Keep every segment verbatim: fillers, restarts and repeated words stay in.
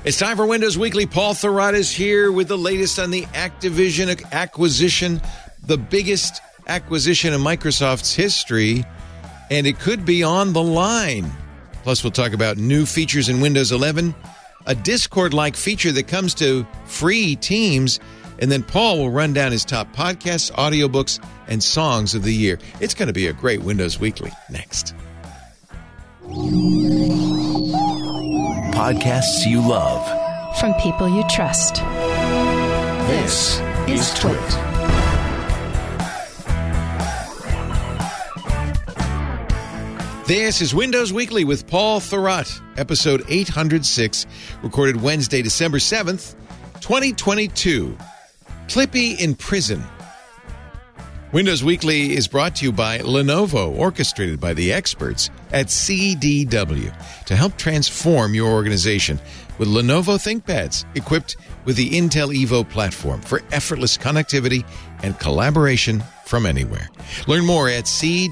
It's time for Windows Weekly. Paul Thurrott is here with the latest on the Activision acquisition, the biggest acquisition in Microsoft's history, and it could be on the line. Plus, we'll talk about new features in Windows eleven, a Discord-like feature that comes to free Teams, and then Paul will run down his top podcasts, audiobooks, and songs of the year. It's going to be a great Windows Weekly next. Podcasts you love. From people you trust. This is Twit. This is Windows Weekly with Paul Thurrott, episode eight hundred six, recorded Wednesday, December seventh, twenty twenty-two. Clippy in prison. Windows Weekly is brought to you by Lenovo, orchestrated by the experts at C D W to help transform your organization with Lenovo ThinkPads, equipped with the Intel Evo platform for effortless connectivity and collaboration from anywhere. Learn more at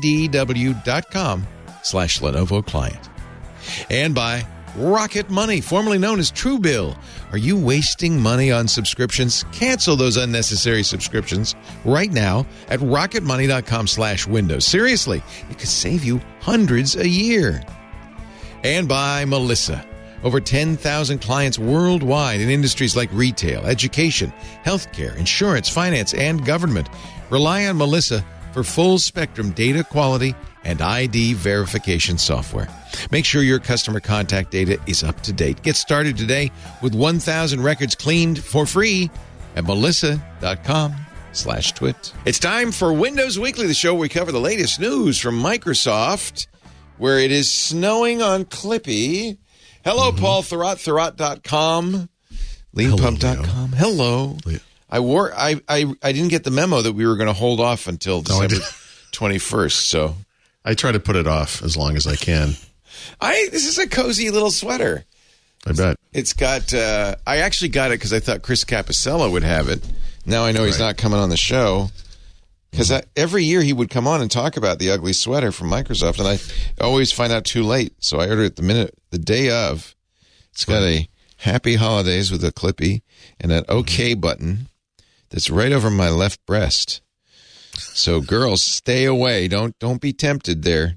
cdw.com slash Lenovo client. And by Rocket Money, formerly known as Truebill. Are you wasting money on subscriptions? Cancel those unnecessary subscriptions right now at rocketmoney.com slash Windows. Seriously, it could save you hundreds a year. And by Melissa. Over ten thousand clients worldwide in industries like retail, education, healthcare, insurance, finance, and government rely on Melissa for full-spectrum data quality and I D verification software. Make sure your customer contact data is up to date. Get started today with one thousand records cleaned for free at melissa.com slash twit. It's time for Windows Weekly, the show where we cover the latest news from Microsoft, where it is snowing on Clippy. Hello, mm-hmm. Paul Thurrott, Thurrott dot com, lean pub dot com. Hello. Hello. I wore. I, I I didn't get the memo that we were going to hold off until December twenty-first, so I try to put it off as long as I can. I this is a cozy little sweater. I bet. It's got, uh, I actually got it because I thought Chris Caposello would have it. Now I know he's right. not coming on the show. Because mm-hmm. every year he would come on and talk about the ugly sweater from Microsoft, and I always find out too late. So I ordered it the minute, the day of. It's got a happy holidays with a Clippy and an OK button that's right over my left breast. So girls, stay away. Don't don't be tempted there.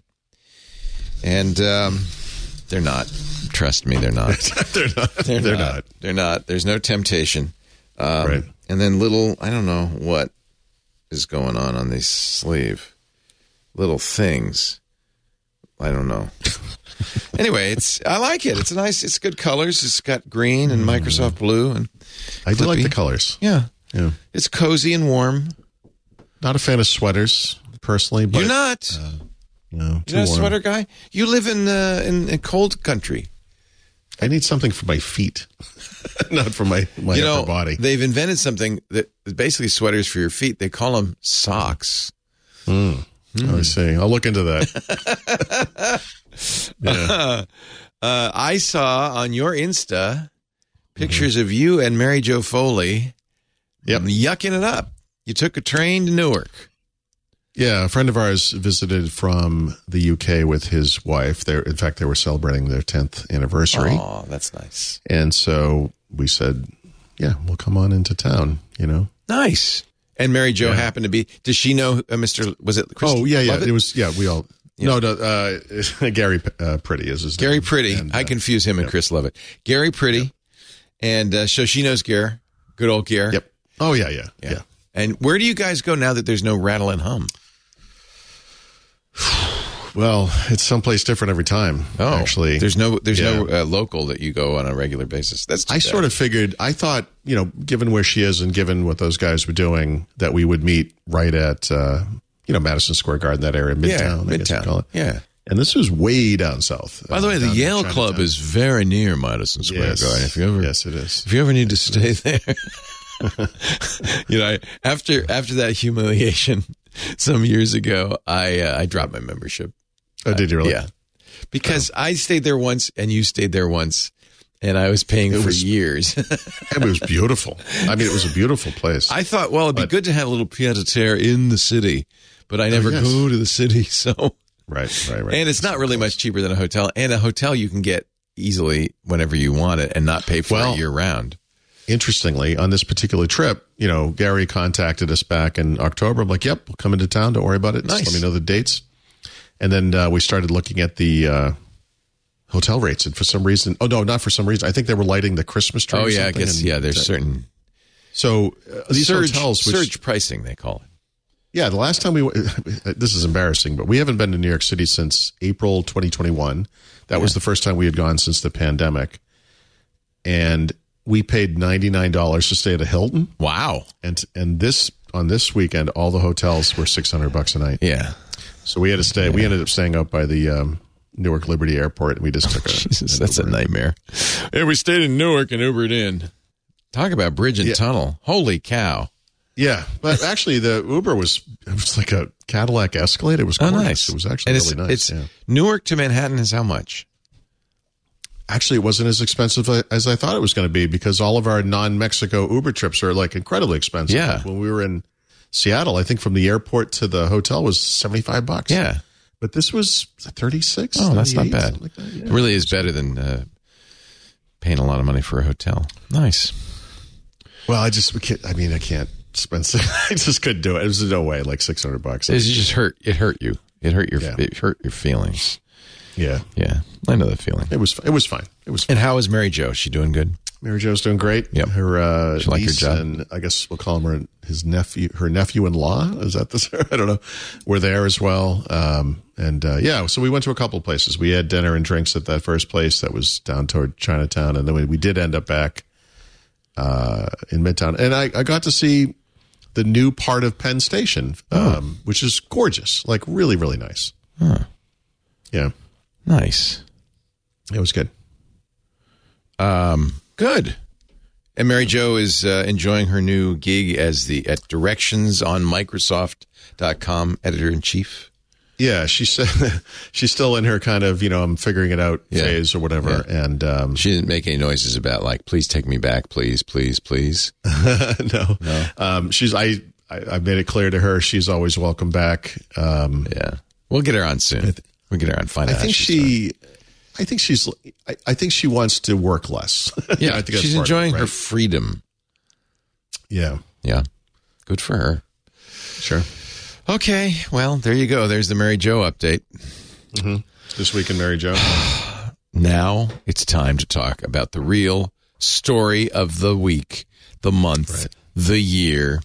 And um, they're not. Trust me, they're not. they're not. They're, they're not. not. They're not. There's no temptation. Um, right. And then little, I don't know what is going on on this sleeve. Little things. I don't know. Anyway, it's I like it. It's a nice, it's good colors. It's got green and Microsoft blue. And I do Clippy. like the colors. Yeah. Yeah. It's cozy and warm. Not a fan of sweaters, personally. But, You're not? Uh, no, You're not a warm. sweater guy? You live in, uh, in in cold country. I need something for my feet, not for my, my you know, upper body. They've invented something that is basically sweaters for your feet. They call them socks. Mm. Mm. I see. I'll look into that. yeah. uh, uh, I saw on your Insta pictures mm-hmm. of you and Mary Jo Foley yep. yucking it up. You took a train to Newark. Yeah, a friend of ours visited from the U K with his wife. They, in fact, they were celebrating their tenth anniversary. Oh, that's nice. And so we said, yeah, we'll come on into town, you know. Nice. And Mary Jo yeah. happened to be, does she know uh, Mister, was it Chris? Oh, yeah, yeah. Lovett? It was, yeah, we all, yeah. no, no, uh, Gary uh, Pretty is his Gary name. Pretty. And, uh, I confuse him and yep. Chris Lovett. Gary Pretty. Yep. And uh, so she knows Gare. Good old Gare. Yep. Oh, yeah, yeah, yeah, yeah. And where do you guys go now that there's no rattle and hum? Well, it's someplace different every time. Oh, actually, there's no there's yeah. no uh, local that you go on a regular basis. That's I sort of figured. I thought, you know, given where she is and given what those guys were doing, that we would meet right at uh, you know Madison Square Garden, that area, Midtown. Yeah, I guess Midtown. you call it. Yeah. And this was way down south. By the uh, way, the Yale Club is very near Madison Square yes. Garden. If you ever, yes, it is. If you ever need yes, to stay there, you know, after after that humiliation some years ago, I uh, I dropped my membership. Oh, did you really? Uh, yeah, because oh. I stayed there once and you stayed there once, and I was paying it for was, years. It was beautiful. I mean, it was a beautiful place. I thought, well, it'd be but, good to have a little pied-à-terre in the city, but I never oh, yes. go to the city, so right, right, right. And it's not really much cheaper than a hotel. And a hotel you can get easily whenever you want it and not pay for Well, it year round. Interestingly, on this particular trip, you know, Gary contacted us back in October. I'm like, yep, we'll come into town. Don't worry about it. Just Nice. let me know the dates. And then uh, we started looking at the uh, hotel rates. And for some reason, oh, no, not for some reason. I think they were lighting the Christmas tree. Oh, or yeah, I something, guess, and yeah, there's that- certain So uh, these surge, hotels, which, surge pricing, they call it. yeah, the last time we went, this is embarrassing, but we haven't been to New York City since April twenty twenty-one. That was the first time we had gone since the pandemic. And we paid ninety-nine dollars to stay at a Hilton. Wow. And and this on this weekend, all the hotels were six hundred bucks a night. Yeah. So we had to stay. We ended up staying up by the um, Newark Liberty Airport, and we just took a. Jesus, an that's a Uber. nightmare. Yeah, we stayed in Newark and Ubered in. Talk about bridge and Yeah. tunnel. Holy cow. Yeah, but actually, the Uber was it was like a Cadillac Escalade. It was Oh, gorgeous. nice. It was actually And really it's, nice. It's yeah. Newark to Manhattan is how much? Actually, it wasn't as expensive as I thought it was going to be because all of our non-Mexico Uber trips are like incredibly expensive. Yeah. Like when we were in Seattle, I think from the airport to the hotel was seventy-five bucks. Yeah. But this was thirty-six. Oh, that's not thirty-eight, bad. something like that. Yeah. It really is better than uh, paying a lot of money for a hotel. Nice. Well, I just, we can't, I mean, I can't spend, I just couldn't do it. It was no way, like six hundred bucks. It just hurt. It hurt you. It hurt your. Yeah. It hurt your feelings. Yeah. Yeah, I know the feeling. It was, it was fine. It was fine. And how is Mary Jo? She doing good? Mary Jo's doing great. Yep. Her, uh, She like her niece job? and I guess we'll call him her, his nephew, her nephew-in-law. Is that this? I don't know. We're there as well. Um, and, uh, yeah, so we went to a couple of places. We had dinner and drinks at that first place that was down toward Chinatown. And then we, we did end up back, uh, in Midtown. And I, I got to see the new part of Penn Station, um, which is gorgeous. Like really, really nice. Huh. Yeah. Nice. It was good. Um, good. And Mary Jo is uh, enjoying her new gig as the at Directions on Microsoft dot com editor in chief. Yeah, she said she's still in her kind of, you know, I'm figuring it out Yeah. phase or whatever. And um, She didn't make any noises about like, please take me back, please, please, please. no, Um, she's I, I I made it clear to her she's always welcome back. Um, Yeah, we'll get her on soon. We'll get her on. Find I out. how think she's doing. she, I think she's, I, I think she wants to work less. Yeah, I think that's she's part of it, enjoying her right? freedom. Yeah, Yeah, good for her. sure. Okay, well, there you go. There's the Mary Jo update. This week in Mary Jo. Now it's time to talk about the real story of the week, the month, Right. the year.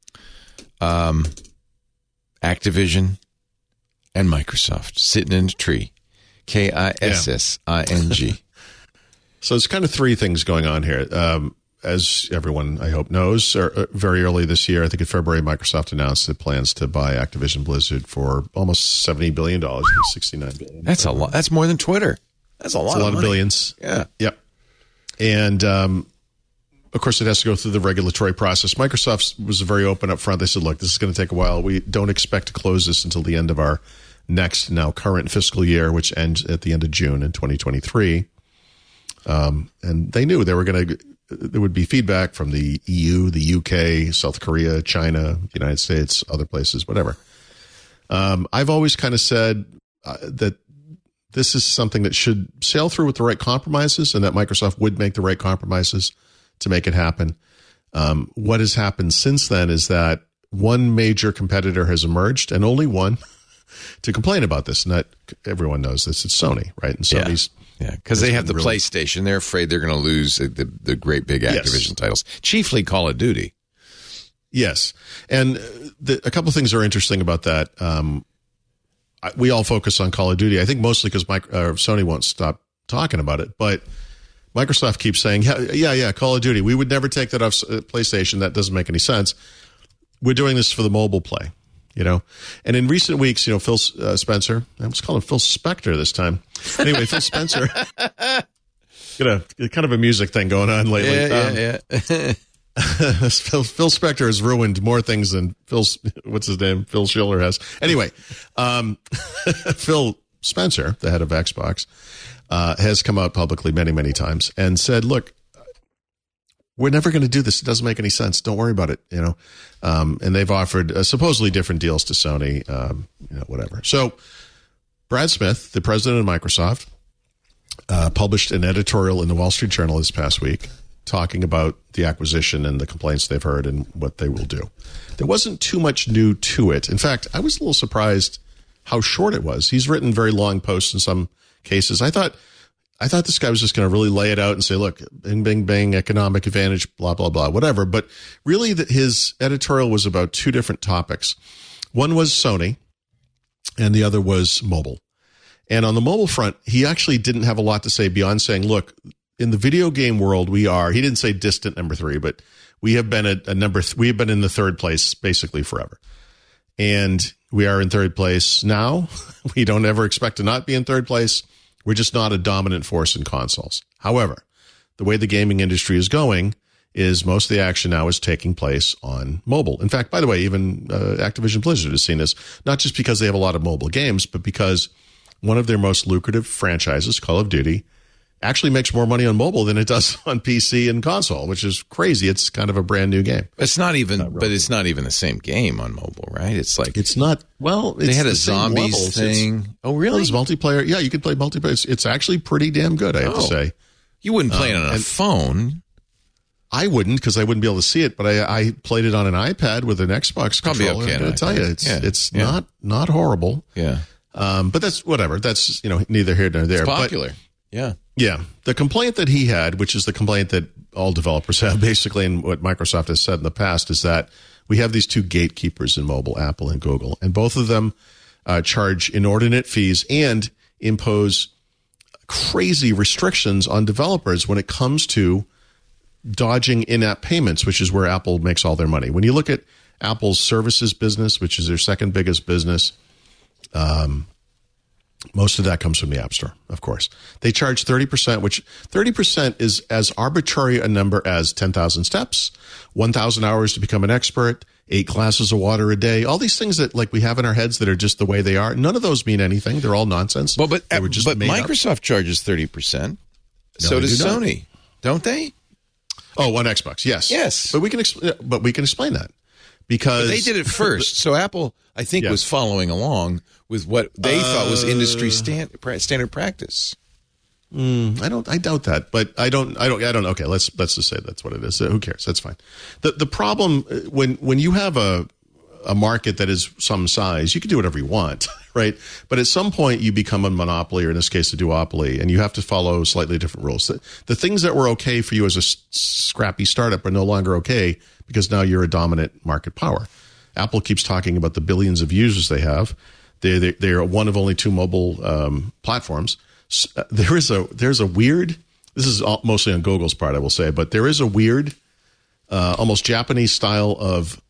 Um, Activision and Microsoft sitting in a tree. K I S S I N G. So there's kind of three things going on here. Um, as everyone, I hope, knows, or, uh, very early this year, I think in February, Microsoft announced it plans to buy Activision Blizzard for almost seventy billion dollars, sixty-nine billion dollars. That's a lot. That's more than Twitter. That's a lot, It's a lot of, of money. billions. Yeah. Yep. And, um, of course, it has to go through the regulatory process. Microsoft was very open up front. They said, look, this is going to take a while. We don't expect to close this until the end of our next, now current fiscal year, which ends at the end of June in twenty twenty-three. Um, and they knew they were going to, there would be feedback from the E U, the U K, South Korea, China, United States, other places, whatever. Um, I've always kind of said uh, that this is something that should sail through with the right compromises and that Microsoft would make the right compromises to make it happen. Um, what has happened since then is that one major competitor has emerged, and only one, to complain about this. And that everyone knows this. It's Sony, right? And Yeah. Sony's Yeah, because they have the really- PlayStation. They're afraid they're going to lose the, the, the great big Yes. Activision titles, chiefly Call of Duty. Yes. And uh, the, a couple of things are interesting about that. Um, I, we all focus on Call of Duty, I think mostly because uh, Sony won't stop talking about it. But Microsoft keeps saying, yeah, yeah, yeah, Call of Duty. We would never take that off uh, PlayStation. That doesn't make any sense. We're doing this for the mobile play, you know. And in recent weeks, you know, Phil uh, Spencer, I was calling him Phil Spector this time. Anyway, Phil Spencer, got a kind of a music thing going on lately. Um, yeah, yeah. Phil, Phil Spector has ruined more things than Phil's, what's his name? Phil Schiller has. Anyway, um, Phil Spencer, the head of Xbox, uh, has come out publicly many, many times and said, look, we're never going to do this. It doesn't make any sense. Don't worry about it. You know, um, and they've offered uh, supposedly different deals to Sony, um, you know, whatever. So Brad Smith, the president of Microsoft, uh, published an editorial in the Wall Street Journal this past week talking about the acquisition and the complaints they've heard and what they will do. There wasn't too much new to it. In fact, I was a little surprised how short it was. He's written very long posts in some cases. I thought I thought this guy was just going to really lay it out and say, look, bing, bing, bing, economic advantage, blah, blah, blah, whatever. But really, the, his editorial was about two different topics. One was Sony, and the other was mobile. And on the mobile front, he actually didn't have a lot to say beyond saying, look, in the video game world, we are, he didn't say distant number three, but we have been a, a number, th- we have been in the third place basically forever. And we are in third place now. We don't ever expect to not be in third place. We're just not a dominant force in consoles. However, the way the gaming industry is going is most of the action now is taking place on mobile. In fact, by the way, even uh, Activision Blizzard has seen this, not just because they have a lot of mobile games, but because one of their most lucrative franchises, Call of Duty, actually makes more money on mobile than it does on P C and console, which is crazy. It's kind of a brand new game. It's not even, not but it's not even the same game on mobile, right? It's like it's not. Well, it's they had a the zombies levels. thing. It's, oh, really? It's multiplayer. Yeah, you can play multiplayer. It's, it's actually pretty damn good, I have oh. to say. You wouldn't play um, it on a phone. I wouldn't because I wouldn't be able to see it. But I, I played it on an iPad with an Xbox Probably controller. okay. I'm going to tell you, it's yeah. it's yeah. not not horrible. Yeah. Um, but that's whatever. That's you know neither here nor there. It's popular. But, yeah. Yeah. The complaint that he had, which is the complaint that all developers have basically, and what Microsoft has said in the past, is that we have these two gatekeepers in mobile, Apple and Google, and both of them uh, charge inordinate fees and impose crazy restrictions on developers when it comes to dodging in-app payments, which is where Apple makes all their money. When you look at Apple's services business, which is their second biggest business, um, most of that comes from the App Store, of course. They charge thirty percent, which thirty percent is as arbitrary a number as ten thousand steps, one thousand hours to become an expert, eight glasses of water a day, all these things that like we have in our heads that are just the way they are. None of those mean anything. They're all nonsense. Well, but they were just but made Microsoft up. charges thirty percent. No, So they does do not. Sony, don't they? Oh, on Xbox, yes. Yes. But we can expl- but we can explain that. Because But they did it first. So Apple, I think, Yeah. was following along with what they uh, thought was industry Uh, stand, standard practice. Mm, I don't. I doubt that, but I don't. I don't. I don't. Okay, let's let's just say that's what it is. Uh, who cares? That's fine. the The problem uh, when when you have a a market that is some size, you can do whatever you want, right? But at some point, you become a monopoly, or in this case, a duopoly, and you have to follow slightly different rules. The, the things that were okay for you as a s- scrappy startup are no longer okay because now you're a dominant market power. Apple keeps talking about the billions of users they have. They they, they are one of only two mobile um, platforms. So, uh, there is a there's a weird. This is all, mostly on Google's part, I will say, but there is a weird, uh, almost Japanese style of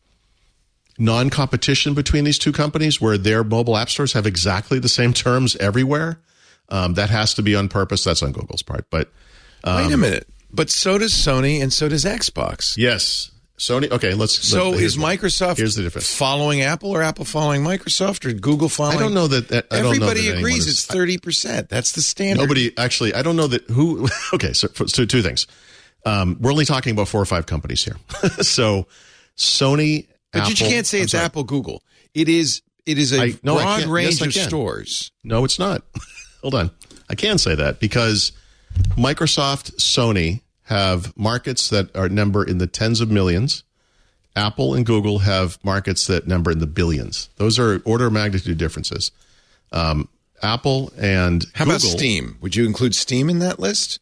non-competition between these two companies where their mobile app stores have exactly the same terms everywhere. Um, that has to be on purpose. That's on Google's part. But um, Wait a minute. But so does Sony and so does Xbox. yes, Sony. Okay, let's. So let, is Microsoft here's the difference. following Apple or Apple following Microsoft or Google following? I don't know that. that I don't know Everybody that anyone agrees is- it's thirty percent. That's the standard. Nobody actually. I don't know that who. Okay, so, so two things. Um, we're only talking about four or five companies here. So Sony. But Apple, you can't say I'm it's sorry. Apple, Google. It is. It is a I- no, I broad can't. range Yes, I of can. stores. No, it's not. Hold on. I can say that because Microsoft, Sony have markets that are number in the tens of millions. Apple and Google have markets that number in the billions. Those are order of magnitude differences. Um, Apple and How Google, about Steam? Would you include Steam in that list?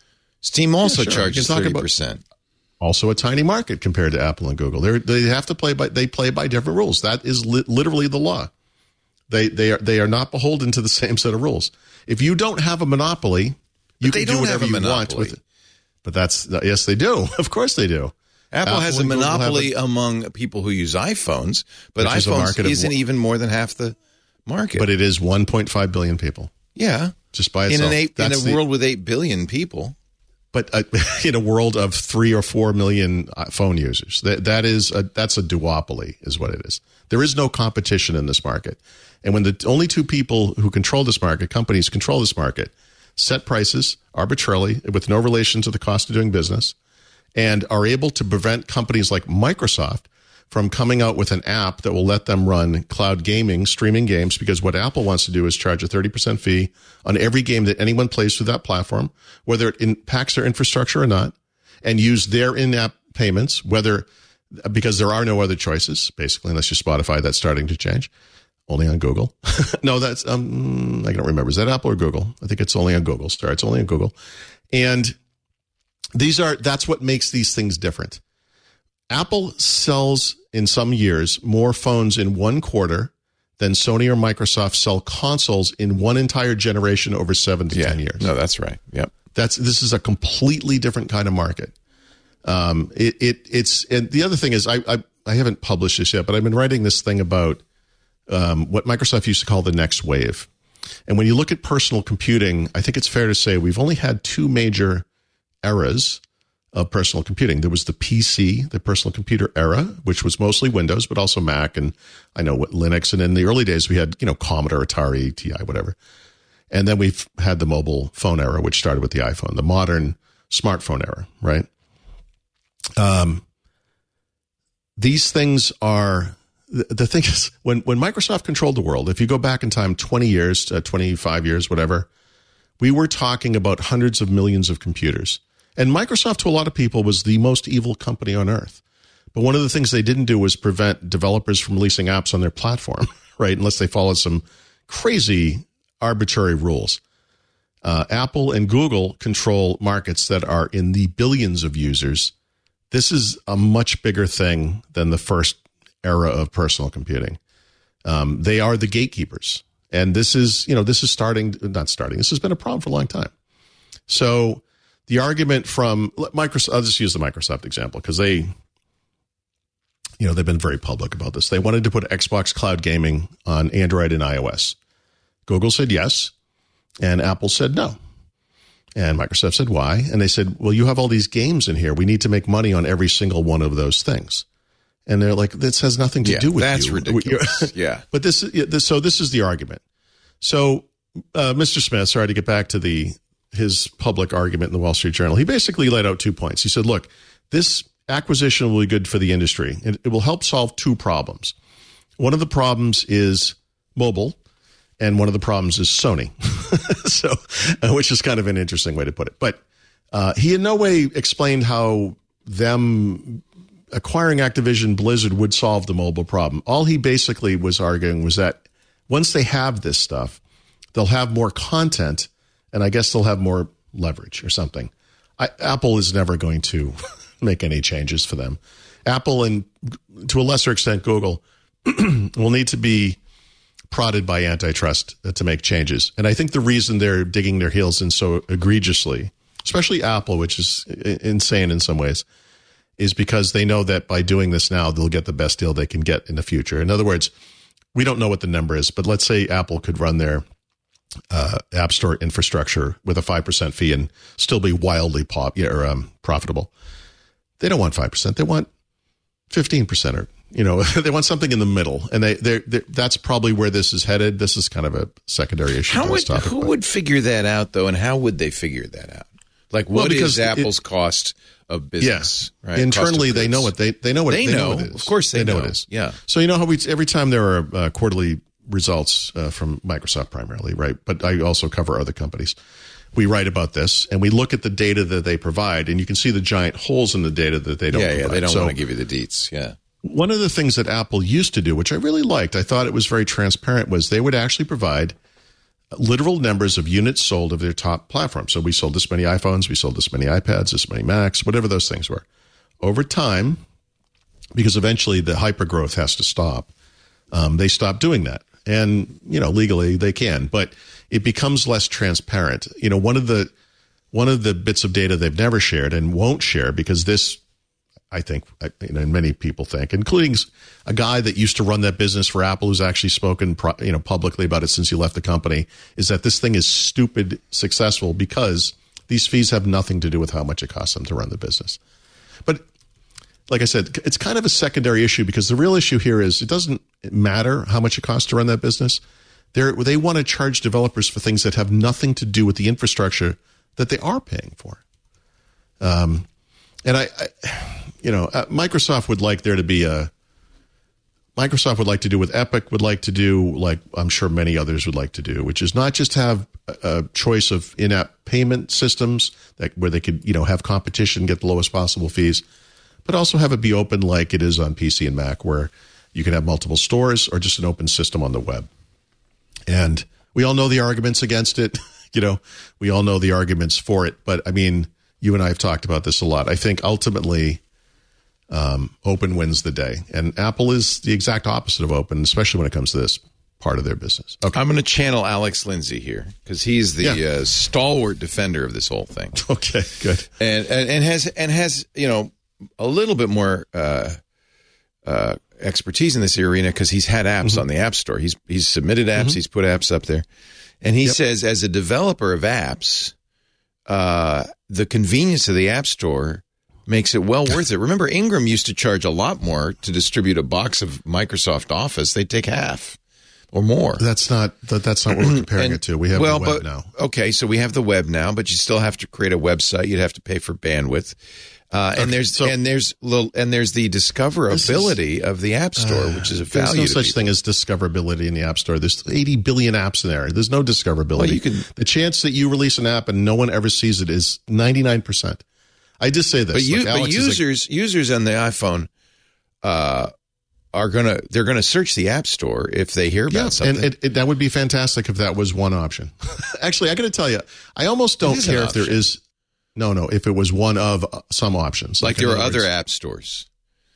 Steam also sure. charges You can talk thirty about- percent. also a tiny market compared to Apple and Google. They they have to play by they play by different rules. That is li- literally the law. They they are they are not beholden to the same set of rules. If you don't have a monopoly, you they can do don't have whatever a you want monopoly. with it. But that's yes, they do. Of course, they do. Apple, has a and Google have monopoly a- among people who use iPhones, but Which is a iPhones market of isn't one- even more than half the market. but it is one point five billion people yeah, just by in itself. an eight, in That's a the- world with eight billion people. but uh, in a world of three or four million uh, phone users, that that is a, that's a duopoly, is what it is. There is no competition in this market, and when the only two people who control this market, companies control this market, set prices arbitrarily with no relation to the cost of doing business, and are able to prevent companies like Microsoft from coming out with an app that will let them run cloud gaming, streaming games, because what Apple wants to do is charge a thirty percent fee on every game that anyone plays through that platform, whether it impacts their infrastructure or not, and use their in-app payments, whether because there are no other choices, basically, unless you're Spotify. That's starting to change. Only on Google. no, that's, um, I don't remember. Is that Apple or Google? I think it's only on Google. Sorry, it's only on Google. And these are, that's what makes these things different. Apple sells in some years more phones in one quarter than Sony or Microsoft sell consoles in one entire generation over seven to yeah. ten years. No, that's right. Yep. That's, this is a completely different kind of market. Um, it, it, it's, and the other thing is I, I, I haven't published this yet, but I've been writing this thing about Um, what Microsoft used to call the next wave. And when you look at personal computing, I think it's fair to say we've only had two major eras of personal computing. There was the P C, the personal computer era, which was mostly Windows, but also Mac and I know what Linux. And in the early days, we had, you know, Commodore, Atari, T I, whatever. And then we've had the mobile phone era, which started with the iPhone, the modern smartphone era, right? Um, these things are... The thing is, when, when Microsoft controlled the world, if you go back in time twenty years, uh, twenty-five years, whatever, we were talking about hundreds of millions of computers. And Microsoft, to a lot of people, was the most evil company on earth. But one of the things they didn't do was prevent developers from releasing apps on their platform, right? Unless they followed some crazy arbitrary rules. Uh, Apple and Google control markets that are in the billions of users. This is a much bigger thing than the first era of personal computing. Um, they are the gatekeepers. And this is, you know, this is starting, not starting, this has been a problem for a long time. So the argument from Microsoft, I'll just use the Microsoft example because they, you know, they've been very public about this. They wanted to put Xbox Cloud Gaming on Android and iOS. Google said yes, and Apple said no. And Microsoft said why? And they said, well, you have all these games in here. We need to make money on every single one of those things. And they're like, this has nothing to yeah, do with that's you. That's ridiculous. yeah. But this, this, so this is the argument. So, uh, Mister Smith, sorry to get back to the, his public argument in the Wall Street Journal. He basically laid out two points. He said, look, this acquisition will be good for the industry. It, it will help solve two problems. One of the problems is mobile, and one of the problems is Sony. so, uh, which is kind of an interesting way to put it. But, uh, he in no way explained how them acquiring Activision Blizzard would solve the mobile problem. All he basically was arguing was that once they have this stuff, they'll have more content, and I guess they'll have more leverage or something. I, Apple is never going to make any changes for them. Apple and, to a lesser extent, Google will need to be prodded by antitrust to make changes. And I think the reason they're digging their heels in so egregiously, especially Apple, which is insane in some ways, is because they know that by doing this now, they'll get the best deal they can get in the future. In other words, we don't know what the number is, but let's say Apple could run their uh, App Store infrastructure with a five percent fee and still be wildly pop, yeah, or, um, profitable. They don't want five percent. They want fifteen percent or, you know, they want something in the middle. And they, they're, they're, that's probably where this is headed. This is kind of a secondary issue. How to would, this topic, who but. would figure that out, though, and how would they figure that out? Like, what well, is Apple's it, cost of business? Yeah. Right? Internally, they know it. They they know what they, they know. know what it is. Of course, they, they know. know it is. Yeah. So you know how we every time there are uh, quarterly results uh, from Microsoft primarily, right? But I also cover other companies. We write about this and we look at the data that they provide, and you can see the giant holes in the data that they don't. Yeah, provide. yeah. They don't so, want to give you the deets. Yeah. One of the things that Apple used to do, which I really liked, I thought it was very transparent, was they would actually provide literal numbers of units sold of their top platform. So we sold this many iPhones, we sold this many iPads, this many Macs, whatever those things were. Over time, because eventually the hypergrowth has to stop, um, they stopped doing that. And, you know, legally they can, but it becomes less transparent. You know, one of the one of the bits of data they've never shared and won't share, because this, I think, you know, and many people think, including a guy that used to run that business for Apple, who's actually spoken, you know, publicly about it since he left the company, is that this thing is stupid successful because these fees have nothing to do with how much it costs them to run the business. But like I said, it's kind of a secondary issue, because the real issue here is it doesn't matter how much it costs to run that business. They're, they want to charge developers for things that have nothing to do with the infrastructure that they are paying for. Um, and I, I, you know, uh, Microsoft would like there to be a Microsoft would like to do, with Epic would like to do, like I'm sure many others would like to do, which is not just have a, a choice of in-app payment systems that where they could, you know, have competition, get the lowest possible fees, but also have it be open like it is on P C and Mac, where you can have multiple stores or just an open system on the web. And we all know the arguments against it. You know, we all know the arguments for it. But I mean, you and I have talked about this a lot. I think ultimately, um, open wins the day. And Apple is the exact opposite of open, especially when it comes to this part of their business. Okay. I'm going to channel Alex Lindsay here because he's the Yeah. uh, stalwart defender of this whole thing. Okay, good. And, and, and has, and has, you know, a little bit more, uh, uh, expertise in this arena because he's had apps Mm-hmm. on the App Store. He's, he's submitted apps. He's put apps up there. And he Yep. says, as a developer of apps, uh, the convenience of the App Store makes it well worth it. Remember, Ingram used to charge a lot more to distribute a box of Microsoft Office. They take half or more. That's not that, that's not what we're comparing And- it to. We have well, the web but, now. Okay, so we have the web now, but you still have to create a website. You'd have to pay for bandwidth. Uh, and Okay, there's so- and there's little, and there's the discoverability of the App Store, which is a There's value. no to such people. thing as discoverability in the App Store. There's eighty billion apps in there. There's no discoverability. Well, you can- the chance that you release an app and no one ever sees it is ninety-nine percent. I just say this. But, you, Look, but Alex is like- users users on the iPhone uh, are gonna they're gonna search the App Store if they hear about yeah, something. and it, it, that would be fantastic if that was one option. Actually, I got to tell you, I almost don't is an care if there option. is. No, no, if it was one of uh, some options. like in there are other other words- app stores.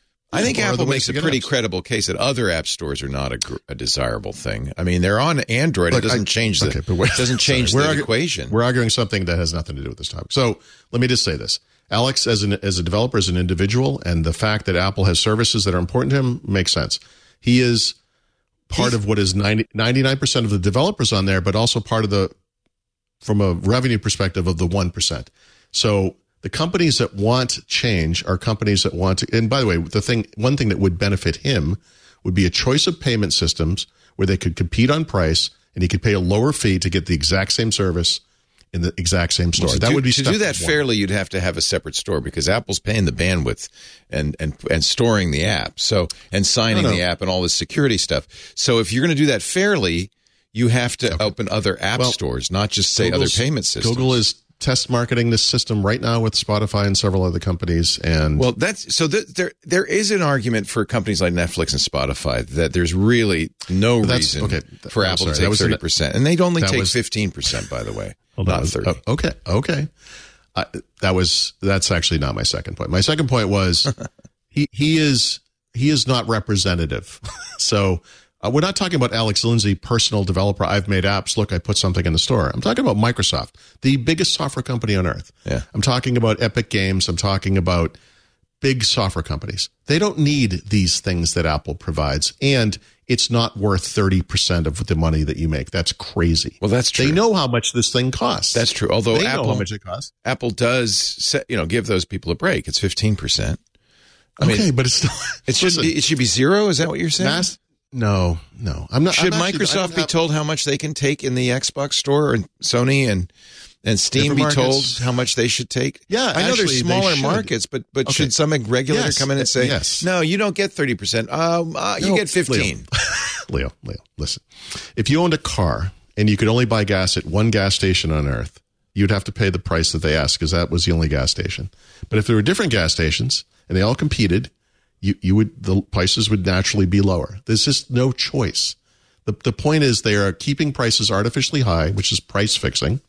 I Yeah, think or other Apple ways makes to a get pretty apps. credible case that other app stores are not a, gr- a desirable thing. I mean, they're on Android. Look, it doesn't I- change the okay, but wait- doesn't change sorry. the We're argu- equation. We're arguing something that has nothing to do with this topic. So let me just say this. Alex, as an as a developer, as an individual, and the fact that Apple has services that are important to him makes sense. He is part of what is ninety-nine percent of the developers on there, but also part of the, from a revenue perspective, of the one percent. So the companies that want change are companies that want to, and by the way, the thing, one thing that would benefit him would be a choice of payment systems where they could compete on price and he could pay a lower fee to get the exact same service in the exact same store. To that do, would be to step do that one. fairly. You'd have to have a separate store because Apple's paying the bandwidth and and and storing the app. So and signing No, no. the app and all this security stuff. So if you're going to do that fairly, you have to open other app Well, stores, not just say Google's- other payment systems. Google is test marketing this system right now with Spotify and several other companies. And Well, that's so th- there. There is an argument for companies like Netflix and Spotify that there's really no That's- reason okay. for I'm Apple sorry. to That take was an- thirty percent, and they'd only that take was- fifteen percent, by the way, Hold not on. thirty. Oh, okay. Okay. Uh, that was, that's actually not my second point. My second point was he, he is, he is not representative. So uh, we're not talking about Alex Lindsay, personal developer. I've made apps. Look, I put something in the store. I'm talking about Microsoft, the biggest software company on earth. Yeah. I'm talking about Epic Games. I'm talking about big software companies. They don't need these things that Apple provides. And it's not worth thirty percent of the money that you make. That's crazy. Well, that's true. They know how much this thing costs. That's true. Although They know Apple, how much it costs. Apple does, set, you know, give those people a break. It's fifteen percent. I Okay, mean, but it's still. it should listen, be, it should be zero. Is that what you're saying? mass, no, no. I'm not. Should I'm actually- I Microsoft don't be have- told how much they can take in the Xbox store, and Sony and and Steam Different be markets. told how much they should take? Yeah, I know actually, there's they smaller should. markets, but but Okay. should some regulator Yes, come in and say, yes. no, you don't get thirty percent. Um, uh, you No, get fifteen. Leo, Leo, listen. If you owned a car and you could only buy gas at one gas station on Earth, you'd have to pay the price that they asked because that was the only gas station. But if there were different gas stations and they all competed, you, you would the prices would naturally be lower. There's just no choice. The the point is they are keeping prices artificially high, which is price fixing,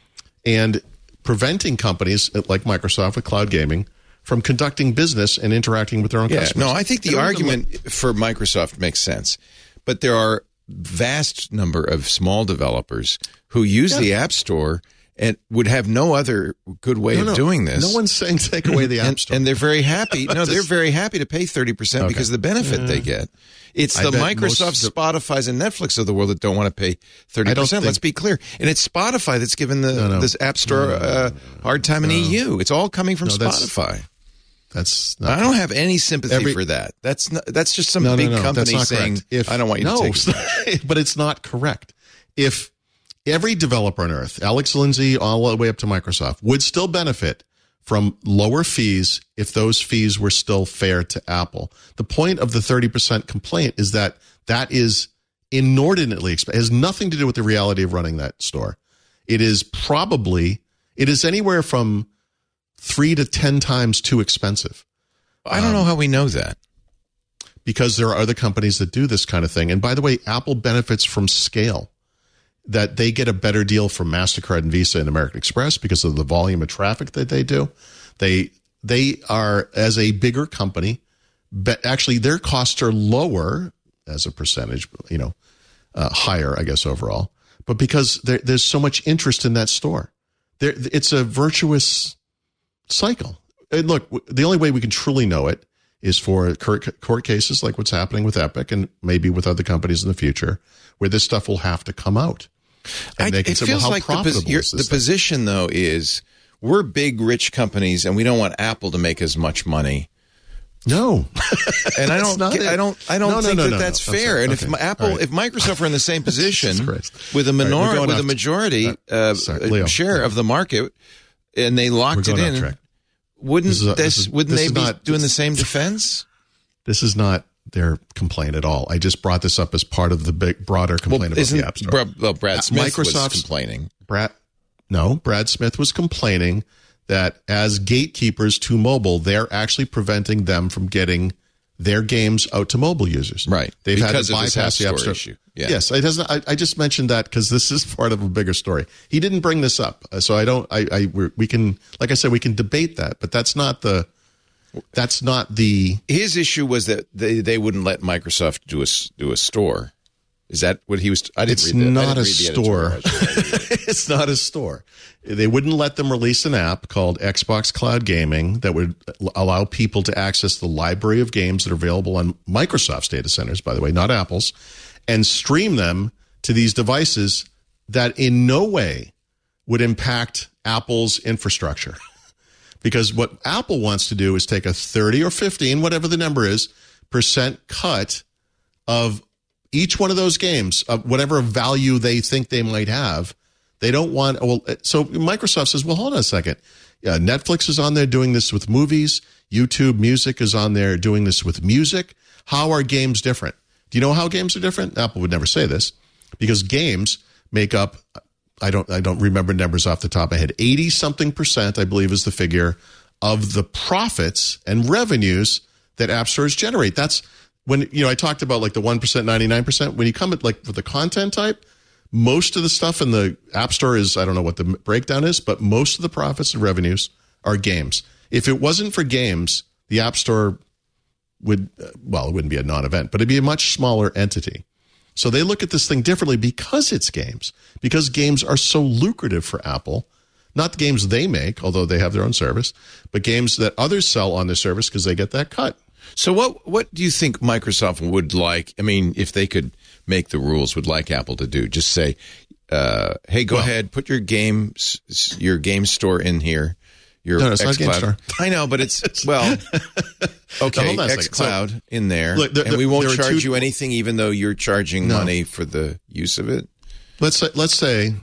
and preventing companies like Microsoft with cloud gaming from conducting business and interacting with their own Yeah, customers. no, I think They the don't have argument for Microsoft makes sense, but there are vast number of small developers who use Yeah. the App Store and would have no other good way No, of no. doing this. No one's saying take away the App and, Store. and they're very happy. No, they're Just- very happy to pay thirty percent Okay. because of the benefit they get. It's I the bet Microsoft, most of the- Spotify's, and Netflix of the world that don't want to pay thirty I don't percent. think- Let's be clear. And it's Spotify that's given the No, no. this App Store uh, hard time in E U. It's all coming from No, that's- Spotify. That's not I don't have any sympathy Every- for that. That's not, that's just some no, big no, no, company that's not saying, correct. If, I don't want you no, to take it. but it's not correct. If every developer on earth, Alex Lindsay all the way up to Microsoft, would still benefit from lower fees if those fees were still fair to Apple. The point of the thirty percent complaint is that that is inordinately expensive. It has nothing to do with the reality of running that store. It is probably, it is anywhere from three to ten times too expensive. I don't know how we know that. Because there are other companies that do this kind of thing. And by the way, Apple benefits from scale, that they get a better deal from MasterCard and Visa and American Express because of the volume of traffic that they do. They they are, as a bigger company, but actually their costs are lower as a percentage, you know, uh, higher, I guess, overall. But because there, there's so much interest in that store, there, it's a virtuous cycle. And look, the only way we can truly know it is for court, court cases like what's happening with Epic and maybe with other companies in the future, where this stuff will have to come out. And I, they can it say, feels well, how like the, profitable pos- your, is the this thing? position, though, is we're big, rich companies, and we don't want Apple to make as much money. No, and I don't, not get, it. I don't, I don't No, no, think no, that no, that's no. I'm fair. sorry. And Okay. if Apple, All right. if Microsoft are in the same position Christ. with a All right, we're minority, going with a off- majority uh, uh, sorry, Leo. share of the market, and they locked We're it going off in, track. wouldn't This is a- this, this is- wouldn't this they is be not- doing the this- same defense? This is not their complaint at all. I just brought this up as part of the big, broader complaint about isn't the App Store. Bra- well, Brad Uh, Smith was Microsoft's- complaining. Brad, no, Brad Smith was complaining that as gatekeepers to mobile, they're actually preventing them from getting their games out to mobile users. Right. They've Because had of to this bypass App the App Store Store issue. Yeah. Yes, it doesn't. I, I just mentioned that because this is part of a bigger story. He didn't bring this up, uh, so I don't. I, I we're, we can, like I said, we can debate that, but that's not the. That's not the. His issue was that they, they wouldn't let Microsoft do a s- do a store. Is that what he was? I didn't It's read that. I not didn't a read the editorial. store. It's not a store. They wouldn't let them release an app called Xbox Cloud Gaming that would allow people to access the library of games that are available on Microsoft's data centers, by the way, not Apple's, and stream them to these devices that in no way would impact Apple's infrastructure. Because what Apple wants to do is take a thirty or fifteen, whatever the number is, percent cut of each one of those games, of whatever value they think they might have. They don't want, well, so Microsoft says, well, hold on a second. Yeah, Netflix is on there doing this with movies. YouTube Music is on there doing this with music. How are games different? Do you know how games are different? Apple would never say this because games make up, I don't, I don't remember numbers off the top of my head, eighty something percent, I believe is the figure of the profits and revenues that app stores generate. That's when, you know, I talked about like the one percent, ninety-nine percent. When you come at like for the content type, most of the stuff in the App Store is, I don't know what the breakdown is, but most of the profits and revenues are games. If it wasn't for games, the App Store would, well, it wouldn't be a non-event, but it'd be a much smaller entity. So they look at this thing differently because it's games, because games are so lucrative for Apple. Not the games they make, although they have their own service, but games that others sell on their service because they get that cut. So what what do you think Microsoft would like? I mean, if they could make the rules, would like Apple to do? Just say, uh, hey, go well, ahead, put your game your game store in here. Your no, no, it's not xCloud. Game Store. I know, but it's well, okay, no, xCloud so, in there, look, there, and we won't charge two, you anything, even though you're charging no. money for the use of it. Let's say, let's say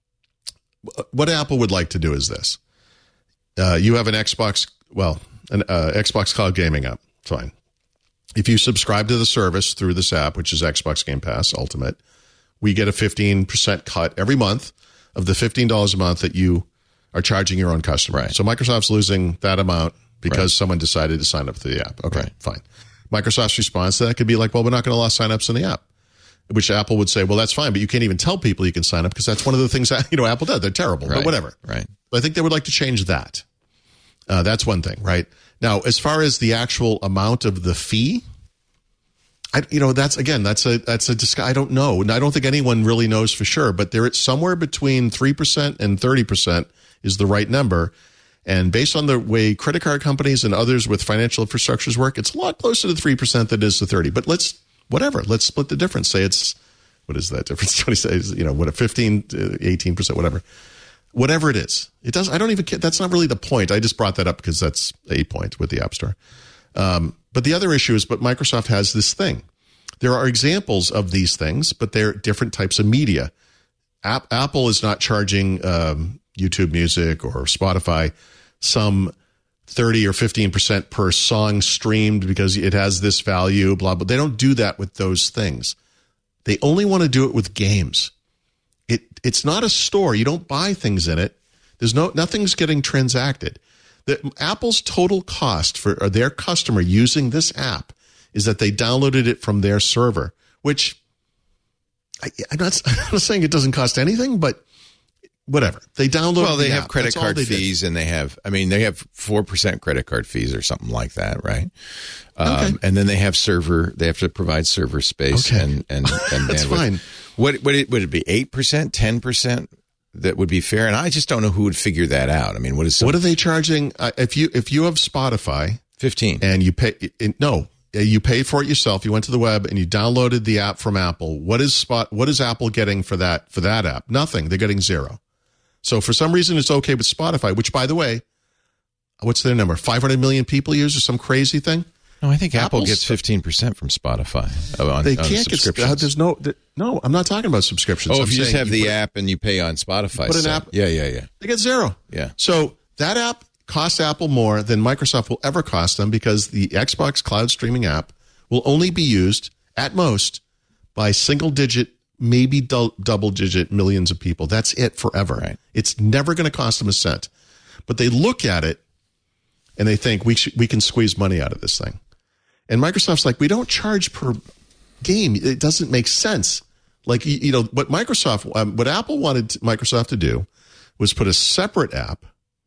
what Apple would like to do is this: uh, you have an Xbox, well, an uh, Xbox Cloud Gaming app. Fine. If you subscribe to the service through this app, which is Xbox Game Pass Ultimate, we get a fifteen percent cut every month of the fifteen dollars a month that you are charging your own customer. Right. So Microsoft's losing that amount because right. someone decided to sign up for the app. Okay, right. fine. Microsoft's response to that could be like, well, we're not going to allow signups in the app, which Apple would say, well, that's fine, but you can't even tell people you can sign up because that's one of the things that, you know, Apple does. They're terrible, right. but whatever. Right. But I think they would like to change that. Uh, that's one thing, right? Now, as far as the actual amount of the fee, I, you know, that's again, that's a that's a disc- I don't know, and I don't think anyone really knows for sure. But there, it's somewhere between three percent and thirty percent is the right number. And based on the way credit card companies and others with financial infrastructures work, it's a lot closer to three percent than it is to thirty. But let's whatever, let's split the difference. Say it's what is that difference? twenty, you know, what a fifteen, eighteen percent, whatever. Whatever it is, it does. I don't even care. That's not really the point. I just brought that up because that's a point with the App Store. Um, but the other issue is, but Microsoft has this thing. There are examples of these things, but they're different types of media. App, Apple is not charging um, YouTube Music or Spotify some thirty or fifteen percent per song streamed because it has this value, blah, blah. They don't do that with those things. They only want to do it with games. It It's not a store. You don't buy things in it. There's no nothing's getting transacted. The, Apple's total cost for their customer using this app is that they downloaded it from their server, which I, I'm, not, I'm not saying it doesn't cost anything, but whatever. They download. Well, they the have app. credit That's card all they fees, did. and they have. I mean, they have four percent credit card fees or something like that, right? Um, Okay. And then they have server. They have to provide server space Okay. and and and That's bandwidth. fine. What would it would it be? Eight percent, ten percent? That would be fair. And I just don't know who would figure that out. I mean, what is some, What are they charging? Uh, if you if you have Spotify fifteen? and you pay it, no, you paid for it yourself. You went to the web and you downloaded the app from Apple. What is Spot? What is Apple getting for that for that app? Nothing. They're getting zero. So for some reason, it's okay with Spotify. Which, by the way, what's their number? Five hundred million people use or some crazy thing. No, I think Apple Apple's- gets fifteen percent from Spotify. On, They on can't get. subscriptions. Uh, there's no. th- no, I'm not talking about subscriptions. Oh, I'm if you just saying have the put- app and you pay on Spotify. put an so- app- Yeah, yeah, yeah. They get zero. Yeah. So that app costs Apple more than Microsoft will ever cost them because the Xbox cloud streaming app will only be used at most by single digit, maybe du- double digit millions of people. That's it forever. Right. It's never going to cost them a cent. But they look at it and they think we sh- we can squeeze money out of this thing. And Microsoft's like, we don't charge per game. It doesn't make sense. Like, you, you know, what Microsoft, um, what Apple wanted Microsoft to do was put a separate app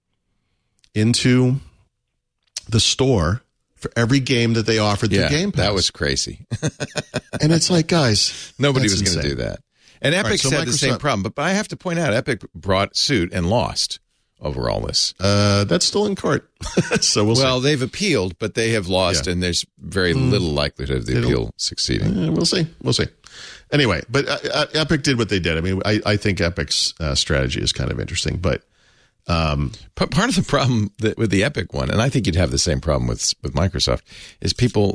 into the store for every game that they offered Yeah, through Game Pass. that was crazy. And it's like, guys, Nobody that's was going to insane. do that. And Epic right, so had the same Microsoft- problem. But, but I have to point out, Epic brought suit and lost over all this. Uh, that's still in court. So we'll Well, see. they've appealed, but they have lost, Yeah. and there's very little likelihood of the It'll- appeal succeeding. Uh, we'll see. We'll see. Anyway, but uh, uh, Epic did what they did. I mean, I, I think Epic's uh, strategy is kind of interesting, but um, But part of the problem that, with the Epic one, and I think you'd have the same problem with with Microsoft, is people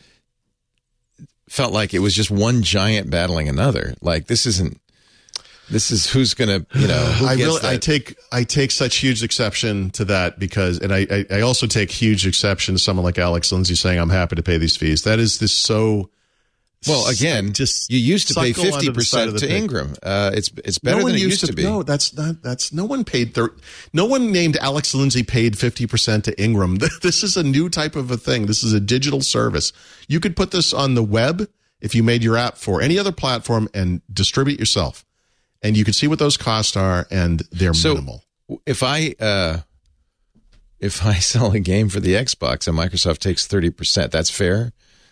felt like it was just one giant battling another. Like this isn't. This is who's going to, you know, who I gets really, that? I take, I take such huge exception to that because, and I, I, I also take huge exception to someone like Alex Lindsay saying, I'm happy to pay these fees. That is this so, Well, again, just you used to pay suckle onto fifty the side percent of the to pig. Ingram. Uh, it's it's better no one than it used used to, be. No, that's not, that's, no one paid, thir- no one named Alex Lindsay paid fifty percent to Ingram. This is a new type of a thing. This is a digital service. You could put this on the web if you made your app for any other platform and distribute yourself. And you can see what those costs are, and they're So minimal. if I uh, if I sell a game for the Xbox and Microsoft takes thirty percent, that's fair.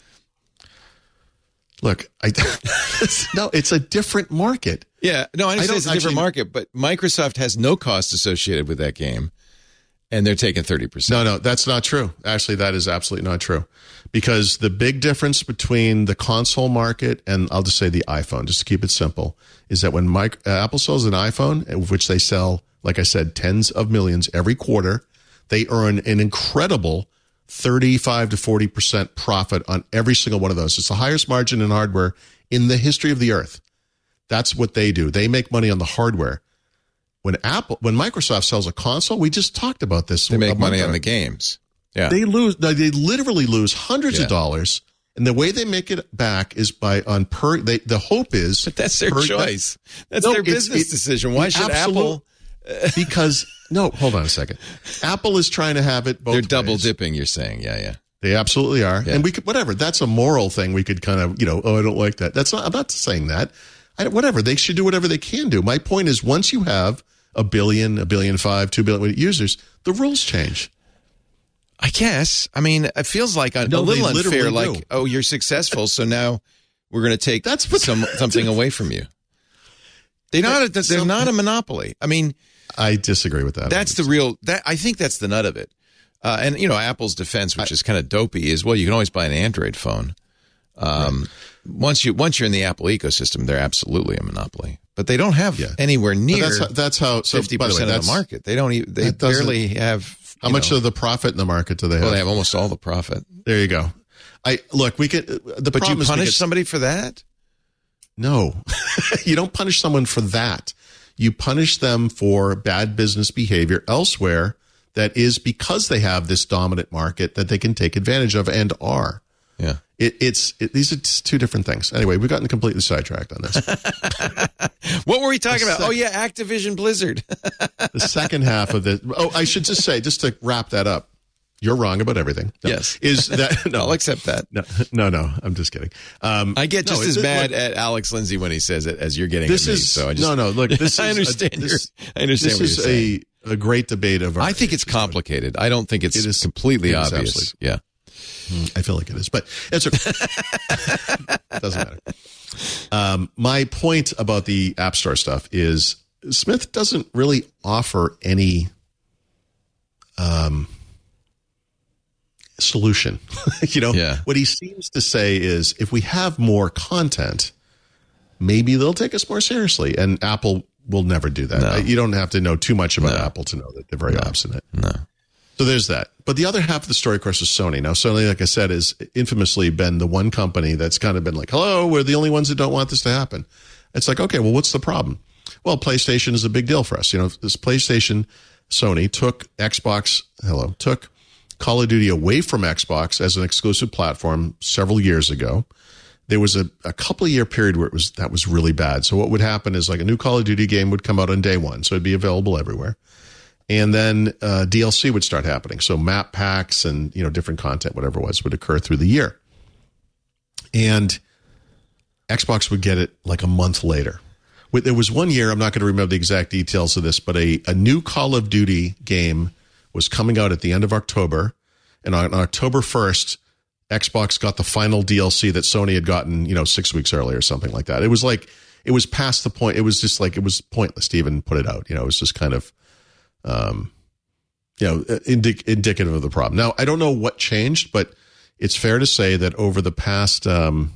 Look, I no, it's a different market. Yeah, no, I understand don't it's a different actually- market, but Microsoft has no cost associated with that game, and they're taking thirty percent. No, no, that's not true. Actually, that is absolutely not true. Because the big difference between the console market and I'll just say the iPhone, just to keep it simple, is that when Mike, uh, Apple sells an iPhone, of which they sell, like I said, tens of millions every quarter, they earn an incredible thirty-five to forty percent profit on every single one of those. It's the highest margin in hardware in the history of the earth. That's what they do. They make money on the hardware. When Apple, when Microsoft sells a console, we just talked about this. They a make month money ago. on the games. Yeah, They lose. no, They literally lose hundreds Yeah. of dollars, and the way they make it back is by on per. They, the hope is, but that's their per- choice. That's No, their it's- business it- decision. Why should absolute- Apple? because no, hold on a second. Apple is trying to have it both. They're double ways. dipping. You're saying, yeah, yeah. They absolutely are, Yeah. and we could whatever. That's a moral thing. We could kind of you know. Oh, I don't like that. That's not. I'm not saying that. I, whatever they should do, whatever they can do. My point is, once you have a billion, a billion five, two billion users, the rules change. I guess. I mean, it feels like a, No, a little they literally unfair. do. Like, oh, you're successful, so now we're going to take That's what- some something away from you. They're not. A, they're So- not a monopoly. I mean, I disagree with that. that's the real. That I think that's the nut of it. Uh, and you know, Apple's defense, which is kind of dopey, is well, you can always buy an Android phone. Um, once you once you're in the Apple ecosystem, they're absolutely a monopoly. But they don't have Yeah. anywhere But near that's how, that's how. So fifty by the way, percent of that's the market. They don't. Even, they that doesn't- barely have. How you much know, of the profit in the market do they have? well, they have almost all the profit. There you go. I look. We could. The But you problem is we punish get- somebody for that? No, you don't punish someone for that. You punish them for bad business behavior elsewhere that is because they have this dominant market that they can take advantage of and are. Yeah. It, it's it, these are two different things. Anyway, we've gotten completely sidetracked on this. What were we talking The about? sec- Oh, yeah, Activision Blizzard. The second half of the oh, I should just say, just to wrap that up, you're wrong about everything. No, Yes. is that no? I'll accept that. No, no, no. I'm just kidding. Um, I get no, just it's- as mad look, at Alex Lindsay when he says it as you're getting This at me. is so I just, no, no. Look, this I is understand. A, this, your, I understand this what is you're saying. a, a great debate of. Our I think it's complicated. I don't think it's It is- completely it is obvious. absolutely- Yeah. I feel like it is, but it's okay. Doesn't matter. Um, my point about the App Store stuff is Smith doesn't really offer any um, solution. you know, Yeah. what he seems to say is if we have more content, maybe they'll take us more seriously. And Apple will never do that. No. You don't have to know too much about No. Apple to know that they're very obstinate. No. So there's that. But the other half of the story, of course, is Sony. Now, Sony, like I said, has infamously been the one company that's kind of been like, hello, we're the only ones that don't want this to happen. It's like, okay, well, what's the problem? Well, PlayStation is a big deal for us. You know, this PlayStation, Sony took Xbox, hello, took Call of Duty away from Xbox as an exclusive platform several years ago. There was a, a couple of year period where it was that was really bad. So what would happen is like a new Call of Duty game would come out on day one. So it'd be available everywhere. And then uh, D L C would start happening. So map packs and, you know, different content, whatever it was, would occur through the year. And Xbox would get it like a month later. There was one year, I'm not going to remember the exact details of this, but a, a new Call of Duty game was coming out at the end of October. And on October first, Xbox got the final D L C that Sony had gotten, you know, six weeks earlier or something like that. It was like, it was past the point. It was just like, it was pointless to even put it out. You know, it was just kind of, um, you know, indic- indicative of the problem. Now, I don't know what changed, but it's fair to say that over the past, um,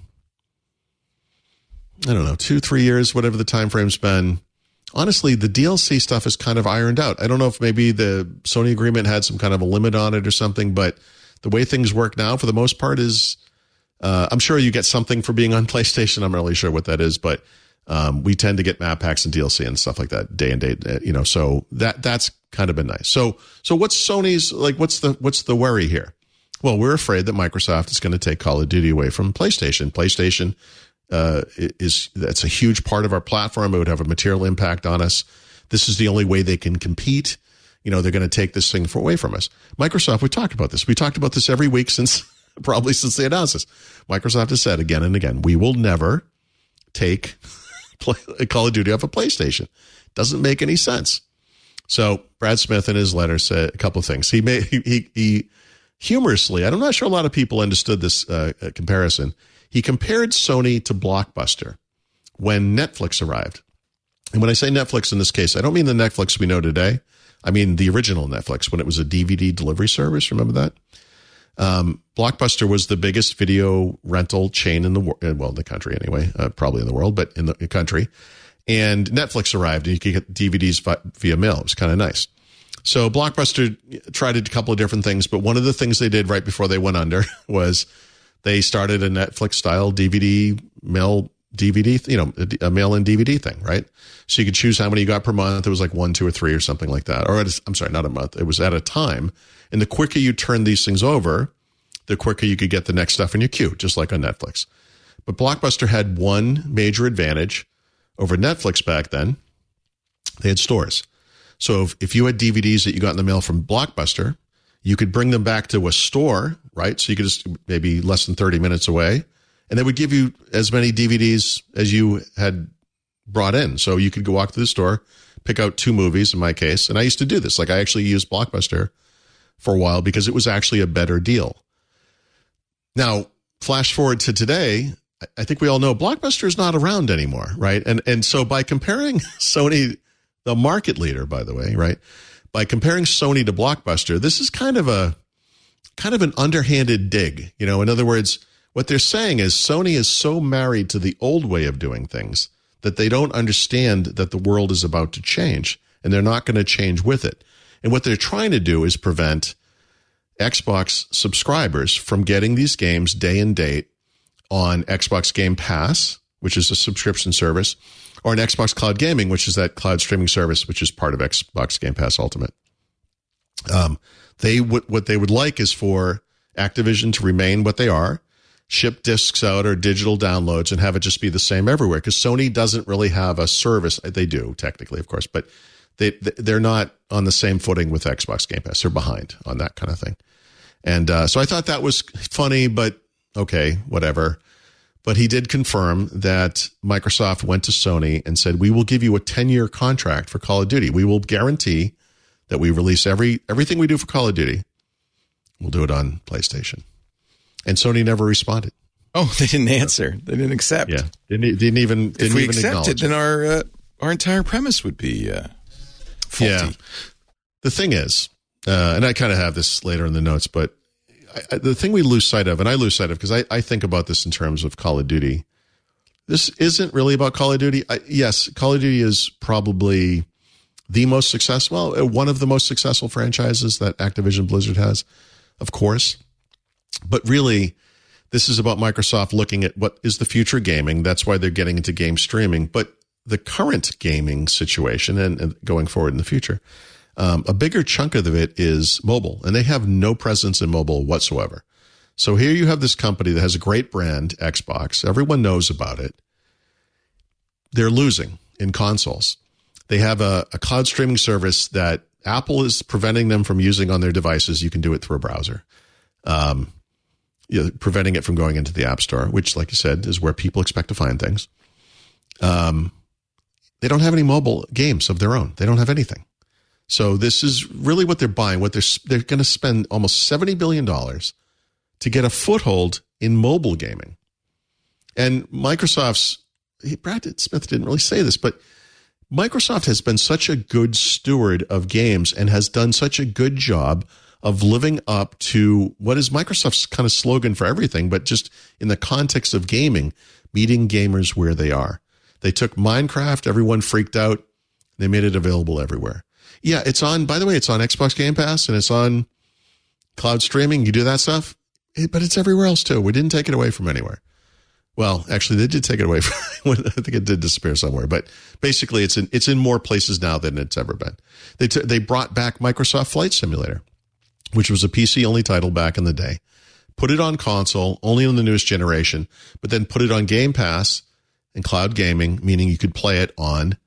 I don't know, two, three years, whatever the time frame's been, honestly, the D L C stuff is kind of ironed out. I don't know if maybe the Sony agreement had some kind of a limit on it or something, but the way things work now, for the most part, is uh, I'm sure you get something for being on PlayStation. I'm not really sure what that is, but um, we tend to get map packs and D L C and stuff like that day and day. You know, so that that's kind of been nice. So so what's Sony's like? What's the what's the worry here? Well, we're afraid that Microsoft is going to take Call of Duty away from PlayStation. PlayStation uh, is that's a huge part of our platform. It would have a material impact on us. This is the only way they can compete. You know, they're going to take this thing away from us. Microsoft, we talked about this. We talked about this every week since probably since they announced this. Microsoft has said again and again, we will never take Call of Duty off a PlayStation. Doesn't make any sense. So Brad Smith in his letter said a couple of things. He made he he, he humorously, I'm not sure a lot of people understood this uh, comparison. He compared Sony to Blockbuster when Netflix arrived. And when I say Netflix in this case, I don't mean the Netflix we know today. I mean the original Netflix when it was a D V D delivery service. Remember that? Um, Blockbuster was the biggest video rental chain in the world, well, in the country anyway, uh, probably in the world, but in the country. And Netflix arrived and you could get D V Ds via mail. It was kind of nice. So Blockbuster tried a couple of different things, but one of the things they did right before they went under was they started a Netflix style D V D mail D V D, you know, a mail-in D V D thing, right? So you could choose how many you got per month. It was like one, two, or three or something like that. Or at a, I'm sorry, not a month. It was at a time. And the quicker you turn these things over, the quicker you could get the next stuff in your queue, just like on Netflix. But Blockbuster had one major advantage over Netflix back then. They had stores. So if, if you had D V Ds that you got in the mail from Blockbuster, you could bring them back to a store, right? So you could just maybe less than thirty minutes away. And they would give you as many D V Ds as you had brought in. So you could go walk to the store, pick out two movies in my case. And I used to do this. Like I actually used Blockbuster for a while because it was actually a better deal. Now, flash forward to today, I think we all know Blockbuster is not around anymore, right? And and so by comparing Sony, the market leader, by the way, right? By comparing Sony to Blockbuster, this is kind of a kind of an underhanded dig. You know, in other words, what they're saying is Sony is so married to the old way of doing things that they don't understand that the world is about to change and they're not going to change with it. And what they're trying to do is prevent Xbox subscribers from getting these games day and date on Xbox Game Pass, which is a subscription service, or on Xbox Cloud Gaming, which is that cloud streaming service, which is part of Xbox Game Pass Ultimate. Um, they would, what they would like is for Activision to remain what they are, ship discs out or digital downloads and have it just be the same everywhere. Because Sony doesn't really have a service. They do technically, of course, but they, they're not on the same footing with Xbox Game Pass. They're behind on that kind of thing. And uh, so I thought that was funny, but okay, whatever. But he did confirm that Microsoft went to Sony and said, we will give you a ten-year contract for Call of Duty. We will guarantee that we release every everything we do for Call of Duty. We'll do it on PlayStation. And Sony never responded. Oh, they didn't answer. They didn't accept. Yeah, didn't, didn't even didn't If we even accepted, then our uh, our entire premise would be uh, faulty. Yeah. The thing is, uh, and I kind of have this later in the notes, but I, I, the thing we lose sight of, and I lose sight of because I, I think about this in terms of Call of Duty. This isn't really about Call of Duty. I, yes, Call of Duty is probably the most successful, well, one of the most successful franchises that Activision Blizzard has, of course. But really, this is about Microsoft looking at what is the future gaming. That's why they're getting into game streaming. But the current gaming situation and, and going forward in the future, um, a bigger chunk of it is mobile. And they have no presence in mobile whatsoever. So here you have this company that has a great brand, Xbox. Everyone knows about it. They're losing in consoles. They have a, a cloud streaming service that Apple is preventing them from using on their devices. You can do it through a browser. Um, you know, preventing it from going into the App Store, which, like you said, is where people expect to find things. Um, they don't have any mobile games of their own. They don't have anything. So this is really what they're buying. What they're they're going to spend almost seventy billion dollars to get a foothold in mobile gaming. And Microsoft's, Brad Smith didn't really say this, but Microsoft has been such a good steward of games and has done such a good job of living up to what is Microsoft's kind of slogan for everything, but just in the context of gaming, meeting gamers where they are. They took Minecraft, everyone freaked out. They made it available everywhere. Yeah, it's on, by the way, it's on Xbox Game Pass and it's on cloud streaming. You do that stuff, but it's everywhere else too. We didn't take it away from anywhere. Well, actually, they did take it away from, I think it did disappear somewhere, but basically it's in, it's in more places now than it's ever been. They, t- they brought back Microsoft Flight Simulator, which was a P C-only title back in the day. Put it on console, only on the newest generation, but then put it on Game Pass and cloud gaming, meaning you could play it on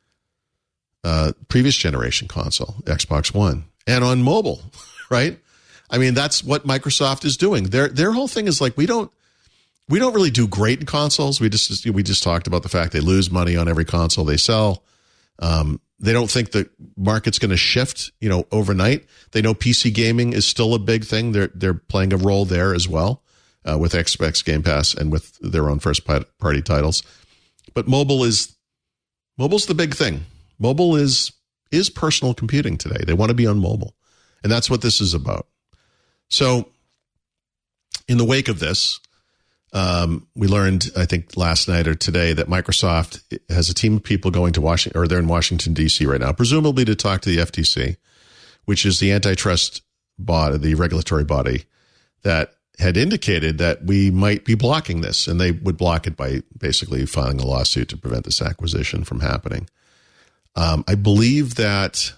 uh, previous generation console, Xbox One, and on mobile, right? I mean, that's what Microsoft is doing. Their their whole thing is like, we don't we don't really do great in consoles. We just we just talked about the fact they lose money on every console they sell. Um, They don't think the market's going to shift, you know, overnight. They know P C gaming is still a big thing. They're they're playing a role there as well uh, with Xbox Game Pass and with their own first party titles. But mobile is mobile's the big thing. Mobile is is personal computing today. They want to be on mobile, and that's what this is about. So, in the wake of this, Um, we learned, I think, last night or today that Microsoft has a team of people going to Washington, or they're in Washington, D C right now, presumably to talk to the F T C, which is the antitrust body, the regulatory body that had indicated that we might be blocking this, and they would block it by basically filing a lawsuit to prevent this acquisition from happening. Um, I believe that,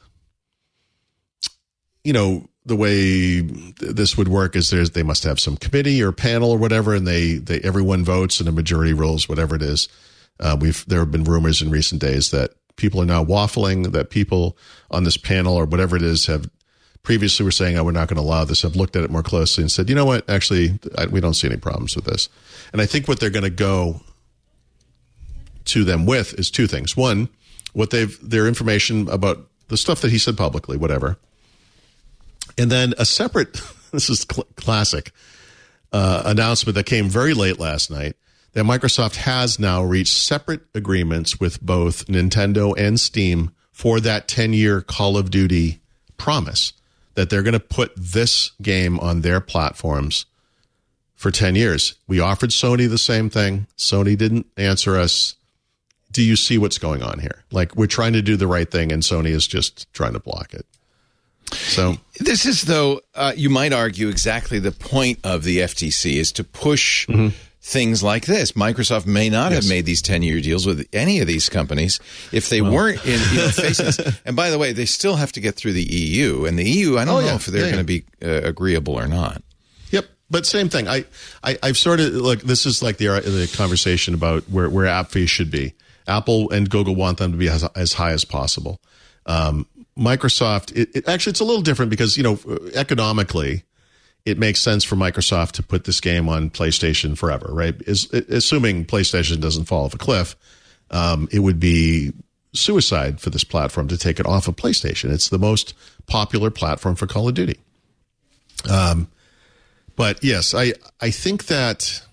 you know, the way this would work is there's they must have some committee or panel or whatever, and they they everyone votes and a majority rules, whatever it is. Uh, we've there have been rumors in recent days that people are now waffling, that people on this panel or whatever it is have previously were saying, "Oh, we're not going to allow this," have looked at it more closely and said, "You know what? Actually, I, we don't see any problems with this." And I think what they're going to go to them with is two things. One, what they've their information about the stuff that he said publicly, whatever. And then a separate, this is cl- classic, uh, announcement that came very late last night that Microsoft has now reached separate agreements with both Nintendo and Steam for that ten-year Call of Duty promise that they're going to put this game on their platforms for ten years. We offered Sony the same thing. Sony didn't answer us. Do you see what's going on here? Like, we're trying to do the right thing, and Sony is just trying to block it. So this is, though, uh, you might argue exactly the point of the F T C is to push mm-hmm. things like this. Microsoft may not Yes. have made these ten-year deals with any of these companies if they weren't in you know, facing this. And by the way, they still have to get through the E U. And the E U, I don't Oh, know yeah. if they're Yeah, going to yeah. be uh, agreeable or not. Yep, but same thing. I, I I've sort of look. This is like the the conversation about where where app fees should be. Apple and Google want them to be as, as high as possible. Um, Microsoft, it, it, actually, it's a little different because you know economically, it makes sense for Microsoft to put this game on PlayStation forever, right? Is, assuming PlayStation doesn't fall off a cliff, um, it would be suicide for this platform to take it off of PlayStation. It's the most popular platform for Call of Duty. Um, but yes, I I think that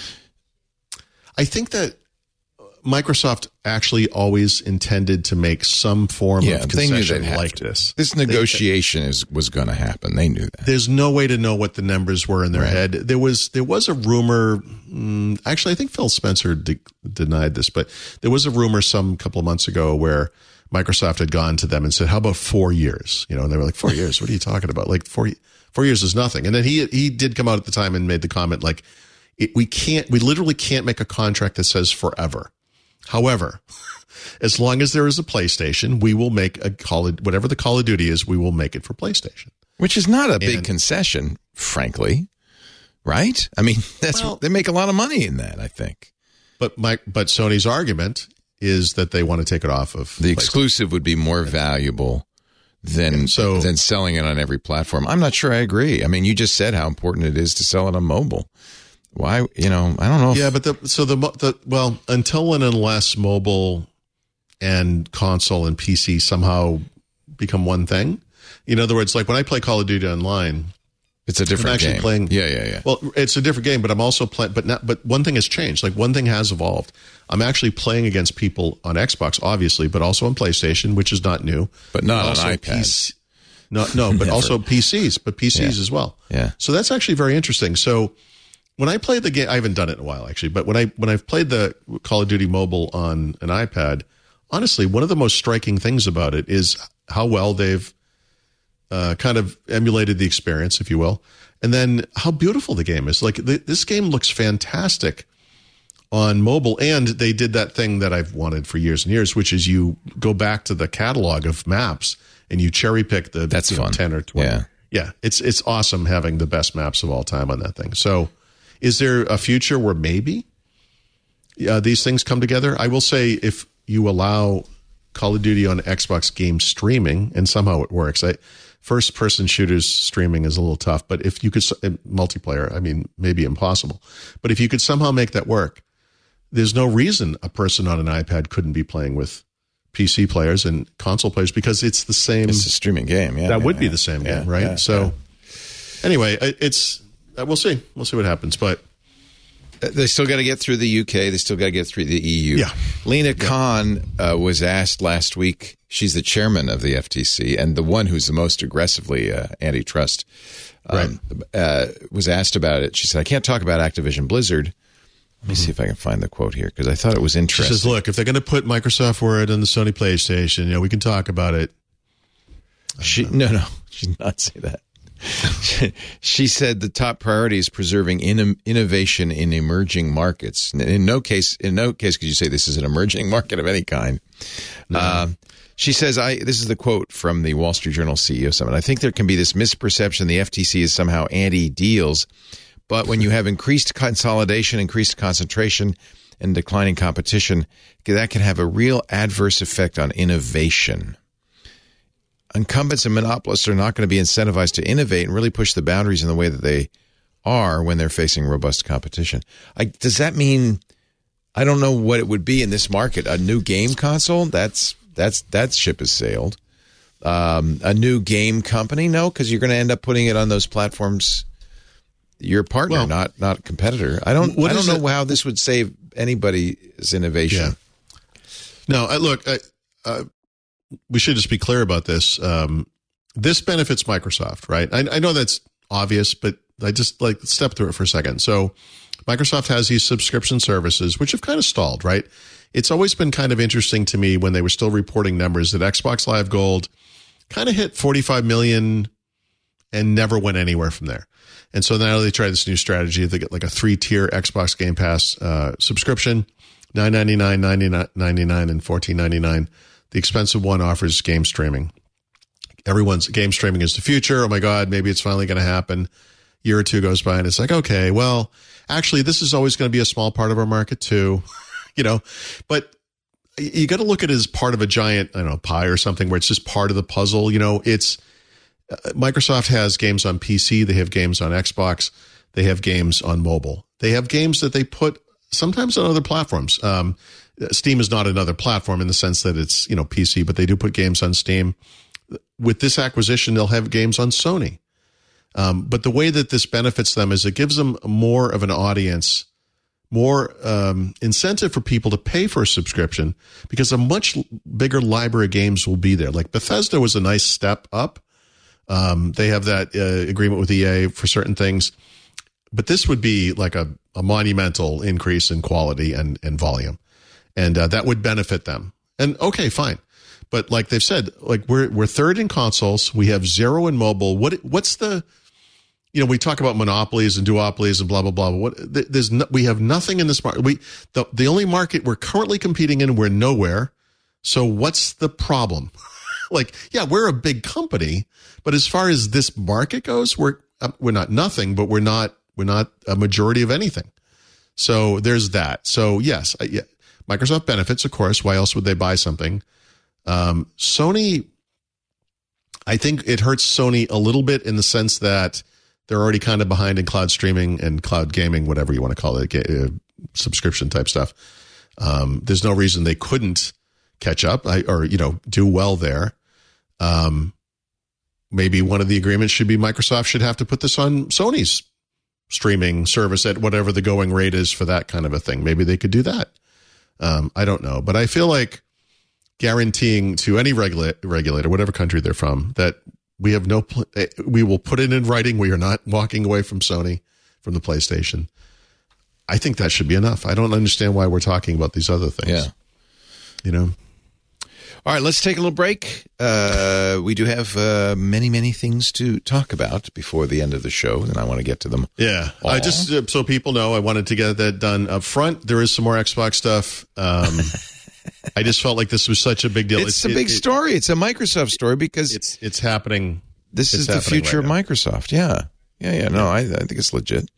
I think that Microsoft actually always intended to make some form Yeah, of they knew concession they'd have like to. this. This negotiation is was going to happen. They knew that. There's no way to know what the numbers were in their Right. head. There was there was a rumor. Mm, actually, I think Phil Spencer de- denied this, but there was a rumor some couple of months ago where Microsoft had gone to them and said, "How about four years?" You know, and they were like, four years? What are you talking about? Like four four years is nothing." And then he he did come out at the time and made the comment like, it, "We can't. We literally can't make a contract that says forever. However." As long as there is a PlayStation, we will make a Call of, whatever the Call of Duty is, we will make it for PlayStation. Which is not a big And- concession, frankly. Right? I mean, that's Well- they make a lot of money in that, I think. But my but Sony's argument is that they want to take it off of The PlayStation. exclusive would be more valuable than so- than selling it on every platform. I'm not sure I agree. I mean, you just said how important it is to sell it on mobile. Why, you know, I don't know. If, Yeah, but the so the the well until and unless mobile and console and P C somehow become one thing. In other words, like when I play Call of Duty online, it's a different I'm actually game. playing. Yeah, yeah, yeah. Well, it's a different game, but I'm also playing. But not. But one thing has changed. Like one thing has evolved. I'm actually playing against people on Xbox, obviously, but also on PlayStation, which is not new. But not on also iPad. P C, no, no, but Never. also P Cs, but P Cs Yeah. as well. Yeah. So that's actually very interesting. So when I play the game, I haven't done it in a while actually, but when I when I've played the Call of Duty Mobile on an iPad, honestly, one of the most striking things about it is how well they've uh, kind of emulated the experience, if you will, and then how beautiful the game is. Like th- this game looks fantastic on mobile, and they did that thing that I've wanted for years and years, which is you go back to the catalog of maps and you cherry pick the That's you know, fun. ten or twenty. Yeah. Yeah, it's it's awesome having the best maps of all time on that thing. So, is there a future where maybe uh, these things come together? I will say, if you allow Call of Duty on Xbox game streaming, and somehow it works. I, first-person shooters streaming is a little tough, but if you could uh, multiplayer, I mean, maybe impossible. But if you could somehow make that work, there's no reason a person on an iPad couldn't be playing with P C players and console players because it's the same. It's a streaming game. Yeah, that yeah, would be yeah. the same Yeah, game, right? yeah, so, yeah. anyway, it- it's uh, we'll see. We'll see what happens. But They still got to get through the U K. They still got to get through the E U. Yeah. Lena Khan uh, was asked last week. She's the chairman of the F T C and the one who's the most aggressively uh, antitrust. Um, uh, was asked about it. She said, "I can't talk about Activision Blizzard." Let me see if I can find the quote here because I thought it was she interesting. says, "Look, if they're going to put Microsoft Word on the Sony PlayStation, you know, we can talk about it." She no no she did not say that. She, she said the top priority is preserving in, innovation in emerging markets. In no case, in no case could you say this is an emerging market of any kind. No. Uh, she says, "I." This is the quote from the Wall Street Journal C E O Summit. "I think there can be this misperception the F T C is somehow anti-deals, but when you have increased consolidation, increased concentration, and declining competition, that can have a real adverse effect on innovation. Incumbents and monopolists are not going to be incentivized to innovate and really push the boundaries in the way that they are when they're facing robust competition." I, does that mean, I don't know what it would be in this market, a new game console? That's that's that ship has sailed. Um, a new game company? No, because you're going to end up putting it on those platforms. You're a partner, Well, not not a competitor. I don't what I don't is know it- how this would save anybody's innovation. Yeah. No, I, look, I, uh, we should just be clear about this. Um, this benefits Microsoft, right? I, I know that's obvious, but I just like step through it for a second. So Microsoft has these subscription services, which have kind of stalled, right? It's always been kind of interesting to me when they were still reporting numbers that Xbox Live Gold kind of hit forty-five million and never went anywhere from there. And so now they try this new strategy. They get like a three-tier Xbox Game Pass uh, subscription, nine ninety-nine, ninety-nine ninety-nine, and fourteen ninety-nine. The expensive one offers game streaming. Everyone's game streaming is the future. Oh my God, maybe it's finally going to happen. Year or two goes by and it's like, okay, well, actually, this is always going to be a small part of our market too, you know, but you got to look at it as part of a giant, I don't know, pie or something where it's just part of the puzzle. You know, it's uh, Microsoft has games on P C. They have games on Xbox. They have games on mobile. They have games that they put sometimes on other platforms. Um, Steam is not another platform in the sense that it's, you know, P C, but they do put games on Steam. With this acquisition, they'll have games on Sony. Um, but the way that this benefits them is it gives them more of an audience, more um, incentive for people to pay for a subscription because a much bigger library of games will be there. Like Bethesda was a nice step up. Um, they have that uh, agreement with E A for certain things. But this would be like a, a monumental increase in quality and, and volume. And uh, that would benefit them. And okay, fine. But like they've said, like we're we're third in consoles, we have zero in mobile. What what's the, you know, we talk about monopolies and duopolies and blah blah blah. But what there's no, we have nothing in this market. We the the only market we're currently competing in, we're nowhere. So what's the problem? Like, yeah, we're a big company, but as far as this market goes, we're we're not nothing, but we're not we're not a majority of anything. So there's that. So yes, yeah, Microsoft benefits, of course. Why else would they buy something? Um, Sony, I think it hurts Sony a little bit in the sense that they're already kind of behind in cloud streaming and cloud gaming, whatever you want to call it, uh, subscription type stuff. Um, there's no reason they couldn't catch up I, or, you know, do well there. Um, maybe one of the agreements should be Microsoft should have to put this on Sony's streaming service at whatever the going rate is for that kind of a thing. Maybe they could do that. Um, I don't know, but I feel like guaranteeing to any regula- regulator, whatever country they're from, that we have no, pl- we will put it in writing. We are not walking away from Sony, from the PlayStation. I think that should be enough. I don't understand why we're talking about these other things. Yeah. You know? All right, let's take a little break. Uh, we do have uh, many, many things to talk about before the end of the show, and I want to get to them. Yeah, all. I just uh, so people know, I wanted to get that done up front. There is some more Xbox stuff. Um, I just felt like this was such a big deal. It's, it's a big it, story. It's a Microsoft story because it's it's happening. This it's is the future right of Microsoft. Yeah, yeah, yeah. No, I, I think it's legit.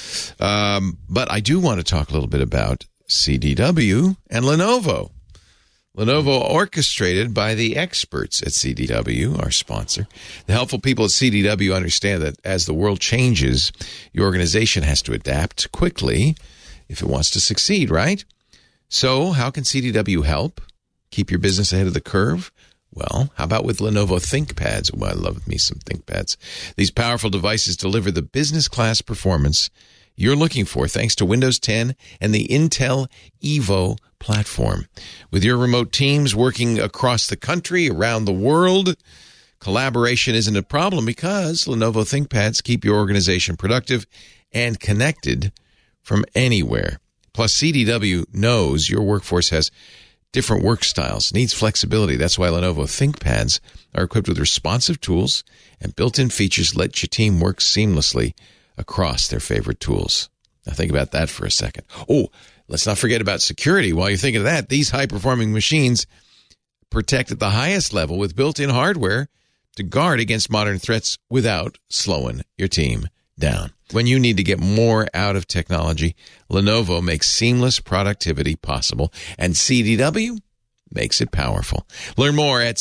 Um, but I do want to talk a little bit about C D W and Lenovo. Lenovo, orchestrated by the experts at C D W, our sponsor. The helpful people at C D W understand that as the world changes, your organization has to adapt quickly if it wants to succeed, right? So how can C D W help keep your business ahead of the curve? Well, how about with Lenovo ThinkPads? Oh, I love me some ThinkPads. These powerful devices deliver the business class performance you're looking for thanks to Windows ten and the Intel Evo platform. With your remote teams working across the country, around the world, collaboration isn't a problem because Lenovo ThinkPads keep your organization productive and connected from anywhere. Plus, C D W knows your workforce has different work styles, needs flexibility. That's why Lenovo ThinkPads are equipped with responsive tools and built-in features that let your team work seamlessly across their favorite tools. Now think about that for a second. Oh, let's not forget about security. While you're thinking of that, these high-performing machines protect at the highest level with built-in hardware to guard against modern threats without slowing your team down. When you need to get more out of technology, Lenovo makes seamless productivity possible, and C D W makes it powerful. Learn more at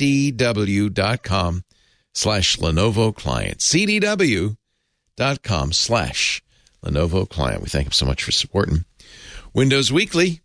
cdw.com slash Lenovo client. cdw.com slash Lenovo client. We thank them so much for supporting Windows Weekly.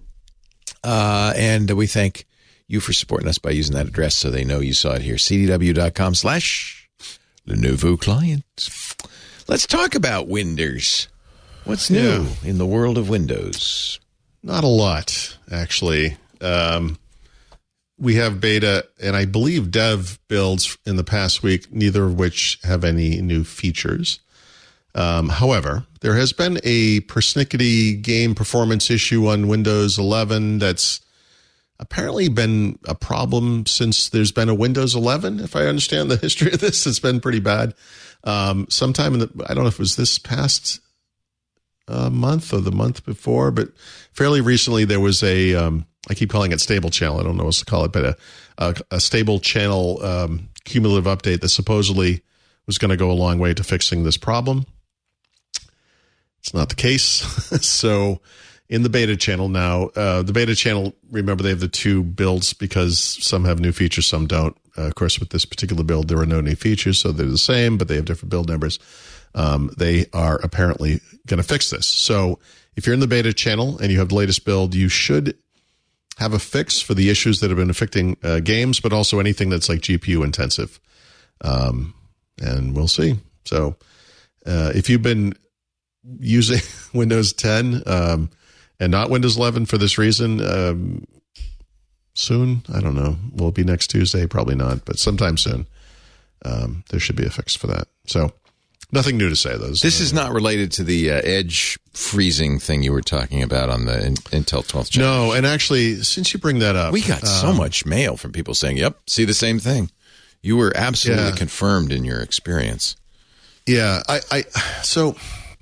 Uh, and we thank you for supporting us by using that address so they know you saw it here. cdw.com slash Lenovo client. Let's talk about Windows. What's new yeah. in the world of Windows? Not a lot, actually. Um, we have beta and I believe dev builds in the past week, neither of which have any new features. Um, however, there has been a persnickety game performance issue on Windows eleven that's apparently been a problem since there's been a Windows eleven. If I understand the history of this, it's been pretty bad. Um, sometime in the, I don't know if it was this past uh, month or the month before, but fairly recently there was a, um, I keep calling it stable channel. I don't know what to call it, but a, a, a stable channel um, cumulative update that supposedly was going to go a long way to fixing this problem. It's not the case. So in the beta channel now, uh, the beta channel, remember they have the two builds because some have new features, some don't. Uh, of course, with this particular build, there are no new features, so they're the same, but they have different build numbers. Um, they are apparently going to fix this. So if you're in the beta channel and you have the latest build, you should have a fix for the issues that have been affecting uh, games, but also anything that's like G P U intensive. Um, and we'll see. So uh, if you've been using Windows ten um, and not Windows eleven for this reason, um, soon, I don't know. Will it be next Tuesday? Probably not, but sometime soon. Um, there should be a fix for that. So nothing new to say, though. This is not related to the uh, edge freezing thing you were talking about on the in- Intel twelfth gen. No, and actually, since you bring that up, we got um, so much mail from people saying, yep, see the same thing. You were absolutely yeah. confirmed in your experience. Yeah, I, I so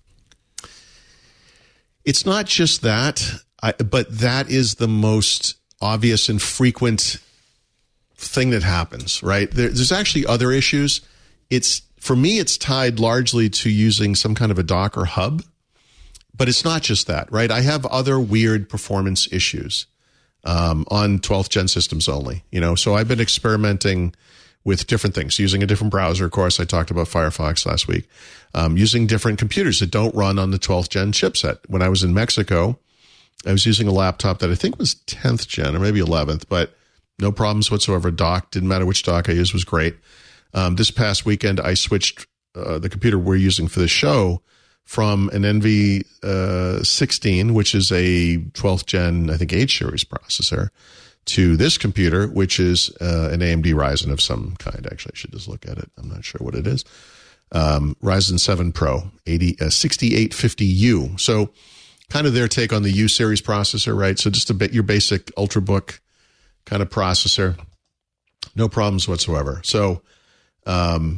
it's not just that, I, but that is the most obvious and frequent thing that happens, right? There, there's actually other issues. It's for me, it's tied largely to using some kind of a Docker hub, but it's not just that, right? I have other weird performance issues um, on twelfth gen systems only, you know. So I've been experimenting with different things, using a different browser. Of course, I talked about Firefox last week, um, using different computers that don't run on the twelfth gen chipset. When I was in Mexico, I was using a laptop that I think was tenth gen or maybe eleventh, but no problems whatsoever. Dock, didn't matter which dock I used, was great. Um, this past weekend, I switched uh, the computer we're using for the show from an N V uh, sixteen, which is a twelfth gen, I think, H series processor, to this computer, which is uh, an A M D Ryzen of some kind. Actually, I should just look at it. I'm not sure what it is. Um, Ryzen seven Pro, eighty, uh, sixty-eight fifty U. So kind of their take on the U series processor, right? So just a bit your basic Ultrabook kind of processor. No problems whatsoever. So, um,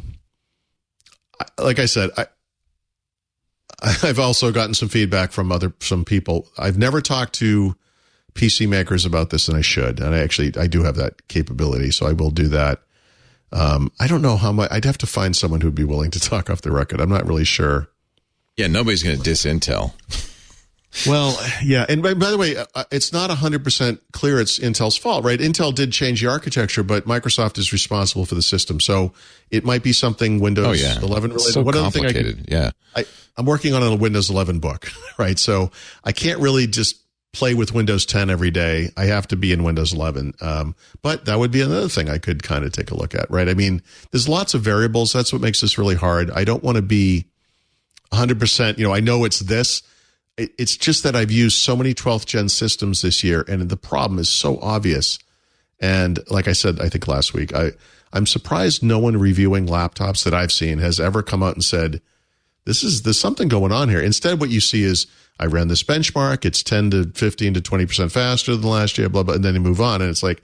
like I said, I, I've also gotten some feedback from other some people. I've never talked to P C makers about this, and I should. And I actually, I do have that capability, so I will do that. Um, I don't know how much. I'd have to find someone who'd be willing to talk off the record. I'm not really sure. Yeah, nobody's going to diss Intel. Well, yeah. And by, by the way, it's not one hundred percent clear it's Intel's fault, right? Intel did change the architecture, but Microsoft is responsible for the system. So it might be something Windows oh, yeah. eleven related. So what complicated, other thing I could, yeah. I, I'm working on a Windows eleven book, right? So I can't really just play with Windows ten every day. I have to be in Windows eleven. Um, but that would be another thing I could kind of take a look at, right? I mean, there's lots of variables. That's what makes this really hard. I don't want to be one hundred percent, you know, I know it's this. It, it's just that I've used so many twelfth gen systems this year, and the problem is so obvious. And like I said, I think last week, I, I'm surprised no one reviewing laptops that I've seen has ever come out and said, this is, there's something going on here. Instead, what you see is, I ran this benchmark. It's ten to fifteen to twenty percent faster than last year, blah, blah. And then you move on. And it's like,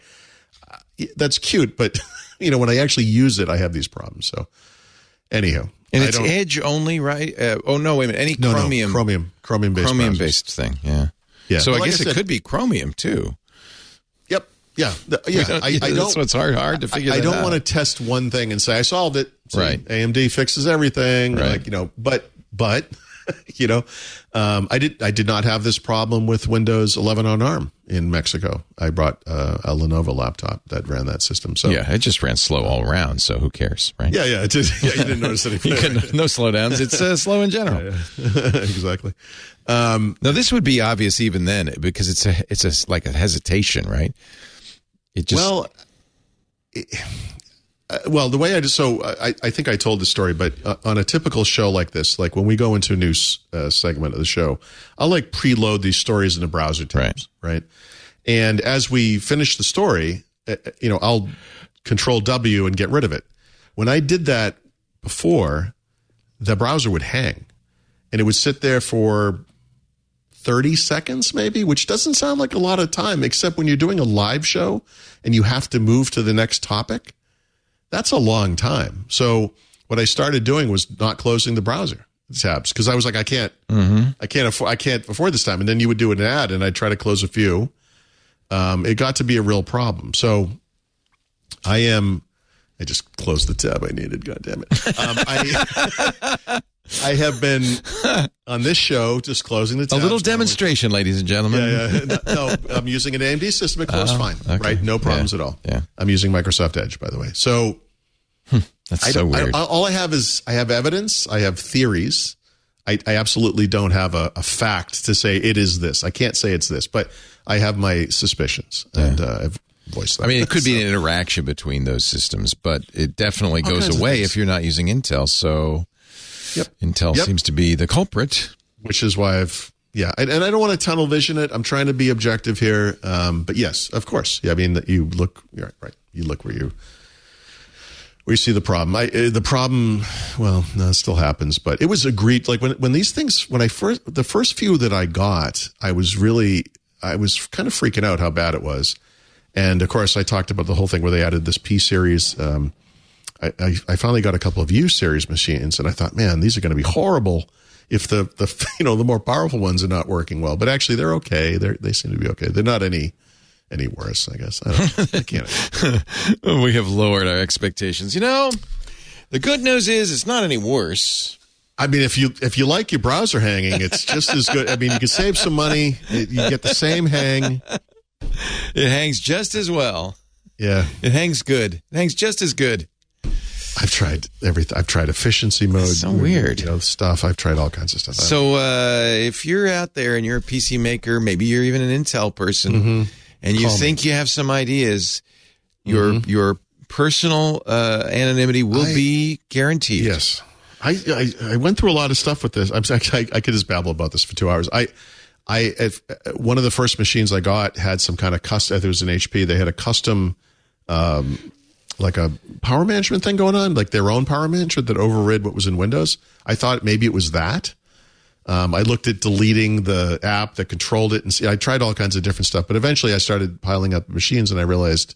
that's cute. But, you know, when I actually use it, I have these problems. So anyhow. And I it's don't, Edge only, right? Uh, oh, no, wait a minute. Any no, Chromium. No, Chromium. Chromium-based Chromium-based thing, yeah. Yeah. So but I like guess I said, it could be Chromium, too. Yep. Yeah. Yeah. don't, I, I don't, that's what's hard, hard to figure I, I that don't out. want to test one thing and say, I solved it. So right. A M D fixes everything. Right. Like, you know, but, but, you know, um, I did, I did not have this problem with Windows eleven on ARM in Mexico. I brought uh, a Lenovo laptop that ran that system. So yeah, it just ran slow all around. So who cares, right? Yeah. Yeah. It did, yeah. You didn't notice anything. you couldn't, no slowdowns. It's uh, slow in general. Yeah, yeah. Exactly. Um, now this would be obvious even then because it's a, it's a, like a hesitation, right? It just, well, it, Uh, well, the way I just, so I, I think I told the story, but uh, on a typical show like this, like when we go into a new uh, segment of the show, I'll like preload these stories into browser tabs, right. right? And as we finish the story, uh, you know, I'll control W and get rid of it. When I did that before, the browser would hang and it would sit there for thirty seconds maybe, which doesn't sound like a lot of time, except when you're doing a live show and you have to move to the next topic. That's a long time. So what I started doing was not closing the browser tabs because I was like, I can't, mm-hmm. I can't afford, I can't afford this time. And then you would do an ad, and I'd try to close a few. Um, it got to be a real problem. So I am. I just closed the tab I needed. God damn it! Um, I I have been on this show just closing the tab. A little demonstration, ladies and gentlemen. Yeah, yeah. No, I'm using an A M D system. It closed Oh, fine, okay. right? No problems Yeah, at all. yeah. I'm using Microsoft Edge, by the way. So. That's I so don't, weird. I, all I have is I have evidence. I have theories. I, I absolutely don't have a, a fact to say it is this. I can't say it's this, but I have my suspicions, and uh, I've voiced them. I mean, it could So- be an interaction between those systems, but it definitely All goes kinds of away things. if you're not using Intel. So Yep. Intel Yep. seems to be the culprit. which is why I've yeah, and, and I don't want to tunnel vision it. I'm trying to be objective here, um, but yes, of course, yeah. I mean, you look you're right, right. You look where you where you see the problem. I uh, the problem, well, no, it still happens, but it was agreed. Like when when these things, when I first the first few that I got, I was really I was kind of freaking out how bad it was, and of course, I talked about the whole thing where they added this P series. Um, I, I, I finally got a couple of U series machines, and I thought, man, these are going to be horrible if the, the you know the more powerful ones are not working well. But actually, they're okay. They they seem to be okay. They're not any any worse, I guess. I don't. I can't. We have lowered our expectations. You know, the good news is it's not any worse. I mean, if you if you like your browser hanging, it's just as good. I mean, you can save some money. You get the same hang. It hangs just as well. Yeah, It hangs good. It hangs just as good. I've tried everything. I've tried efficiency mode. so weird. You know, stuff. I've tried all kinds of stuff. So uh, if you're out there and you're a P C maker, maybe you're even an Intel person, and you Call me. think you have some ideas, your your personal uh, anonymity will I- be guaranteed. Yes. I, I I went through a lot of stuff with this. I'm actually I, I could just babble about this for two hours. I I if, one of the first machines I got had some kind of custom. It was an H P. They had a custom, um, like a power management thing going on, like their own power management that overrid what was in Windows. I thought maybe it was that. Um, I looked at deleting the app that controlled it, and see, I tried all kinds of different stuff. But eventually, I started piling up machines, and I realized,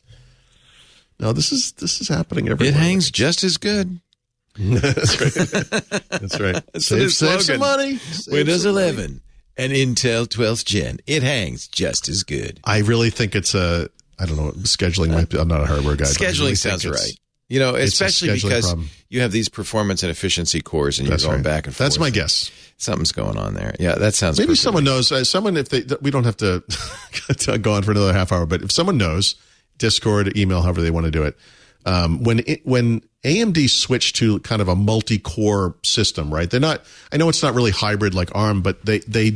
no, this is this is happening everywhere. It hangs just as good. That's right. That's right. That's save, the save some slogan. money. Save Windows some money. eleven and Intel twelfth gen. It hangs just as good. I really think it's a. I don't know. Scheduling might be. I'm not a hardware guy. but I Scheduling really sounds think it's- right. You know, it's a especially scheduling because problem. you have these performance and efficiency cores, and you're That's going right. back and forth. That's my guess. Something's going on there. Yeah, that sounds. Maybe perfect. someone knows. Uh, someone, if they, we don't have to go on for another half hour, but if someone knows, Discord, email, however they want to do it. Um, when it, when A M D switched to kind of a multi-core system, right? They're not. I know it's not really hybrid like ARM, but they they.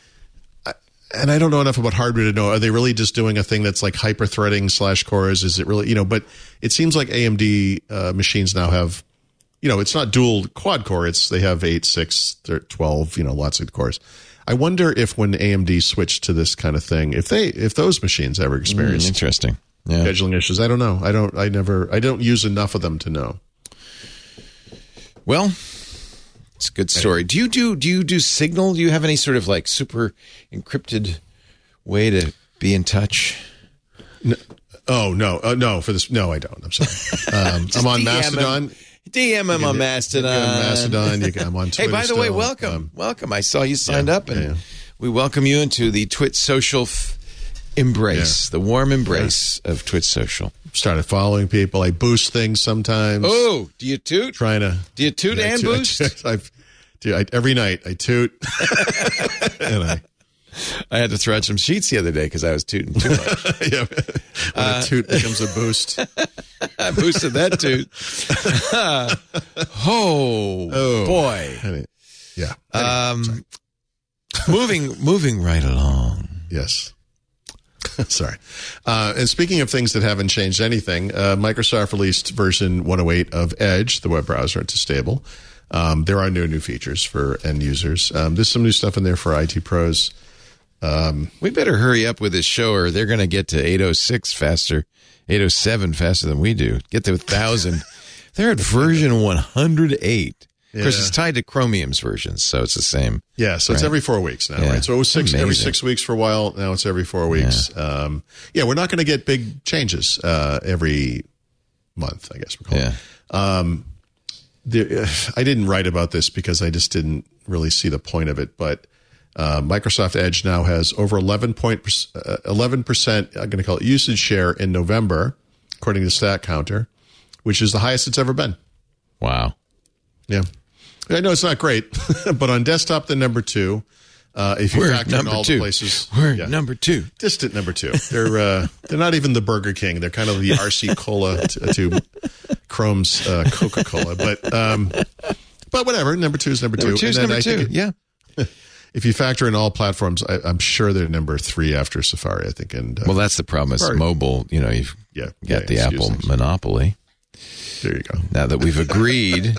And I don't know enough about hardware to know. Are they really just doing a thing that's like hyper-threading slash cores? Is it really, you know, but it seems like A M D uh, machines now have, you know, it's not dual quad core. It's, they have eight, six, twelve, you know, lots of cores. I wonder if when A M D switched to this kind of thing, if they, if those machines ever Mm, experienced interesting. Yeah. scheduling issues. I don't know. I don't, I never, I don't use enough of them to know. Well, it's a good story. Do you do do you do Signal? Do you have any sort of like super encrypted way to be in touch? Oh, no, uh, no, for this. No, I don't. I'm sorry. Um, I'm on D M him. Mastodon. D M him on Mastodon. You're on Mastodon. You can, I'm on Hey, Twitter by the way, still. welcome, Um, welcome. I saw you signed yeah, up, and yeah, yeah. we welcome you into the Twit Social f- embrace, the warm embrace of Twit Social. started following people. I boost things sometimes. Oh, do you toot? Trying to. Do you toot Yeah, I and toot- I boost? toot- I've, dude, I, every night I toot. and I. I had to thread some sheets the other day because I was tooting too much. Yeah. When a toot becomes a boost. I boosted that toot. oh, Oh. boy. Anyway, yeah. Um, moving, moving right along. Yes. Sorry. Uh, and speaking of things that haven't changed anything, uh, Microsoft released version one oh eight of Edge, the web browser, to stable. Um, there are no new features for end users. Um, there's some new stuff in there for I T pros. We better hurry up with this show, or they're going to get to eight oh six faster, eight oh seven faster than we do. Get to one thousand. They're at version one hundred eight. Of course, Yeah. it's tied to Chromium's versions, so it's the same. Yeah, so it's Right. every four weeks now, Yeah. right? So it was six every Amazing. six weeks for a while. Now it's every four weeks. Yeah, um, yeah we're not going to get big changes uh, every month, I guess we're calling Yeah. it. Um, the, uh, I didn't write about this because I just didn't really see the point of it, but uh, Microsoft Edge now has over eleven point, uh, eleven percent, I'm going to call it usage share in November, according to Stat Counter, which is the highest it's ever been. Wow. Yeah. I know it's not great, but on desktop, the number two. Uh, if you We're factor in number all two. the places, We're yeah, number two. distant number two. They're uh, they're not even the Burger King. They're kind of the R C Cola t- to Chrome's uh, Coca Cola. But um, but whatever. Number two is number two. Number two is And then number I think two. it- Yeah. If you factor in all platforms, I, I'm sure they're number three after Safari. I think. And uh, Well, that's the problem. It's Sorry. mobile. You know, you've yeah, got yeah, the excuse Apple things. monopoly. There you go. Now that we've agreed.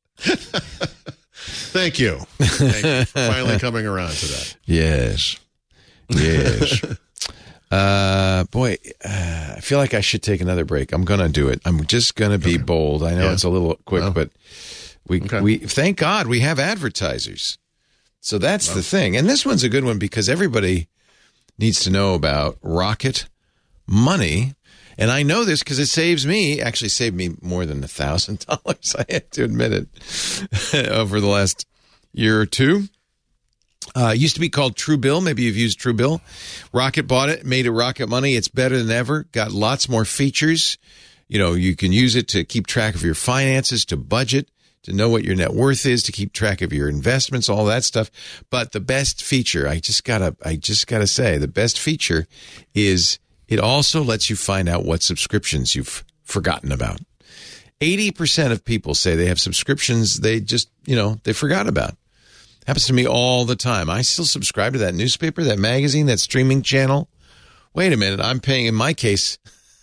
Thank you. Thank you for finally coming around to that. Yes. Yes. uh, boy, uh, I feel like I should take another break. I'm going to do it. I'm just going to be Okay. bold. I know Yeah. it's a little quick, Well. but we, Okay. we, thank God we have advertisers. So that's the thing. And this one's a good one because everybody needs to know about Rocket Money. And I know this because it saves me, actually saved me more than a thousand dollars. I have to admit it over the last year or two. Uh, it used to be called Truebill. Maybe you've used Truebill. Rocket bought it, made it Rocket Money. It's better than ever. Got lots more features. You know, you can use it to keep track of your finances, to budget, to know what your net worth is, to keep track of your investments, all that stuff. But the best feature, I just gotta, I just gotta say, the best feature is it also lets you find out what subscriptions you've forgotten about. eighty percent of people say they have subscriptions they just, you know, they forgot about. Happens to me all the time. I still subscribe to that newspaper, that magazine, that streaming channel. Wait a minute. I'm paying, in my case,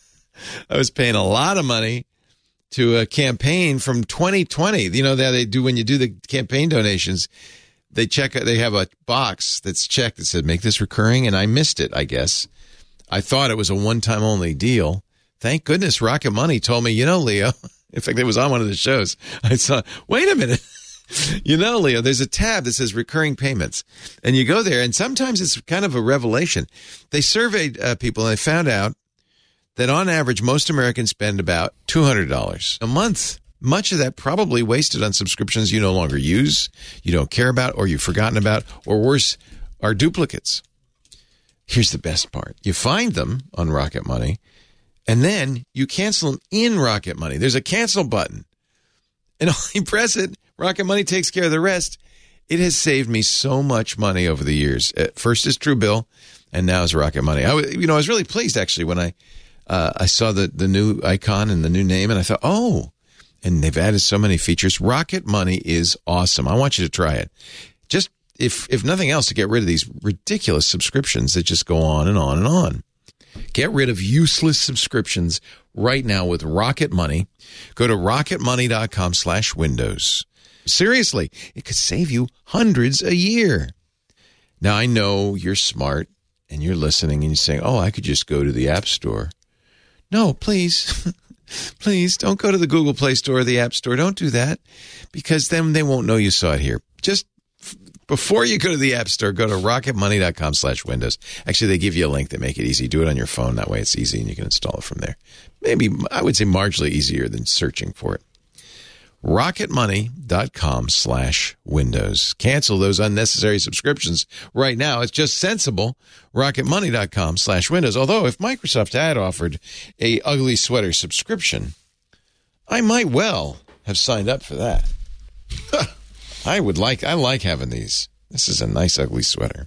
I was paying a lot of money to a campaign from twenty twenty. You know, that they do when you do the campaign donations, they check, they have a box that's checked that said, make this recurring. And I missed it, I guess. I thought it was a one-time only deal. Thank goodness Rocket Money told me, you know, Leo, in fact, it was on one of the shows. I saw, wait a minute. You know, Leo, there's a tab that says recurring payments. And you go there, and sometimes it's kind of a revelation. They surveyed uh, people, and they found out that on average, most Americans spend about two hundred dollars a month. Much of that probably wasted on subscriptions you no longer use, you don't care about, or you've forgotten about, or worse, are duplicates. Here's the best part. You find them on Rocket Money, and then you cancel them in Rocket Money. There's a cancel button. And you press it, Rocket Money takes care of the rest. It has saved me so much money over the years. At first is Truebill, and now is Rocket Money. I, was- you know, I was really pleased, actually, when I uh, I saw the, the new icon and the new name, and I thought, oh, and they've added so many features. Rocket Money is awesome. I want you to try it. Just If if nothing else, to get rid of these ridiculous subscriptions that just go on and on and on. Get rid of useless subscriptions right now with Rocket Money. Go to rocketmoney.com slash windows. Seriously, it could save you hundreds a year. Now, I know you're smart and you're listening and you're saying, oh, I could just go to the App Store. No, please. Please don't go to the Google Play Store or the App Store. Don't do that because then they won't know you saw it here. Just before you go to the App Store, go to rocketmoney.com slash windows. Actually, they give you a link that make it easy. Do it on your phone. That way it's easy and you can install it from there. Maybe, I would say marginally easier than searching for it. rocketmoney.com slash windows. Cancel those unnecessary subscriptions right now. It's just sensible. rocketmoney.com slash windows. Although if Microsoft had offered a ugly sweater subscription, I might well have signed up for that. I would like, I like having these. This is a nice, ugly sweater.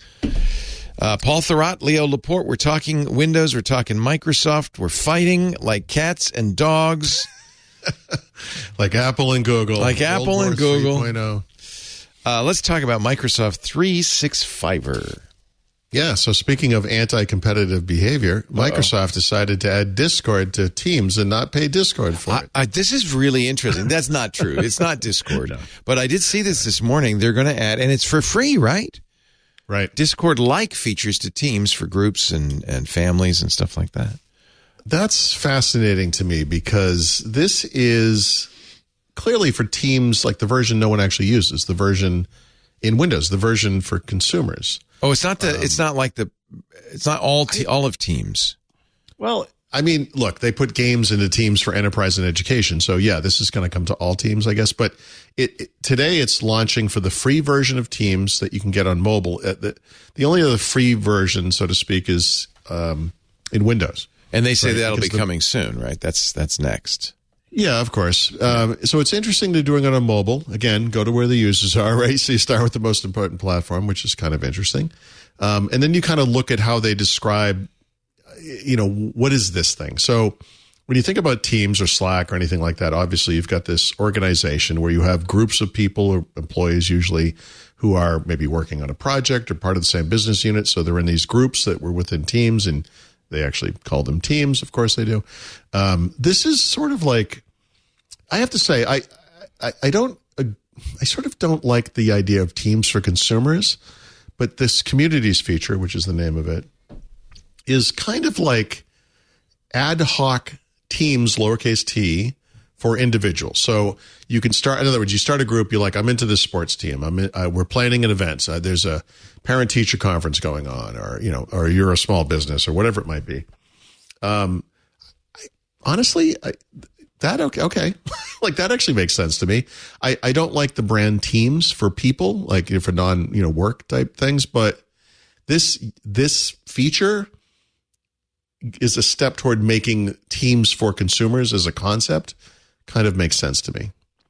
Uh, Paul Thurrott, Leo Laporte, we're talking Windows, we're talking Microsoft, we're fighting like cats and dogs. Like Apple and Google. Like World Apple War and Google. three point oh. Uh, let's talk about Microsoft three sixty-five. Yeah, so speaking of anti-competitive behavior, Microsoft decided to add Discord to Teams and not pay Discord for I, it. I, this is really interesting. That's not true. It's not Discord. No. But I did see this this morning. They're going to add, and it's for free, right? Right. Discord-like features to Teams for groups and, and families and stuff like that. That's fascinating to me because this is clearly for Teams, like the version no one actually uses, the version in Windows, the version for consumers. Oh, it's not the. Um, it's not like the. It's not all te- all of Teams. Well, I mean, look, they put games into Teams for enterprise and education, so yeah, this is going to come to all Teams, I guess. But it, it today it's launching for the free version of Teams that you can get on mobile. Uh, the, the only other free version, so to speak, is um, in Windows. And they say right? that'll because be the, coming soon, right? That's that's next. Yeah, of course. Um, so it's interesting they're doing it on mobile. Again, go to where the users are, right? So you start with the most important platform, which is kind of interesting. Um, and then you kind of look at how they describe, you know, what is this thing? So when you think about Teams or Slack or anything like that, obviously you've got this organization where you have groups of people or employees usually who are maybe working on a project or part of the same business unit. So they're in these groups that were within Teams, and they actually call them teams. Of course they do. Um, this is sort of like, I have to say, I, I, I don't, uh, I sort of don't like the idea of Teams for consumers, but this communities feature, which is the name of it, is kind of like ad hoc Teams, lowercase t, for individuals. So you can start, in other words, you start a group, you're like, I'm into this sports team. I'm in, uh, we're planning an event. Uh, there's a parent teacher conference going on, or, you know, or you're a small business or whatever it might be. Um, I, honestly, I, that, okay. okay. Like that actually makes sense to me. I, I don't like the brand Teams for people, like for non, you know, work type things, but this, this feature is a step toward making Teams for consumers as a concept kind of makes sense to me,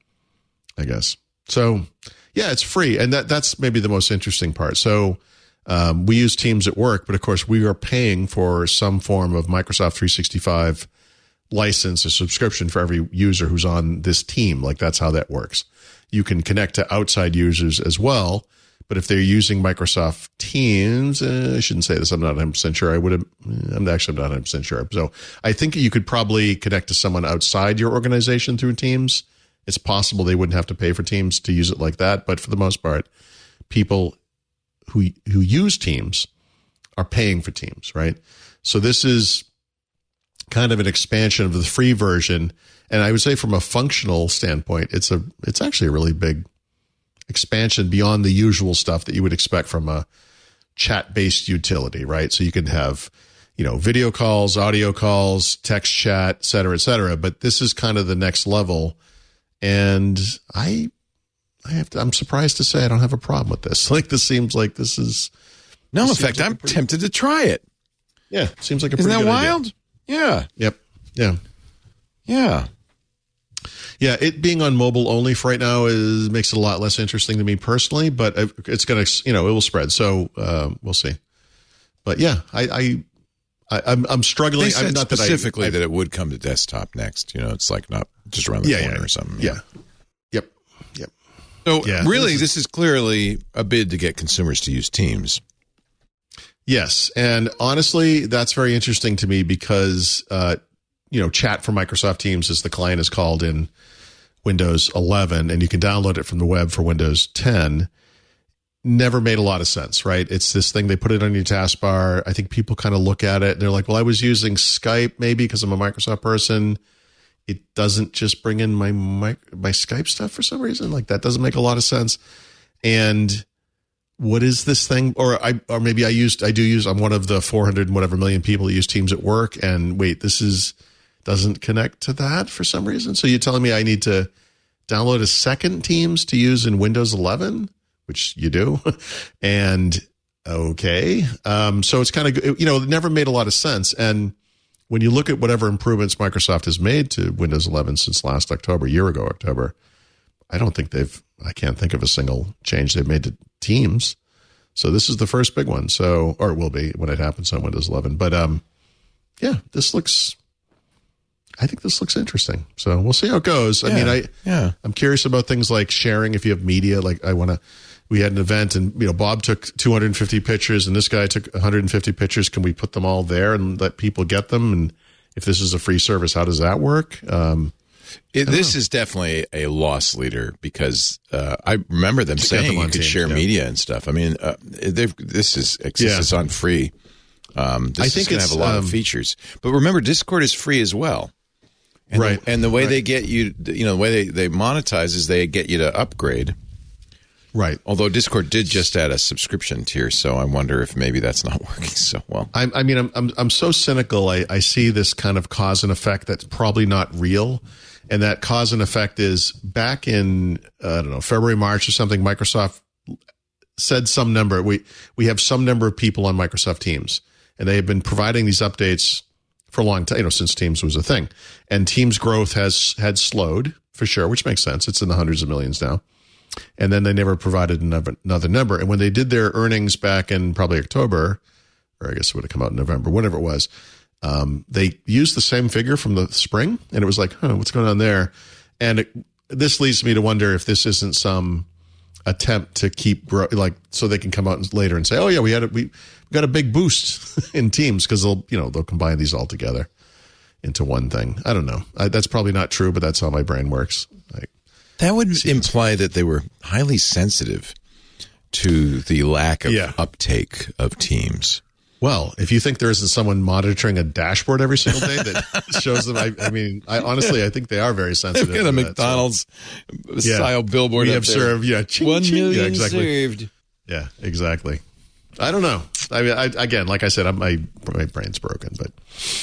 I guess. So yeah, it's free. And that that's maybe the most interesting part. So um, we use Teams at work, but of course we are paying for some form of Microsoft three sixty-five license or subscription for every user who's on this team. Like that's how that works. You can connect to outside users as well. But if they're using Microsoft Teams, uh, I shouldn't say this, I'm not one hundred percent sure. I would have, I'm actually not one hundred percent sure. So I think you could probably connect to someone outside your organization through Teams. It's possible they wouldn't have to pay for Teams to use it like that. But for the most part, people who who use Teams are paying for Teams, right? So this is kind of an expansion of the free version. And I would say from a functional standpoint, it's a it's actually a really big expansion beyond the usual stuff that you would expect from a chat-based utility, right? So you can have, you know, video calls, audio calls, text chat, et cetera, et cetera. But this is kind of the next level. And I, I have to, I'm surprised to say I don't have a problem with this. Like, this seems like this is. No, in this fact, like I'm pretty, tempted to try it. Yeah. Seems like a Isn't pretty that good wild? idea. Yeah. Yep. Yeah. Yeah. Yeah, it being on mobile only for right now is makes it a lot less interesting to me personally, but it's going to, you know, it will spread. So uh, we'll see. But yeah, I, I, I I'm, I'm struggling. They said I'm not specifically that, I, that it would come to desktop next. You know, it's like not just around the yeah, corner yeah, or something. Yeah. Yep. Yep. So yeah, really, this is, this is clearly a bid to get consumers to use Teams. Yes, and honestly, that's very interesting to me because uh, you know, chat for Microsoft Teams, as the client is called in Windows eleven, and you can download it from the web for Windows ten, never made a lot of sense, right? It's this thing, they put it on your taskbar. I think people kind of look at it and they're like, well, I was using Skype maybe because I'm a Microsoft person. It doesn't just bring in my, my my Skype stuff for some reason. Like that doesn't make a lot of sense. And what is this thing? Or I or maybe I used I do use I'm one of the four hundred and whatever million people that use Teams at work, and wait, this is doesn't connect to that for some reason. So you're telling me I need to download a second Teams to use in Windows eleven, which you do. And okay. Um, so it's kind of, you know, it never made a lot of sense. And when you look at whatever improvements Microsoft has made to Windows eleven since last October, a year ago, October, I don't think they've, I can't think of a single change they've made to Teams. So this is the first big one. So, or it will be when it happens on Windows eleven. But um, yeah, this looks, I think this looks interesting. So we'll see how it goes. Yeah, I mean, I, yeah. I'm curious about things like sharing. If you have media, like I want to, we had an event and, you know, Bob took two hundred fifty pictures and this guy took one hundred fifty pictures. Can we put them all there and let people get them? And if this is a free service, how does that work? Um, It, this know. is definitely a loss leader because uh, I remember them to saying them you could Teams, share yeah. media and stuff. I mean, uh, this is Yeah. it's on free. Um, this I is think going to it's, have a lot um, of features. But remember, Discord is free as well. And Right. The, and the way Right. they get you, you know, the way they, they monetize is they get you to upgrade. Right. Although Discord did just add a subscription tier, so I wonder if maybe that's not working so well. I, I mean, I'm, I'm I'm so cynical. I, I see this kind of cause and effect that's probably not real, and that cause and effect is back in uh, I don't know February, March or something. Microsoft said some number. We we have some number of people on Microsoft Teams, and they have been providing these updates for a long time. You know, since Teams was a thing, and Teams growth has had slowed for sure, which makes sense. It's in the hundreds of millions now. And then they never provided another, another number. And when they did their earnings back in probably October, or I guess it would have come out in November, whenever it was, um, they used the same figure from the spring. And it was like, huh, what's going on there? And it, this leads me to wonder if this isn't some attempt to keep grow, like so they can come out later and say, oh yeah, we had a, we got a big boost in Teams because they'll you know they'll combine these all together into one thing. I don't know. I, that's probably not true, but that's how my brain works. Like. That would imply that they were highly sensitive to the lack of Yeah. uptake of Teams. Well, if you think there isn't someone monitoring a dashboard every single day that shows them, I, I mean, I honestly, I think they are very sensitive. They've got a to that, McDonald's so. style billboard. We up have there. served, yeah, ching, One ching. million Yeah, exactly. served. Yeah, exactly. I don't know. I mean, I, again, like I said, I'm, my my brain's broken, but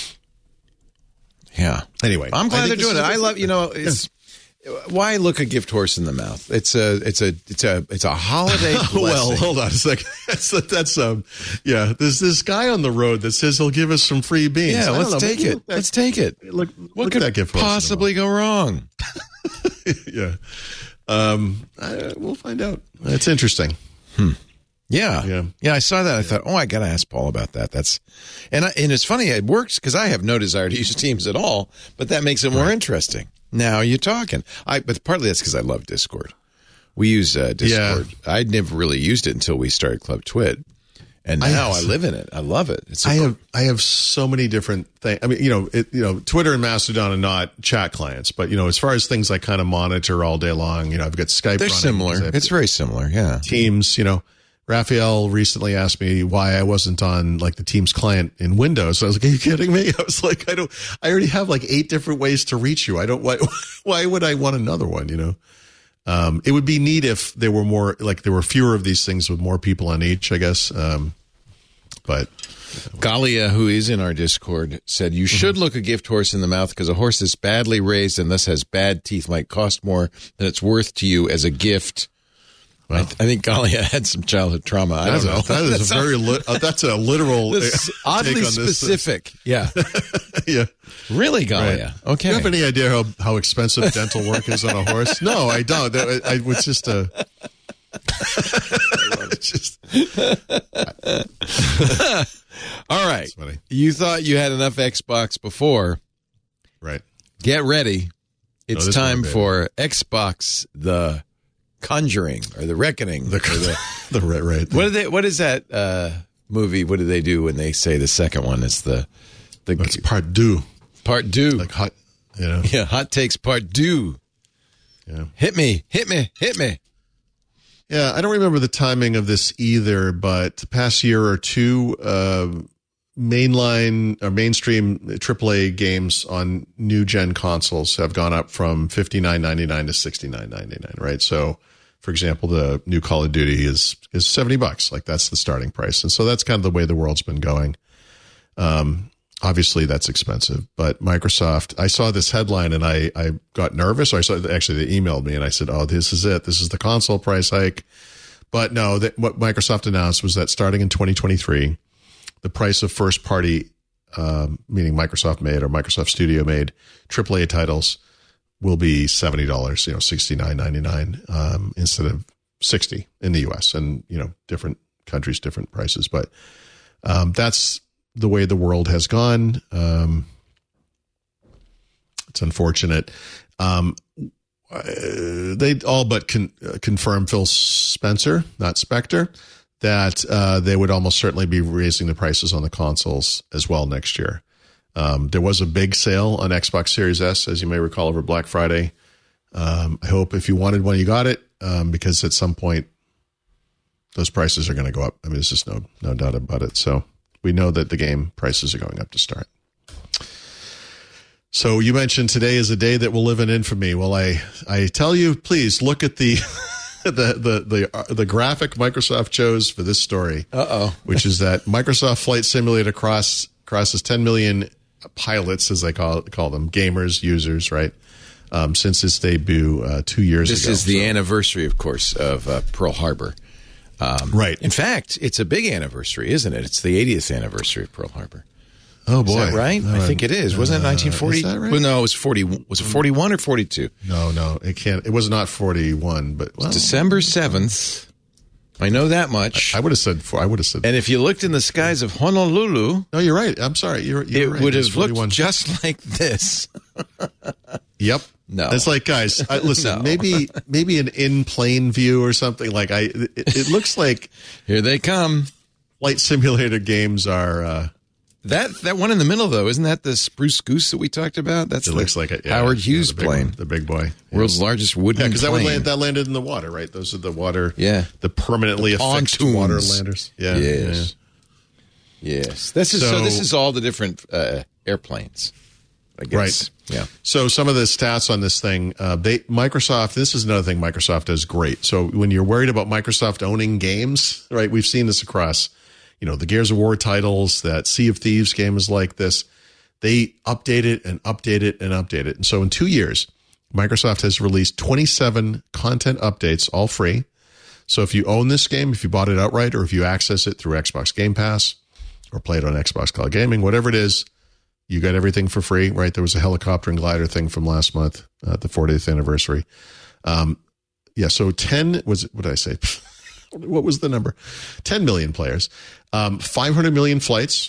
Yeah. anyway, I'm I glad think they're this doing is it. a I good love, thing. you know, it's why look a gift horse in the mouth? It's a, it's a, it's a, it's a holiday blessing. Well, hold on a second. That's that's um, yeah. There's this guy on the road that says he'll give us some free beans. Yeah, I don't let's know, take maybe it. look that- Let's take it. Look, What look could that gift horse in the possibly go wrong? mouth. Yeah, um, I, we'll find out. It's interesting. Yeah. Yeah. Yeah. I saw that. I thought, oh, I got to ask Paul about that. That's, and I, and it's funny. It works because I have no desire to use Teams at all, but that makes it more interesting. Now you're talking. I, but partly that's because I love Discord. We use uh, Discord. I'd never really used it until we started Club Twit. And now I, I live in it. I love it. It's a I have I have so many different things. I mean, you know, it, you know, Twitter and Mastodon are not chat clients, but you know, as far as things I kind of monitor all day long, you know, I've got Skype. They're running similar. because I have It's very similar. Yeah. Teams. You know, Raphael recently asked me why I wasn't on like the Teams client in Windows. I was like, "Are you kidding me?" I was like, "I don't. I already have like eight different ways to reach you. I don't. Why? Why would I want another one? You know." Um, it would be neat if there were more, like there were fewer of these things with more people on each, I guess. Um, but Galia, who is in our Discord, said you should look a gift horse in the mouth because a horse that's badly raised and thus has bad teeth might cost more than it's worth to you as a gift. Well, I, th- I think Galia had some childhood trauma. I don't know. That is a very li- uh, that's a literal That's take oddly on this. specific. Yeah. Yeah. Really, Galia? Right. Okay. Do you have any idea how, how expensive dental work is on a horse? No, I don't. That, I, I was just a. It's just, All right. That's funny. You thought you had enough Xbox before. right. Get ready. It's this time one, baby. for Xbox The Conjuring or The Reckoning. The, or the, the right, right. what, are they, what is that uh, movie? What do they do when they say the second one is the, the It's part deux. part two? Like hot, you know. Yeah, Hot Takes Part two. Yeah. Hit me, hit me, hit me. Yeah, I don't remember the timing of this either, but the past year or two, uh, mainline or mainstream triple A games on new gen consoles have gone up from fifty-nine ninety-nine to sixty-nine ninety-nine, right? So, for example, the new Call of Duty is is seventy bucks. Like that's the starting price. And so that's kind of the way the world's been going. Um, obviously that's expensive, but Microsoft, I saw this headline and I, I got nervous. Or I saw, actually they emailed me and I said, oh, this is it. This is the console price hike. But no, that what Microsoft announced was that starting in twenty twenty-three, the price of first party, um, meaning Microsoft made or Microsoft Studio made triple A titles will be seventy dollars, you know, sixty-nine ninety-nine, um, instead of sixty in the U S, and, you know, different countries, different prices. But, um, that's the way the world has gone. Um, it's unfortunate. Um, uh, they all but con- uh, confirmed Phil Spencer, not Spector, that uh, they would almost certainly be raising the prices on the consoles as well next year. Um, there was a big sale on Xbox Series S, as you may recall, over Black Friday. Um, I hope if you wanted one, you got it, um, because at some point those prices are going to go up. I mean, there's just no no doubt about it. So we know that the game prices are going up to start. So you mentioned today is a day that will live in infamy. Well, I, I tell you, please look at the the the the, uh, the graphic Microsoft chose for this story. Uh-oh. Which is that Microsoft Flight Simulator cross, crosses ten million pilots, as I call call them, gamers, users, right? Um, since its debut uh, two years this ago. This is the so. anniversary, of course, of uh, Pearl Harbor. Um, right. In fact, it's a big anniversary, isn't it? It's the eightieth anniversary of Pearl Harbor. Oh boy! Is that right? No, I think it is. Wasn't it nineteen forty? Uh, is that right? Well, no, it was forty. Was it forty-one or forty-two? No, no, it can't. It was not forty-one, but well, December seventh. I know that much. I, I would have said. Four, I would have said. And if you looked in the skies of Honolulu, no, you're right. I'm sorry. You're, you're it right. would It's have forty-one. looked just like this. Yep. No, it's like, guys, I, listen. No. Maybe maybe an in-plane view or something. Like I, it, it looks like here they come. Flight Simulator games are. Uh, That that one in the middle, though, isn't that the Spruce Goose that we talked about? That's it the looks like it. Yeah, Howard yeah, Hughes the big plane, one, the big boy, yeah. World's largest wooden Yeah, because that plane. would land, that landed in the water, right? Those are the water. Yeah, the permanently the affixed pontoons. water landers. Yeah. Yes. Yeah. Yes. This is so, So- This is all the different uh, airplanes. I guess. Right. Yeah. So some of the stats on this thing, uh, they Microsoft. This is another thing Microsoft does great. So when you're worried about Microsoft owning games, right? We've seen this across, you know, the Gears of War titles. That Sea of Thieves game is like this. They update it and update it and update it. And so in two years, Microsoft has released twenty-seven content updates, all free. So if you own this game, if you bought it outright, or if you access it through Xbox Game Pass or play it on Xbox Cloud Gaming, whatever it is, you got everything for free, right? There was a helicopter and glider thing from last month, uh, the fortieth anniversary. Um, yeah, so ten was, what did I say? What was the number? ten million players, um, five hundred million flights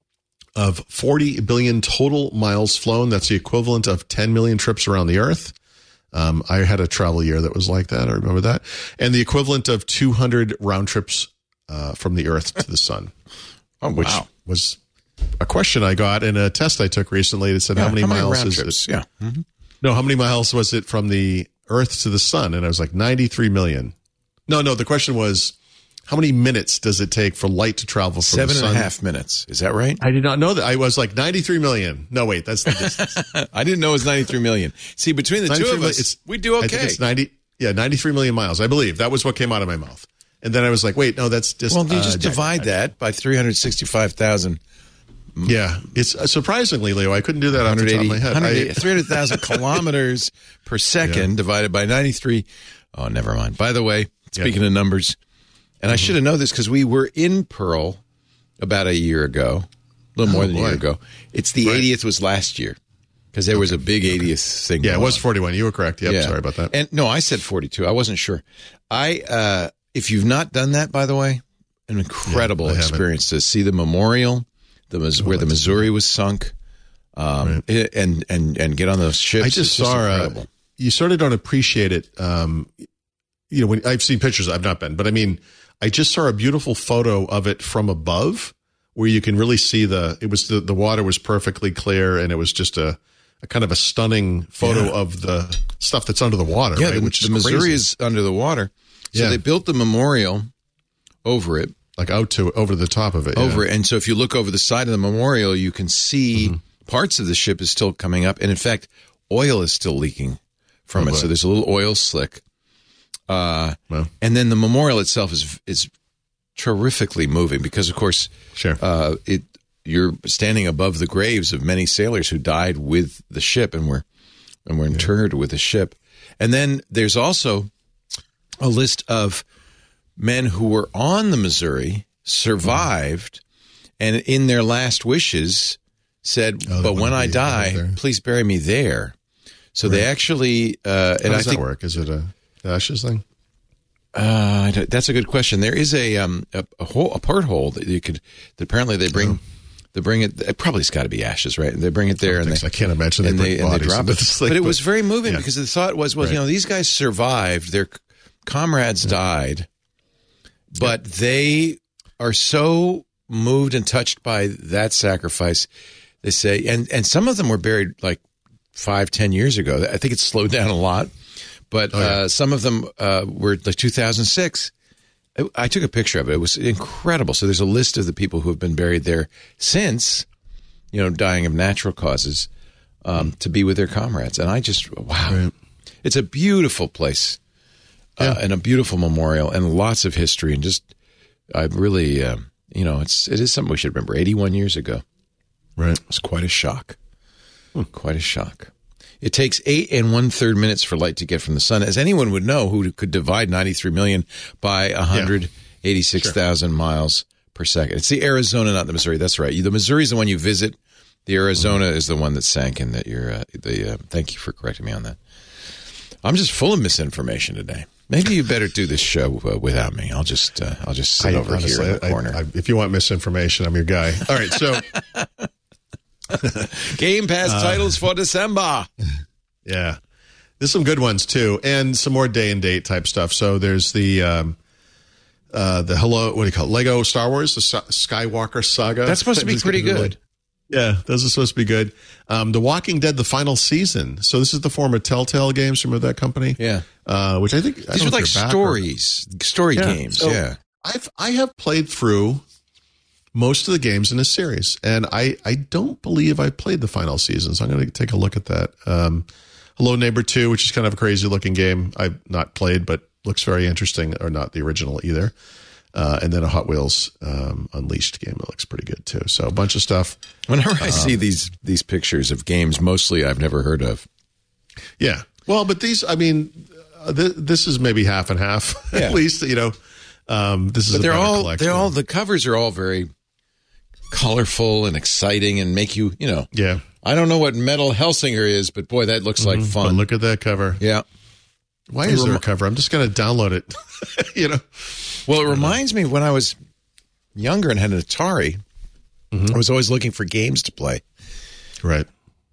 of forty billion total miles flown. That's the equivalent of ten million trips around the earth. Um, I had a travel year that was like that. I remember that. And the equivalent of two hundred round trips uh, from the earth to the sun. Oh, which wow. was a question I got in a test I took recently that said, Yeah, how many how many miles round is trips? it? Yeah. Mm-hmm. No, how many miles was it from the earth to the sun? And I was like, ninety-three million. No, no, the question was, how many minutes does it take for light to travel from Seven the sun? and a half minutes. Is that right? I did not know that. I was like, ninety-three million. No, wait, that's the distance. I didn't know it was ninety-three million. See, between the two of million, us, it's- we do okay. I think it's ninety. Yeah, ninety-three million miles. I believe that was what came out of my mouth. And then I was like, wait, no, that's just. Well, you uh, just divide that by three hundred sixty-five thousand. Yeah, it's uh, surprisingly, Leo, I couldn't do that off the top of my head. I, three hundred thousand kilometers per second Yeah. divided by ninety-three. Oh, never mind. By the way, speaking of numbers, and I should have known this because we were in Pearl about a year ago, a little more Oh, than a boy. year ago. It's the Right. eightieth was last year because there was a big eightieth thing. yeah, it going was on. forty-one. You were correct. Yep, sorry about that. And no, I said forty-two. I wasn't sure. I, uh, if you've not done that, by the way, an incredible Yeah, I haven't. experience to see the memorial, the Mis- where the Missouri was sunk, um, Right. and and and get on those ships. I just It's saw. Uh, incredible. you sort of don't appreciate it. Um, you know, when I've seen pictures, I've not been, but I mean, I just saw a beautiful photo of it from above, where you can really see the. It was the the water was perfectly clear, and it was just a, a kind of a stunning photo Yeah. of the stuff that's under the water. Yeah, right? the, Which the is Missouri crazy. is under the water, so Yeah. they built the memorial over it, like out to over the top of it. over yeah. it, and so if you look over the side of the memorial, you can see Mm-hmm. parts of the ship is still coming up, and in fact, oil is still leaking from Oh, it. boy. So there's a little oil slick. Uh, Wow. and then the memorial itself is is terrifically moving because, of course, Sure. uh, it you're standing above the graves of many sailors who died with the ship and were and were interred with the ship. And then there's also a list of men who were on the Missouri, survived, and in their last wishes said, Oh, they "But when wanna I be die, there." please bury me there." So they actually, uh, and How I does think that work? Is it a ashes thing? uh, I don't- that's a good question. There is a um a, a, hole, a porthole that you could. That apparently they bring. They bring it. It probably has got to be ashes, right? They bring it there, and think they, so. I can't imagine they and bring they, and they bodies drop into it. this thing, but it but- was very moving yeah. because the thought was, well, Right. you know, these guys survived. Their c- comrades died, but they are so moved and touched by that sacrifice. They say, and and some of them were buried like five, ten years ago. I think it's slowed down a lot, but Oh, yeah. uh, some of them uh, were like two thousand six. I, I took a picture of it. It was incredible. So there's a list of the people who have been buried there since, you know, dying of natural causes. um, to be with their comrades. And I just, wow. Right. It's a beautiful place uh, Yeah. and a beautiful memorial and lots of history. And just, I really, um, you know, it's it is something we should remember. eighty-one years ago. Right. It was quite a shock. Hmm. Quite a shock. It takes eight and one third minutes for light to get from the sun. As anyone would know who could divide ninety-three million by one hundred eighty-six thousand yeah. miles per second. It's the Arizona, not the Missouri. That's right. The Missouri is the one you visit. The Arizona mm-hmm. is the one that sank and that you're, uh, the, uh, thank you for correcting me on that. I'm just full of misinformation today. Maybe you better do this show uh, without me. I'll just, uh, I'll just sit I, over honestly, here in the I, corner. I, if you want misinformation, I'm your guy. All right. So Game Pass uh, titles for December. Yeah. There's some good ones too. And some more day and date type stuff. So there's the, um, uh, the hello, what do you call it? Lego Star Wars, the Sa- Skywalker saga. That's supposed to be pretty good. Yeah, those are supposed to be good. Um, the Walking Dead, the final season. So this is the former Telltale Games. Remember that company? Yeah. Uh, which I think these are like stories, or, story yeah. games. So yeah. I've I have played through most of the games in this series, and I I don't believe I played the final season. So I'm going to take a look at that. Um, Hello Neighbor two, which is kind of a crazy looking game. I've not played, but looks very interesting. Or not the original either. Uh, and then a Hot Wheels um, Unleashed game that looks pretty good too. So a bunch of stuff. Whenever I um, see these these pictures of games, mostly I've never heard of. Yeah, well, but these, I mean, uh, th- this is maybe half and half yeah. at least. You know, um, this is. But a they're all collection. they're all the covers are all very colorful and exciting and make you you know. Yeah, I don't know what Metal Hellsinger is, but boy, that looks mm-hmm. like fun. But look at that cover. Yeah. Why is there a cover? I'm just going to download it. you know. Well, it reminds me of when I was younger and had an Atari, mm-hmm. I was always looking for games to play. Right.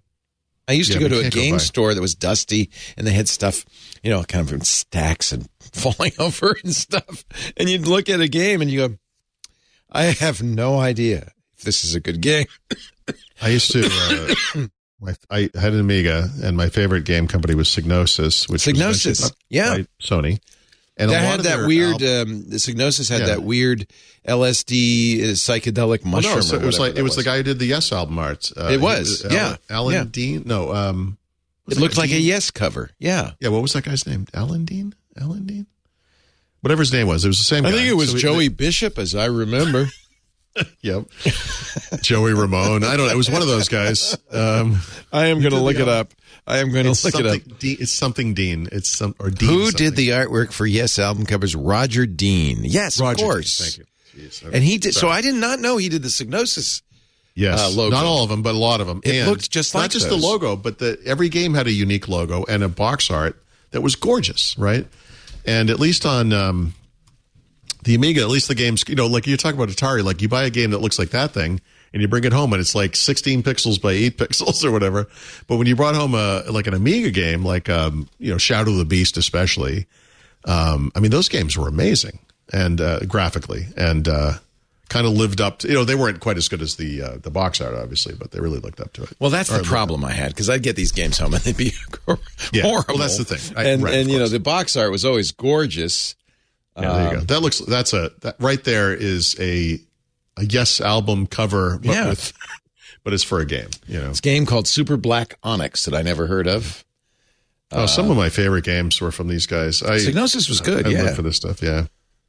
I used yeah, to go to a game go store that was dusty, and they had stuff, you know, kind of in stacks and falling over and stuff. And you'd look at a game and you go, I have no idea if this is a good game. I used to, uh, my, I had an Amiga, and my favorite game company was Psygnosis, which Psygnosis, was yeah. by Sony. And that a lot had of that their weird. al- Um, the Psygnosis had Yeah. that weird L S D uh, psychedelic mushroom. Oh, no, so or it was whatever like that it was, the guy who did the Yes album art. Uh, It was, he- yeah. Alan, Alan Yeah. Dean. No, um, was It looked like a Dean? Yes cover. Yeah, Yeah, what was that guy's name? Alan Dean. Alan Dean. Whatever his name was, it was the same. I guy. think it was So he- Joey Bishop, as I remember. Yep. Joey Ramone. I don't know. It was one of those guys. Um, I am going to did look the it up. I am going to it's look it up. something Dean, it's something Dean. It's some or Dean. Who something. did the artwork for Yes album covers? Roger Dean. Yes, Roger of Dean. course. Thank you. Jeez, And he did. So sorry. I did not know he did the Psygnosis. Yes, uh, logo. not all of them, but a lot of them. It and looked just like not just those. the logo, but the every game had a unique logo and a box art that was gorgeous, right? And at least on um, the Amiga, at least the games, you know, like you talk about Atari, like you buy a game that looks like that thing and you bring it home and it's like sixteen pixels by eight pixels or whatever. But when you brought home a like an Amiga game, like um, you know, Shadow of the Beast, especially, um, I mean, those games were amazing and uh, graphically and. Uh, kind of lived up to, you know, they weren't quite as good as the uh, the box art, obviously, but they really looked up to it. Well, that's Or the problem I had because I'd get these games home and they'd be Yeah, horrible. well, that's the thing. I- and right, and of you know, course. the box art was always gorgeous. Yeah, there you go. Um, That looks, that's a, that right there is a, a Yes album cover, but, Yeah. with, but it's for a game, you know. This game called Super Black Onyx that I never heard of. Oh, some of my favorite games were from these guys. I, Psygnosis was good, I, I yeah. live for this stuff, yeah.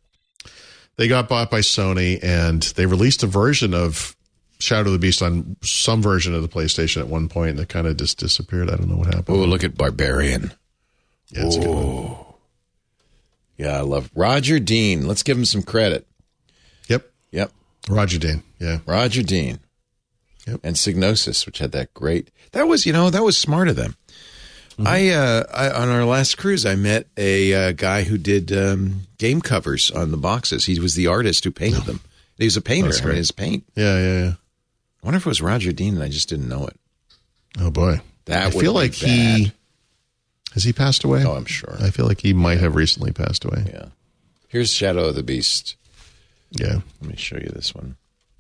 They got bought by Sony, and they released a version of Shadow of the Beast on some version of the PlayStation at one point, and it kind of just disappeared. I don't know what happened. Oh, look at Barbarian. Yeah, it's a good one. Yeah, I love Roger Dean. Let's give him some credit. Yep. Yep. Roger Dean, yeah. Roger Dean. Yep. And Psygnosis, which had that great. That was, you know, that was smart of them. Mm-hmm. I, uh, I on our last cruise, I met a uh, guy who did um, game covers on the boxes. He was the artist who painted them. He was a painter. That's I mean, great. his paint. Yeah, yeah, yeah. I wonder if it was Roger Dean and I just didn't know it. Oh, boy. That I would feel be like he. bad. Has he passed away? Oh, I'm sure. I feel like he might have recently passed away. Yeah. Here's Shadow of the Beast. Yeah. Let me show you this one.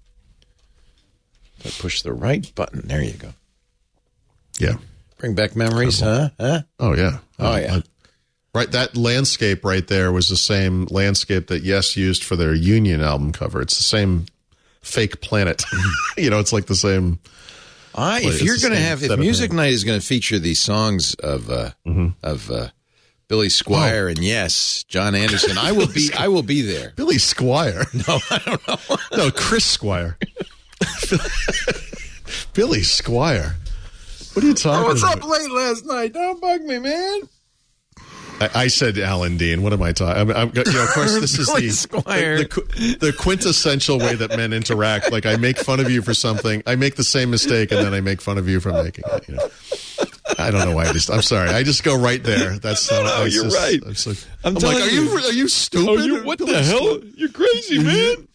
If I push the right button, there you go. Yeah. Bring back memories, huh? Huh? Oh, yeah. Oh, Uh, yeah. uh, right. That landscape right there was the same landscape that Yes used for their Union album cover. It's the same fake planet. you know, it's like the same. I, play. if It's you're the going to same have, if set of Music hands. Night is going to feature the songs of uh, Mm-hmm. of uh, Billy Squier and yes, John Anderson, I will be, I will be there. Billy Squire. No, I don't know. No, Chris Squire. Billy Squire. What are you talking about? late last night? Don't bug me, man. I, I said Alan Dean. What am I talking? I'm, I'm, you know, of course, this is Billy the, Squire. the, the the quintessential way that men interact. Like I make fun of you for something, I make the same mistake, and then I make fun of you for making it. You know, I don't know why. I just, I'm sorry. I just go right there. That's No, uh, no, it's you're just- right. it's like, I'm I'm, telling like, are you. you are you stupid? Oh, you, what the hell? You're crazy, man.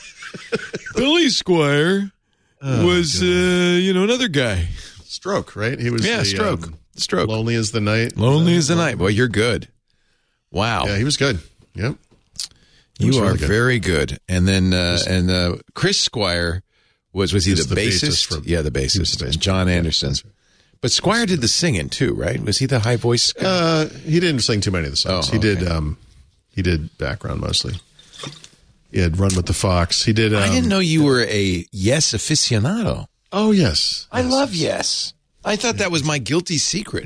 Billy Squiire was, uh, you know, another guy. Stroke, right? He was Yeah, the, Stroke. um, Stroke. Lonely as the night. Lonely as the night. Boy, you're good. Wow. Yeah, he was good. Yep. He You was are really good. very good. And then uh, and uh, Chris Squire was was he Is the, the bassist? bassist for- yeah, the he was bassist. the bassist. And John Anderson. But Squire did the singing too, right? Was he the high voice guy? Uh, he didn't sing too many of the songs. Oh, he did. okay. Um, he did background mostly. He had Run with the Fox. He did. Um, I didn't know you were a Yes aficionado. Oh yes, I Yes. love Yes. I thought that was my guilty secret.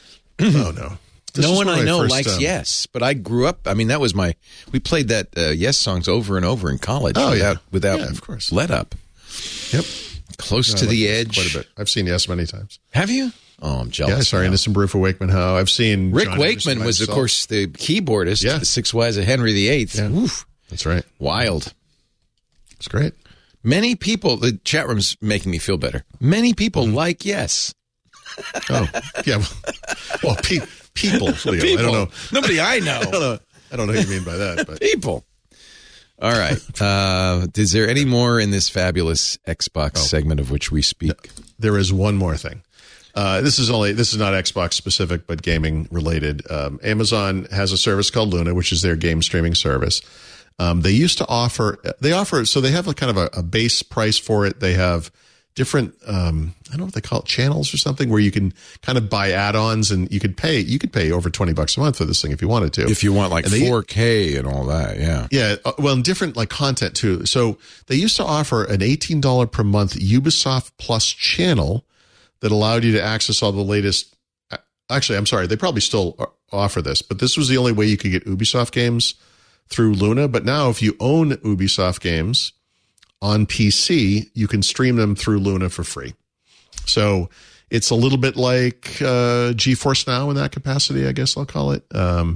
Oh no, This no was one when I know first, likes um, Yes, but I grew up. I mean, that was my. We played that uh, Yes songs over and over in college. Oh, without, yeah. without Yeah, of course. let up. Yep, Close I to like the this edge. quite a bit. I've seen Yes many times. Have you? Oh, I'm jealous. Yeah, I saw now. Innocent Brew for Wakeman Howe. I've seen Rick John Anderson Wakeman was, of myself. course, the keyboardist. Yeah. The Six Wives of Henry the Eighth. Yeah. Oof, That's right. wild. It's great. Many people. The chat room's making me feel better. Many people Mm-hmm. like Yes. Oh yeah. Well, well pe- people. Leo. People. I don't know. Nobody I I don't know. know. I don't know what you mean by that. But People. All right. Uh, is there any more in this fabulous Xbox Oh. segment of which we speak? there is one more thing. Uh, this is only this is not Xbox specific, but gaming related. Um, Amazon has a service called Luna, which is their game streaming service. Um, they used to offer they offer so they have a kind of a, a base price for it. They have different um, I don't know what they call it, channels or something, where you can kind of buy add-ons and you could pay you could pay over twenty bucks a month for this thing if you wanted to. If you want like And they- four K and all that, yeah. Yeah, uh, well, and different like content too. So they used to offer an eighteen dollars per month Ubisoft Plus channel that allowed you to access all the latest. Actually, I'm sorry, they probably still offer this, but this was the only way you could get Ubisoft games through Luna. But now, if you own Ubisoft games on P C, you can stream them through Luna for free. So it's a little bit like uh, GeForce Now in that capacity, I guess I'll call it. Um,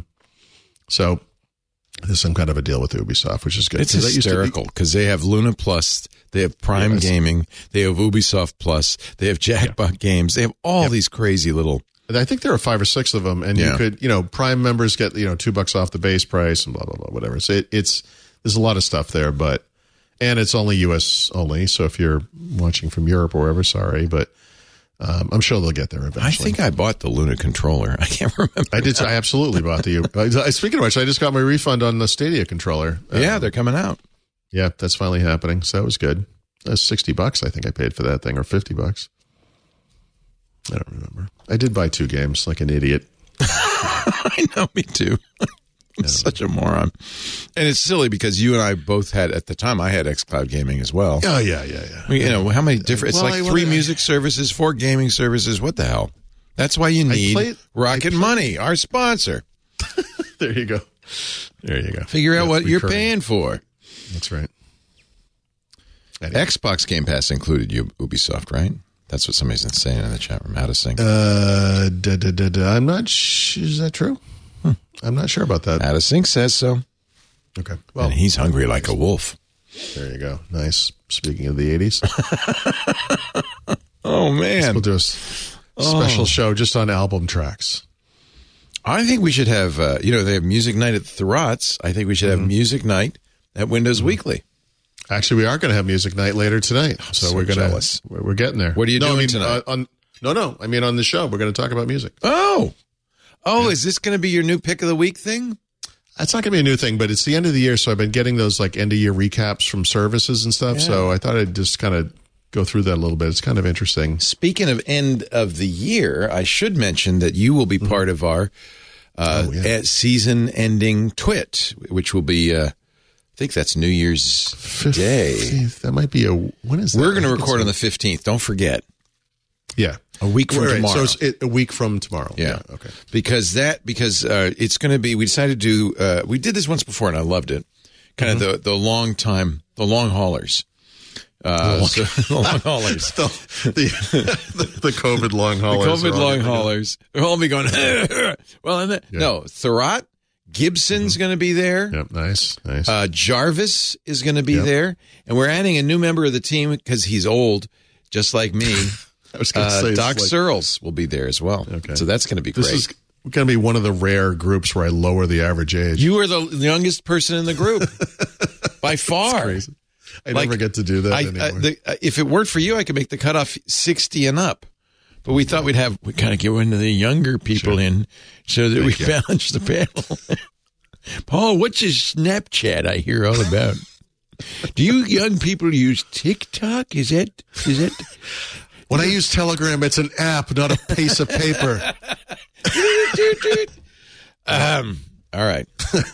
so there's some kind of a deal with Ubisoft, which is good. It's 'Cause that used to be- hysterical because they have Luna Plus, they have Prime Yes. Gaming, they have Ubisoft Plus, they have Jackpot Games, they have all Yep. these crazy little. I think there are five or six of them, and Yeah. you could, you know, Prime members get, you know, two bucks off the base price and blah, blah, blah, whatever. So it, it's, there's a lot of stuff there, but, and it's only U S only. So if you're watching from Europe or wherever, sorry, but um, I'm sure they'll get there eventually. I think I bought the Luna controller. I can't remember. I did. I absolutely bought the, I, speaking of which, I just got my refund on the Stadia controller. Yeah, Um, they're coming out. yeah, that's finally happening. So that was good. That was sixty bucks, I think I paid for that thing, or fifty bucks. I don't remember. I did buy two games like an idiot. I know, me too. I'm such a moron. And it's silly because you and I both had, at the time, I had xCloud Gaming as well. Oh, yeah, yeah, yeah. I mean, you know, how many different, it's Well, like I- three well, I- music services, four gaming services. What the hell? That's why you need played- Rocket Money, our sponsor. There you go. There you go. Figure out Yeah, what you're recurring. paying for. That's right. Anyway. Xbox Game Pass included U- Ubisoft, right? That's what somebody's saying in the chat room. How to sing. Uh, da, da, da, da. I'm not. Sh- is that true? Hmm. I'm not sure about that. How to sing says so. Okay. Well, And he's hungry like a wolf. there you go. Nice. Speaking of the eighties, Oh, man. we'll do a s- special show just on album tracks. I think we should have, uh, you know, they have music night at Thurrott's. I think we should have Mm-hmm. music night at Windows Weekly. Actually, we are going to have music night later tonight, so, so we're going jealous. to. We're, we're getting there. What are you no, doing I mean, tonight? Uh, on no, no. I mean, on the show, we're going to talk about music. Oh. Oh, is this going to be your new pick of the week thing? That's not going to be a new thing, but it's the end of the year, so I've been getting those like end of year recaps from services and stuff. Yeah. So I thought I'd just kind of go through that a little bit. It's kind of interesting. Speaking of end of the year, I should mention that you will be part of our uh, Oh, yeah. season ending twit, which will be, uh, I think that's New Year's Day. fifteenth, that might be a when is that? We're going to I think record it's on the fifteenth. Don't forget. Yeah. A week from Right, tomorrow. So it's it, a week from tomorrow. Yeah. yeah okay. Because that because uh, it's going to be. We decided to do. Uh, we did this once before, and I loved it. Kind mm-hmm. of the the long time, the long haulers. Uh, the long, so, the long haulers. the, the, the COVID long haulers. The COVID long haulers. They'll all be going. well, and then, yeah. no, Thurrott, Gibson's mm-hmm. going to be there. Yep, nice, nice. Uh, Jarvis is going to be yep. there, and we're adding a new member of the team because he's old, just like me. I was going to uh, say Doc like, Searles will be there as well. Okay, so that's going to be great. This is going to be one of the rare groups where I lower the average age. You are the youngest person in the group by far. That's crazy. I like, never get to do that I, anymore. Uh, the, uh, if it worked for you, I could make the cutoff sixty and up. But we thought we'd have we kind of get one of the younger people sure. in so that Thank we you. balance the panel. Paul, what's your Snapchat? I hear all about. Do you young people use TikTok? Is that is that? When I use Telegram, it's an app, not a piece of paper. um. All right.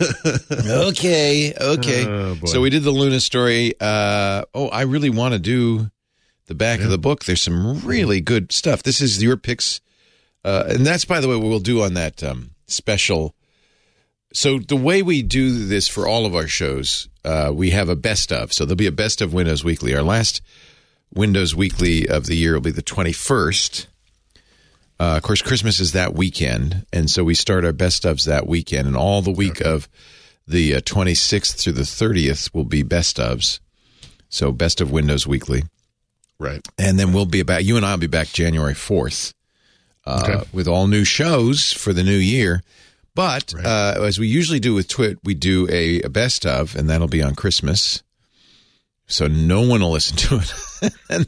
okay. Okay. Oh, so we did the Luna story. Uh, oh, I really want to do the back yeah. of the book. There's some really good stuff. This is your picks. Uh, and that's, by the way, what we'll do on that um, special. So the way we do this for all of our shows, uh, we have a best of. So there'll be a best of Windows Weekly. Our last Windows Weekly of the year will be the twenty-first. Uh, of course, Christmas is that weekend, and so we start our best ofs that weekend, and all the week okay. of the uh, twenty-sixth through the thirtieth will be best ofs. So best of Windows Weekly. Right. And then we'll be back, you and I will be back January fourth uh, okay. with all new shows for the new year. But right. uh, as we usually do with Twit, we do a, a best of, and that'll be on Christmas. So no one will listen to it. and,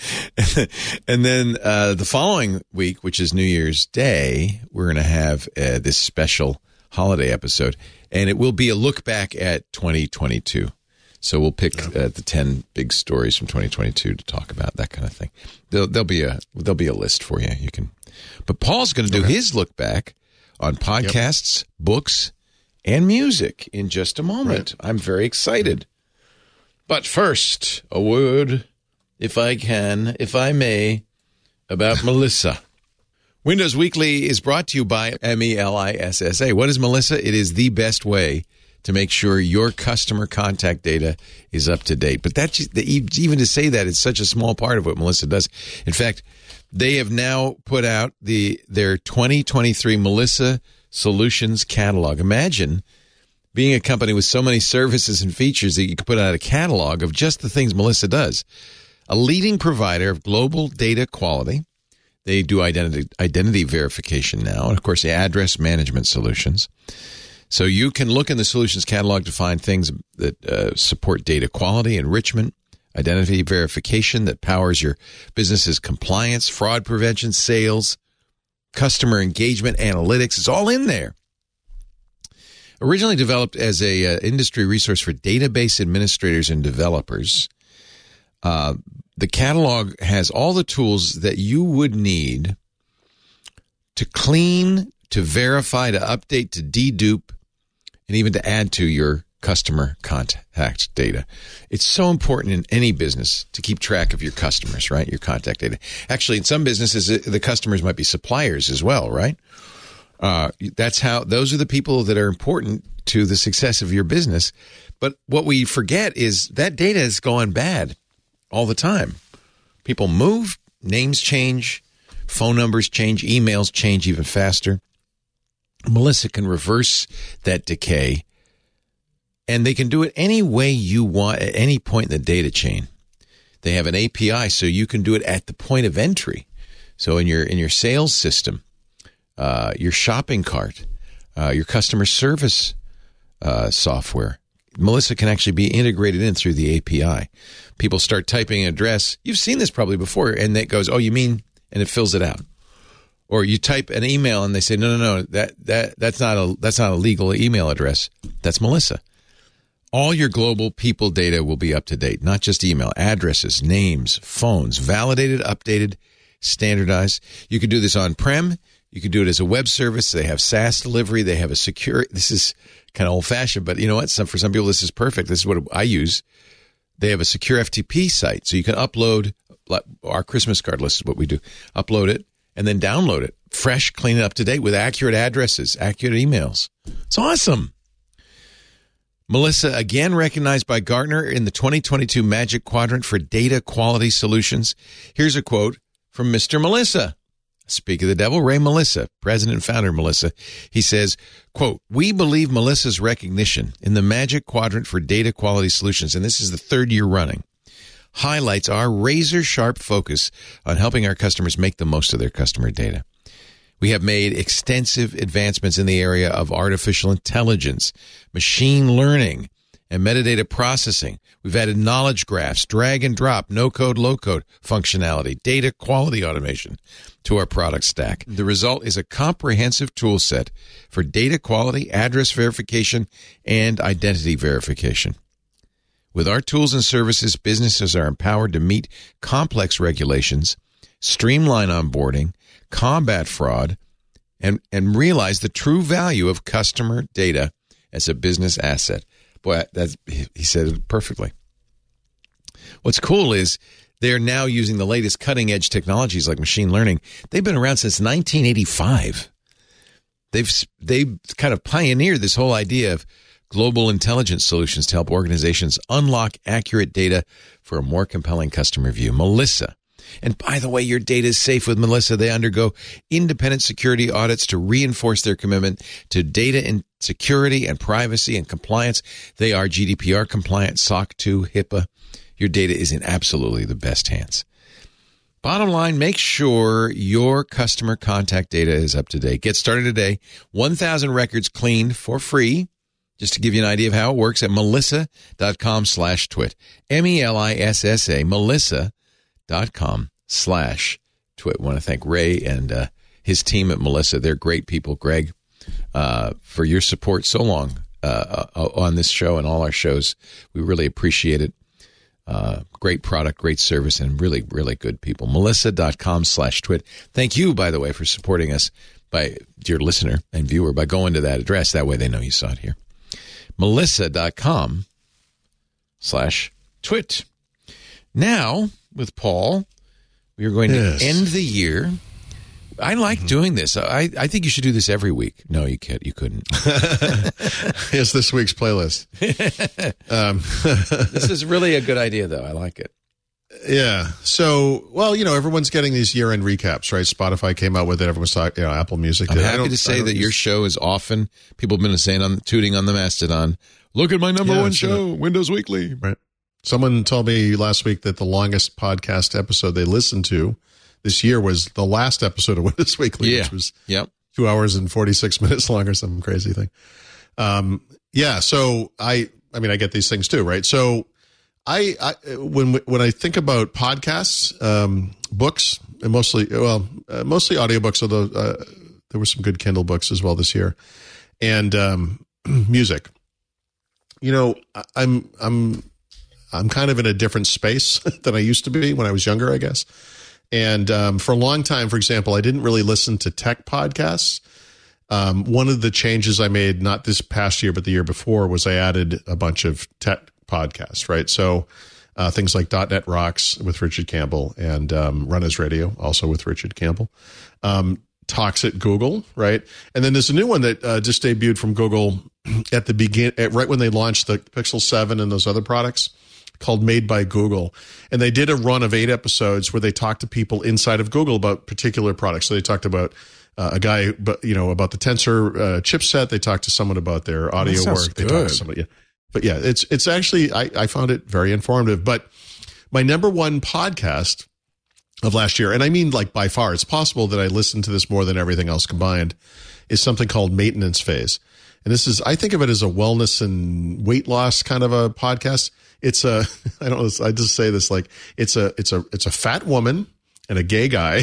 and then uh, the following week, which is New Year's Day, we're going to have uh, this special holiday episode, and it will be a look back at twenty twenty-two. So we'll pick uh, the ten big stories from twenty twenty-two to talk about, that kind of thing. There'll, there'll be a there'll be a list for you. You can, but Paul's going to do okay. his look back on podcasts, yep. books, and music in just a moment. Right. I'm very excited. But first, a word, if I can, if I may, about Melissa. Windows Weekly is brought to you by M E L I S S A. What is Melissa? It is the best way to make sure your customer contact data is up to date. But that's even to say that, it's such a small part of what Melissa does. In fact, they have now put out the their twenty twenty-three Melissa Solutions Catalog. Imagine being a company with so many services and features that you could put out a catalog of just the things Melissa does. A leading provider of global data quality. They do identity identity verification now, and of course, the address management solutions. So you can look in the solutions catalog to find things that uh, support data quality, enrichment, identity verification that powers your business's compliance, fraud prevention, sales, customer engagement, analytics. It's all in there. Originally developed as a uh, industry resource for database administrators and developers, uh, the catalog has all the tools that you would need to clean, to verify, to update, to dedupe, and even to add to your customer contact data. It's so important in any business to keep track of your customers, right? Your contact data. Actually, in some businesses, the customers might be suppliers as well, right? Uh, that's how, those are the people that are important to the success of your business. But what we forget is that data is going bad all the time. People move, names change, phone numbers change, emails change even faster. Melissa can reverse that decay, and they can do it any way you want at any point in the data chain. They have an A P I, so you can do it at the point of entry. So in your in your sales system, uh, your shopping cart, uh, your customer service uh, software, Melissa can actually be integrated in through the A P I. People start typing an address. You've seen this probably before, and it goes, "Oh, you mean?" and it fills it out. Or you type an email and they say, no, no, no, that that that's not a that's not a legal email address. That's Melissa. All your global people data will be up to date, not just email, addresses, names, phones, validated, updated, standardized. You can do this on-prem. You can do it as a web service. They have SaaS delivery. They have a secure, this is kind of old-fashioned, but you know what? Some, for some people, this is perfect. This is what I use. They have a secure F T P site, so you can upload our Christmas card list is what we do. Upload it and then download it. Fresh, clean, and up to date with accurate addresses, accurate emails. It's awesome. Melissa, again recognized by Gartner in the twenty twenty-two Magic Quadrant for Data Quality Solutions. Here's a quote from Mister Melissa. Speak of the devil, Ray Melissa, president and founder of Melissa. He says, quote, we believe Melissa's recognition in the Magic Quadrant for Data Quality Solutions, and this is the third year running, highlights our razor-sharp focus on helping our customers make the most of their customer data. We have made extensive advancements in the area of artificial intelligence, machine learning, and metadata processing. We've added knowledge graphs, drag and drop, no-code, low-code functionality, data quality automation to our product stack. The result is a comprehensive tool set for data quality, address verification, and identity verification. With our tools and services, businesses are empowered to meet complex regulations, streamline onboarding, combat fraud, and, and realize the true value of customer data as a business asset. Boy, that's, he said it perfectly. What's cool is they're now using the latest cutting-edge technologies like machine learning. They've been around since nineteen eighty-five. They've they've kind of pioneered this whole idea of global intelligence solutions to help organizations unlock accurate data for a more compelling customer view. Melissa. And by the way, your data is safe with Melissa. They undergo independent security audits to reinforce their commitment to data and security and privacy and compliance. They are G D P R compliant, S O C two, HIPAA. Your data is in absolutely the best hands. Bottom line, make sure your customer contact data is up to date. Get started today. one thousand records cleaned for free. Just to give you an idea of how it works at melissa.com slash twit. M E L I S S A, Melissa. dot com slash twit. I want to thank Ray and uh, his team at Melissa. They're great people. Greg, uh, for your support so long uh, uh, on this show and all our shows. We really appreciate it. Uh, great product, great service, and really, really good people. Melissa.com slash twit. Thank you, by the way, for supporting us, by dear listener and viewer, by going to that address. That way they know you saw it here. Melissa.com slash twit. Now, with Paul, we are going to yes. end the year. I like mm-hmm. doing this. I, I think you should do this every week. No, you can't. You couldn't. Here's this week's playlist. um, this is really a good idea, though. I like it. Yeah. So, well, you know, everyone's getting these year-end recaps, right? Spotify came out with it. Everyone's talking, you know, Apple Music. I'm happy to say that your show is often, people have been saying, on tooting on the Mastodon, look at my number yeah, one show, it. Windows Weekly. Right. Someone told me last week that the longest podcast episode they listened to this year was the last episode of Windows Weekly, yeah. which was yep. two hours and forty-six minutes long or some crazy thing. Um, yeah. So I, I mean, I get these things too, right? So I, I when, when I think about podcasts, um, books, and mostly, well, uh, mostly audiobooks, although uh, there were some good Kindle books as well this year, and um, music. You know, I'm, I'm, I'm kind of in a different space than I used to be when I was younger, I guess. And um, for a long time, for example, I didn't really listen to tech podcasts. Um, one of the changes I made, not this past year, but the year before, was I added a bunch of tech podcasts, right? So uh, things like .dot net Rocks with Richard Campbell and um, Runners Radio, also with Richard Campbell. Um, Talks at Google, right? And then there's a new one that uh, just debuted from Google at the begin, at, right when they launched the Pixel seven and those other products, called Made by Google. And they did a run of eight episodes where they talked to people inside of Google about particular products. So they talked about uh, a guy, but you know, about the Tensor uh, chipset. They talked to someone about their audio work. They good. talked to somebody. Yeah. But yeah, it's it's actually, I, I found it very informative. But my number one podcast of last year, and I mean like by far, it's possible that I listened to this more than everything else combined, is something called Maintenance Phase. And this is, I think of it as a wellness and weight loss kind of a podcast. It's a, I don't know, I just say this like, it's a, it's a, it's a fat woman and a gay guy,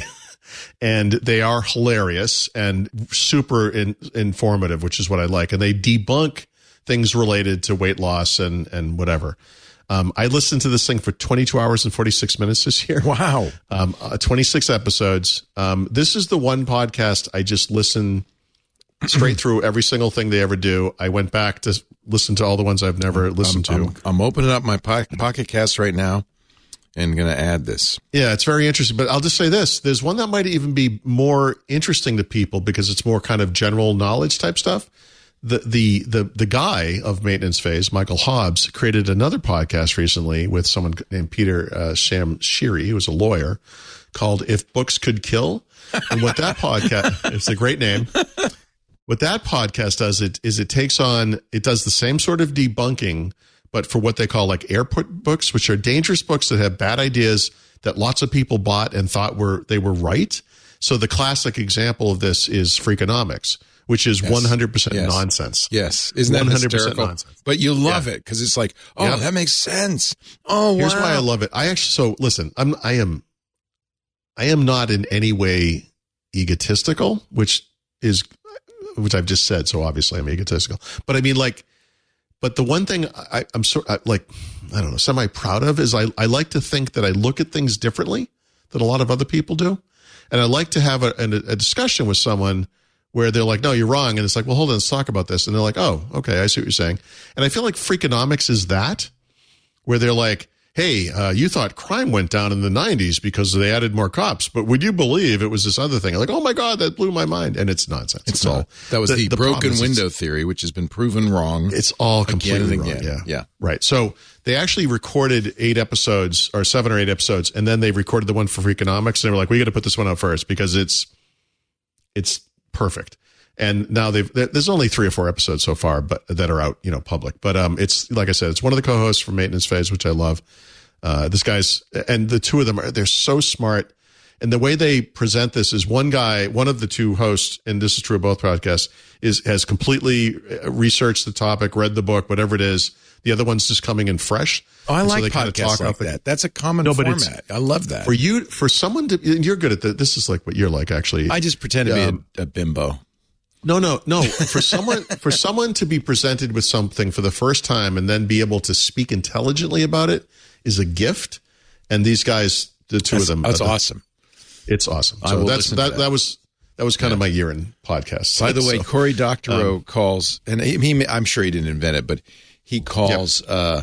and they are hilarious and super in, informative, which is what I like. And they debunk things related to weight loss and, and whatever. Um, I listened to this thing for twenty-two hours and forty-six minutes this year. Wow. Um, uh, twenty-six episodes. Um, this is the one podcast I just listen straight through every single thing they ever do. I went back to listen to all the ones I've never listened I'm, to. I'm, I'm opening up my po- Pocket Cast right now, and going to add this. Yeah, it's very interesting. But I'll just say this. There's one that might even be more interesting to people because it's more kind of general knowledge type stuff. The the the the guy of Maintenance Phase, Michael Hobbs, created another podcast recently with someone named Peter uh, Shamshiri, who was a lawyer, called If Books Could Kill. And what that podcast, it's a great name. What that podcast does it is it takes on, it does the same sort of debunking, but for what they call like airport books, which are dangerous books that have bad ideas that lots of people bought and thought were they were right. So the classic example of this is Freakonomics, which is yes. one hundred percent yes. nonsense. Yes. Isn't that one hundred percent hysterical? Nonsense. But you love yeah. it because it's like, oh, yeah. that makes sense. Oh, Here's wow. why I love it. I actually, so listen, I'm, I am, I am not in any way egotistical, which is, which I've just said. So obviously I'm egotistical, but I mean like, but the one thing I, I'm sort of like, I don't know, semi proud of is I, I like to think that I look at things differently than a lot of other people do. And I like to have a, a, a discussion with someone where they're like, no, you're wrong. And it's like, well, hold on, let's talk about this. And they're like, oh, okay, I see what you're saying. And I feel like Freakonomics is that, where they're like, hey, uh, you thought crime went down in the nineties because they added more cops, but would you believe it was this other thing? I'm like, oh my God, that blew my mind. And it's nonsense. It's, it's all. That was the, the, the broken window theory, which has been proven wrong. It's all completely wrong. Again. Yeah. yeah. Right. So they actually recorded eight episodes or seven or eight episodes, and then they recorded the one for Freakonomics. And they were like, we got to put this one out first because it's, it's perfect. And now they've, there's only three or four episodes so far, but that are out, you know, public. But um, it's, like I said, it's one of the co-hosts from Maintenance Phase, which I love. Uh, this guy's, and the two of them are, they're so smart. And the way they present this is one guy, one of the two hosts, and this is true of both podcasts, is, has completely researched the topic, read the book, whatever it is. The other one's just coming in fresh. Oh, I and like so podcasts like that. It. That's a common no, but format. I love that. For you, for someone to, you're good at that. This is like what you're like, actually. I just pretend to um, be a, a bimbo. No, no, no. For someone, for someone to be presented with something for the first time and then be able to speak intelligently about it is a gift. And these guys, the two that's, of them, that's uh, awesome. It's awesome. I So will that's listen that, to that. that. That was that was kind yeah. of my year in podcasts. By the way, so, Cory Doctorow um, calls, and he, he, I'm sure he didn't invent it, but he calls. Yep. Uh,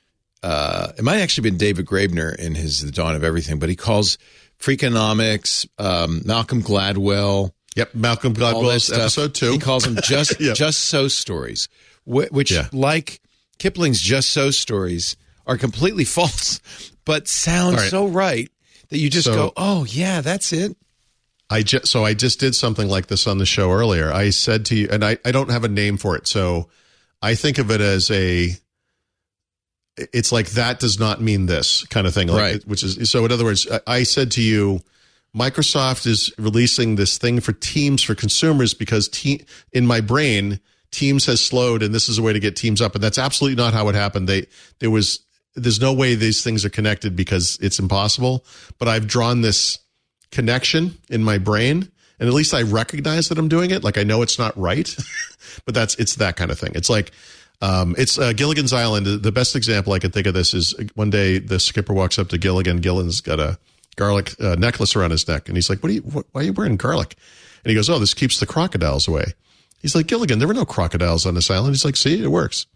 uh, it might have actually been David Graeber in his The Dawn of Everything, but he calls Freakonomics, um, Malcolm Gladwell. Yep, Malcolm Gladwell's episode two. He calls them just yep. just so stories, which, yeah. like Kipling's Just So stories, are completely false, but sound right. so right that you just so, go, "Oh yeah, that's it." I just so I just did something like this on the show earlier. I said to you, and I, I don't have a name for it, so I think of it as a. It's like that does not mean this kind of thing, like, right? Which is so. In other words, I said to you, Microsoft is releasing this thing for Teams for consumers because te- in my brain, Teams has slowed, and this is a way to get Teams up, and that's absolutely not how it happened. They there was there's no way these things are connected because it's impossible. But I've drawn this connection in my brain, and at least I recognize that I'm doing it. Like I know it's not right, but that's it's that kind of thing. It's like. Um, it's uh, Gilligan's Island. The best example I can think of this is one day the skipper walks up to Gilligan. Gilligan's got a garlic uh, necklace around his neck, and he's like, "What are you? What, why are you wearing garlic?" And he goes, "Oh, this keeps the crocodiles away." He's like, "Gilligan, there were no crocodiles on this island." He's like, "See, it works."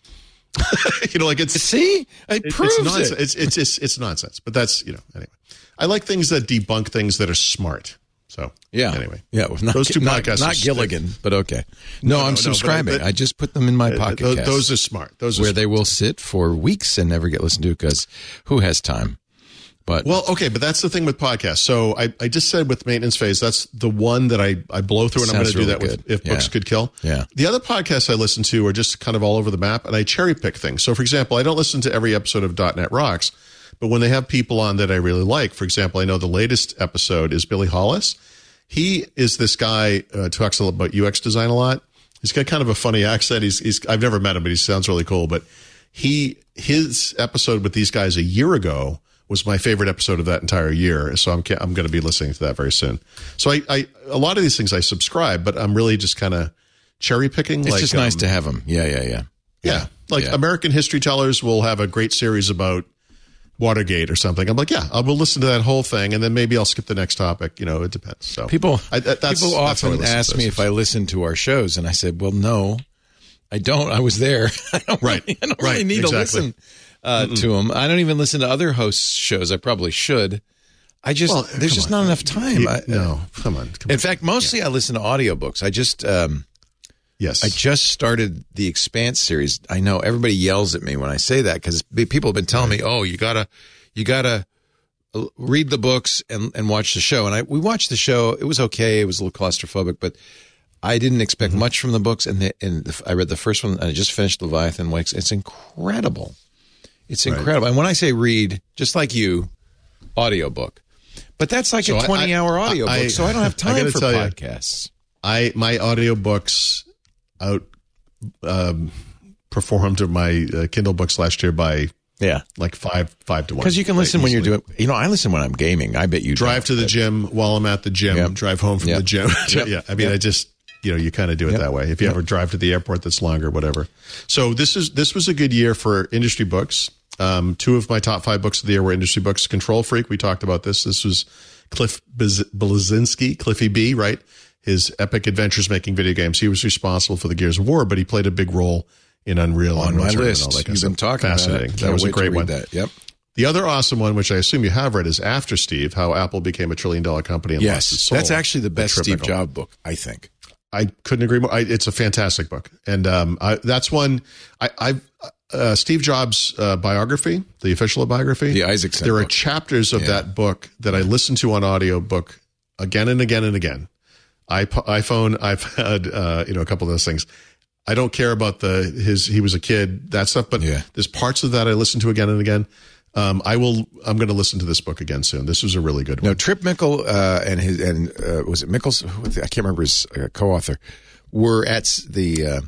you know, like it's see, it, it proves it's nonsense. it. It's it's it's it's nonsense. But that's you know anyway. I like things that debunk things that are smart. So yeah, anyway, yeah, well, not, those two not, podcasts, not Gilligan, but okay. No, no I'm no, subscribing. No, I just put them in my pocket. Uh, those, those are smart. Those are where smart. They will sit for weeks and never get listened to because who has time? But well, okay, but that's the thing with podcasts. So I, I just said with Maintenance Phase, that's the one that I, I blow through, and I'm going to do really that good. with If yeah. Books Could Kill. Yeah. The other podcasts I listen to are just kind of all over the map, and I cherry pick things. So, for example, I don't listen to every episode of .dot net Rocks, but when they have people on that I really like, for example, I know the latest episode is Billy Hollis. He is this guy uh, talks about U X design a lot. He's got kind of a funny accent. He's, he's I've never met him, but he sounds really cool. But he his episode with these guys a year ago was my favorite episode of that entire year. So I'm I'm going to be listening to that very soon. So I, I a lot of these things I subscribe, but I'm really just kind of cherry picking. It's like, just nice um, to have them. Yeah, yeah, yeah. Yeah, like yeah. American History Tellers will have a great series about Watergate or something. I'm like, yeah, I will listen to that whole thing, and then maybe I'll skip the next topic. You know, it depends. So people, I, that's, people that's often ask me if I listen to our shows, and I said, well, no, I don't. I was there. I don't right, really, I don't right, really need exactly. to listen. uh, to them. I don't even listen to other hosts' shows. I probably should. I just Well, there's come just on. not enough time. You- I, no, come on. Come in on. fact, mostly I listen to audiobooks. I just um, yes. I just started the Expanse series. I know everybody yells at me when I say that because people have been telling me, "Oh, you gotta, you gotta read the books and, and watch the show." And I we watched the show. It was okay. It was a little claustrophobic, but I didn't expect Mm-hmm. much from the books. And the, and the, I read the first one, and I just finished Leviathan Wakes. It's incredible. It's incredible. And when I say read, just like you, audiobook. But that's like So a I- twenty-hour I- audiobook, I- so I don't have I time gotta for tell you, podcasts. I my audiobooks out um, performed my uh, Kindle books last year by Yeah. like five five to one. Because you can Like, listen when you're easily. doing, you know, I listen when I'm gaming. I bet you drive to don't, the but- gym while I'm at the gym, Yep. drive home from Yep. the gym. Yep. Yeah, I mean, Yep. I just you know you kind of do it Yep. that way. If you Yep. ever drive to the airport that's longer, whatever. So this is this was a good year for industry books. Um, two of my top five books of the year were industry books. Control Freak, we talked about this. This was Cliff Biz- Blazinski, Cliffy B, right? His epic adventures making video games. He was responsible for the Gears of War, but he played a big role in Unreal on my Unreal Tournament list. and all that kind You've of been stuff. talking Fascinating. about it. That Can't was a wait to great read one. That. Yep. The other awesome one, which I assume you have read, is After Steve, how Apple became a trillion dollar company and lost its Yes, soul. that's actually the best Trip Steve Mickle. Jobs book, I think. I couldn't agree more. I, it's a fantastic book, and um, I, that's one. I, I've uh, Steve Jobs' uh, biography, the official biography, The Isaacson There are book. chapters of Yeah. that book that I listened to on audiobook again and again and again. iP- iPhone, iPad, uh, you know, a couple of those things. I don't care about the his. He was a kid, that stuff, but Yeah. there's parts of that I listen to again and again. Um, I will. I'm going to listen to this book again soon. This was a really good one. No, Trip Mickle uh, and his and uh, was it Mickles? Who was the- I can't remember his uh, co-author. Were at s- the uh,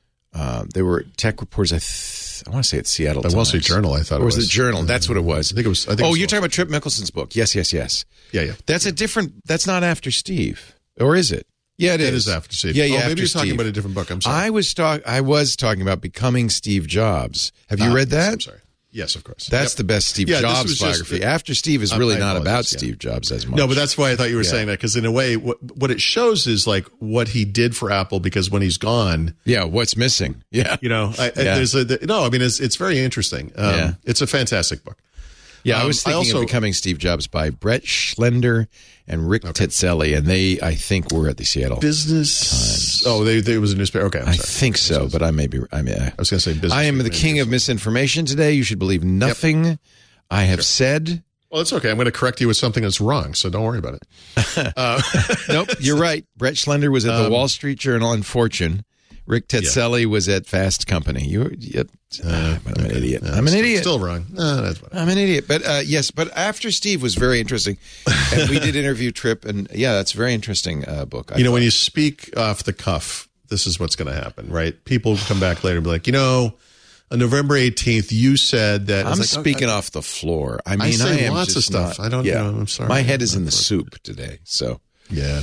uh, they were tech reporters. I, th- I want to say it's Seattle. The Wall Street Times. Journal, I thought Or it was was. the Journal? That's what it was. I think it was- I think it oh, was you're Wall talking about Trip Mickelson's book? Yes, yes, yes. Yeah, yeah. That's a different. That's not After Steve, or is it? Yeah, it It is. is After Steve. Yeah, yeah. Oh, After maybe you're talking Steve. about a different book. I'm sorry. I was talk. I was talking about Becoming Steve Jobs. Have you Ah, read yes, that? I'm sorry. Yes, of course. That's Yep. the best Steve Yeah, this Jobs was just- biography. After Steve is I- really I not about apologize, yeah. Steve Jobs as much. No, but that's why I thought you were Yeah. saying that, because in a way, what, what it shows is like what he did for Apple, because when he's gone, yeah. What's missing? Yeah, you know, I, I- Yeah. there's a, no, I mean, it's, it's very interesting. Um, Yeah. It's a fantastic book. yeah. I Um, was I thinking also- of Becoming Steve Jobs by Brett Schlender and Rick Tetzelli, and they, I think, were at the Seattle. Business. Oh, they, they it was a newspaper. Okay. I'm I sorry. think so, but I may be. I mean, I was going to say business. I am the maybe. king of misinformation today. You should believe nothing I have said. Well, it's okay. I'm going to correct you with something that's wrong, so don't worry about it. uh, Nope, you're right. Brett Schlender was at the Um, Wall Street Journal and Fortune. Rick Tetzelli was at Fast Company. You, you uh, I'm an idiot. no, I'm an still, idiot. Still wrong. No, that's what. I'm an idiot. But uh, yes, but After Steve was very interesting, and we did interview Trip, and yeah, that's a very interesting uh, book. I You know, thought. when you speak off the cuff, this is what's going to happen, right? People come back later and be like, you know, on November eighteenth, you said that. I'm It's like, speaking I, off the floor. I mean, I say am lots of just stuff. not- I don't Yeah, know. I'm sorry. My head is in the soup today. So Yeah.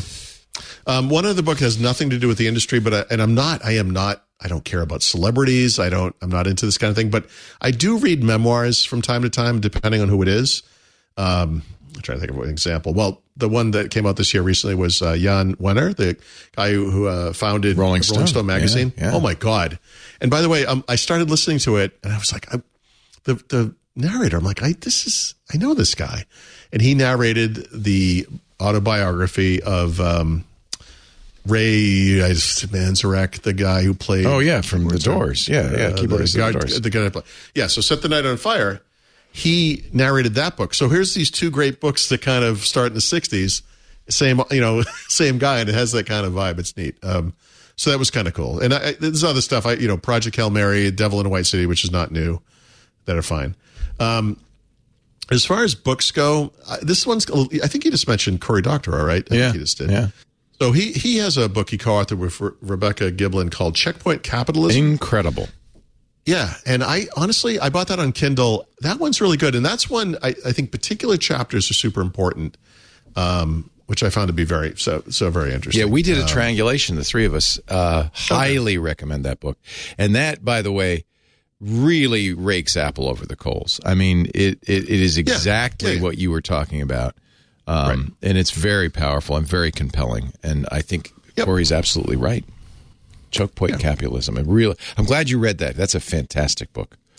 Um, one other book has nothing to do with the industry, but I, and I'm not. I am not. I don't care about celebrities. I don't. I'm not into this kind of thing. But I do read memoirs from time to time, depending on who it is. Um, I'm trying to think of an example. Well, the one that came out this year recently was uh, Jan Wenner, the guy who, who uh, founded Rolling Stone. magazine. Yeah, yeah. Oh my God! And by the way, um, I started listening to it, and I was like, I, the the narrator. I'm like, I this is. I know this guy, and he narrated the autobiography of um, Ray Manzarek, the guy who played. Oh, yeah, from The keyboards, uh, Doors. Yeah, yeah, uh, keyboardist the of guy, The Doors. the guy that played. Yeah, so Set the Night on Fire. He narrated that book. So here's these two great books that kind of start in the sixties. Same, you know, same guy, and it has that kind of vibe. It's neat. Um, so that was kind of cool. And I, there's other stuff. I, you know, Project Hail Mary, Devil in a White City, which is not new, that are fine. Um, as far as books go, I, this one's. I think you just mentioned Cory Doctorow, right? I yeah, think he just did. yeah, So he he has a book he co-authored with Re- Rebecca Giblin called Checkpoint Capitalism. incredible. Yeah, and I honestly I bought that on Kindle. That one's really good, and that's one I, I think particular chapters are super important, um, which I found to be very so so very interesting. Yeah, we did a Um, triangulation, the three of us. Uh, highly recommend that book. And that, by the way, really rakes Apple over the coals. I mean, it it, it is exactly Yeah, yeah. what you were talking about. Um, Right. And it's very powerful and very compelling. And I think Yep. Corey's absolutely right. Choke point capitalism. I really, I'm glad you read that. That's a fantastic book.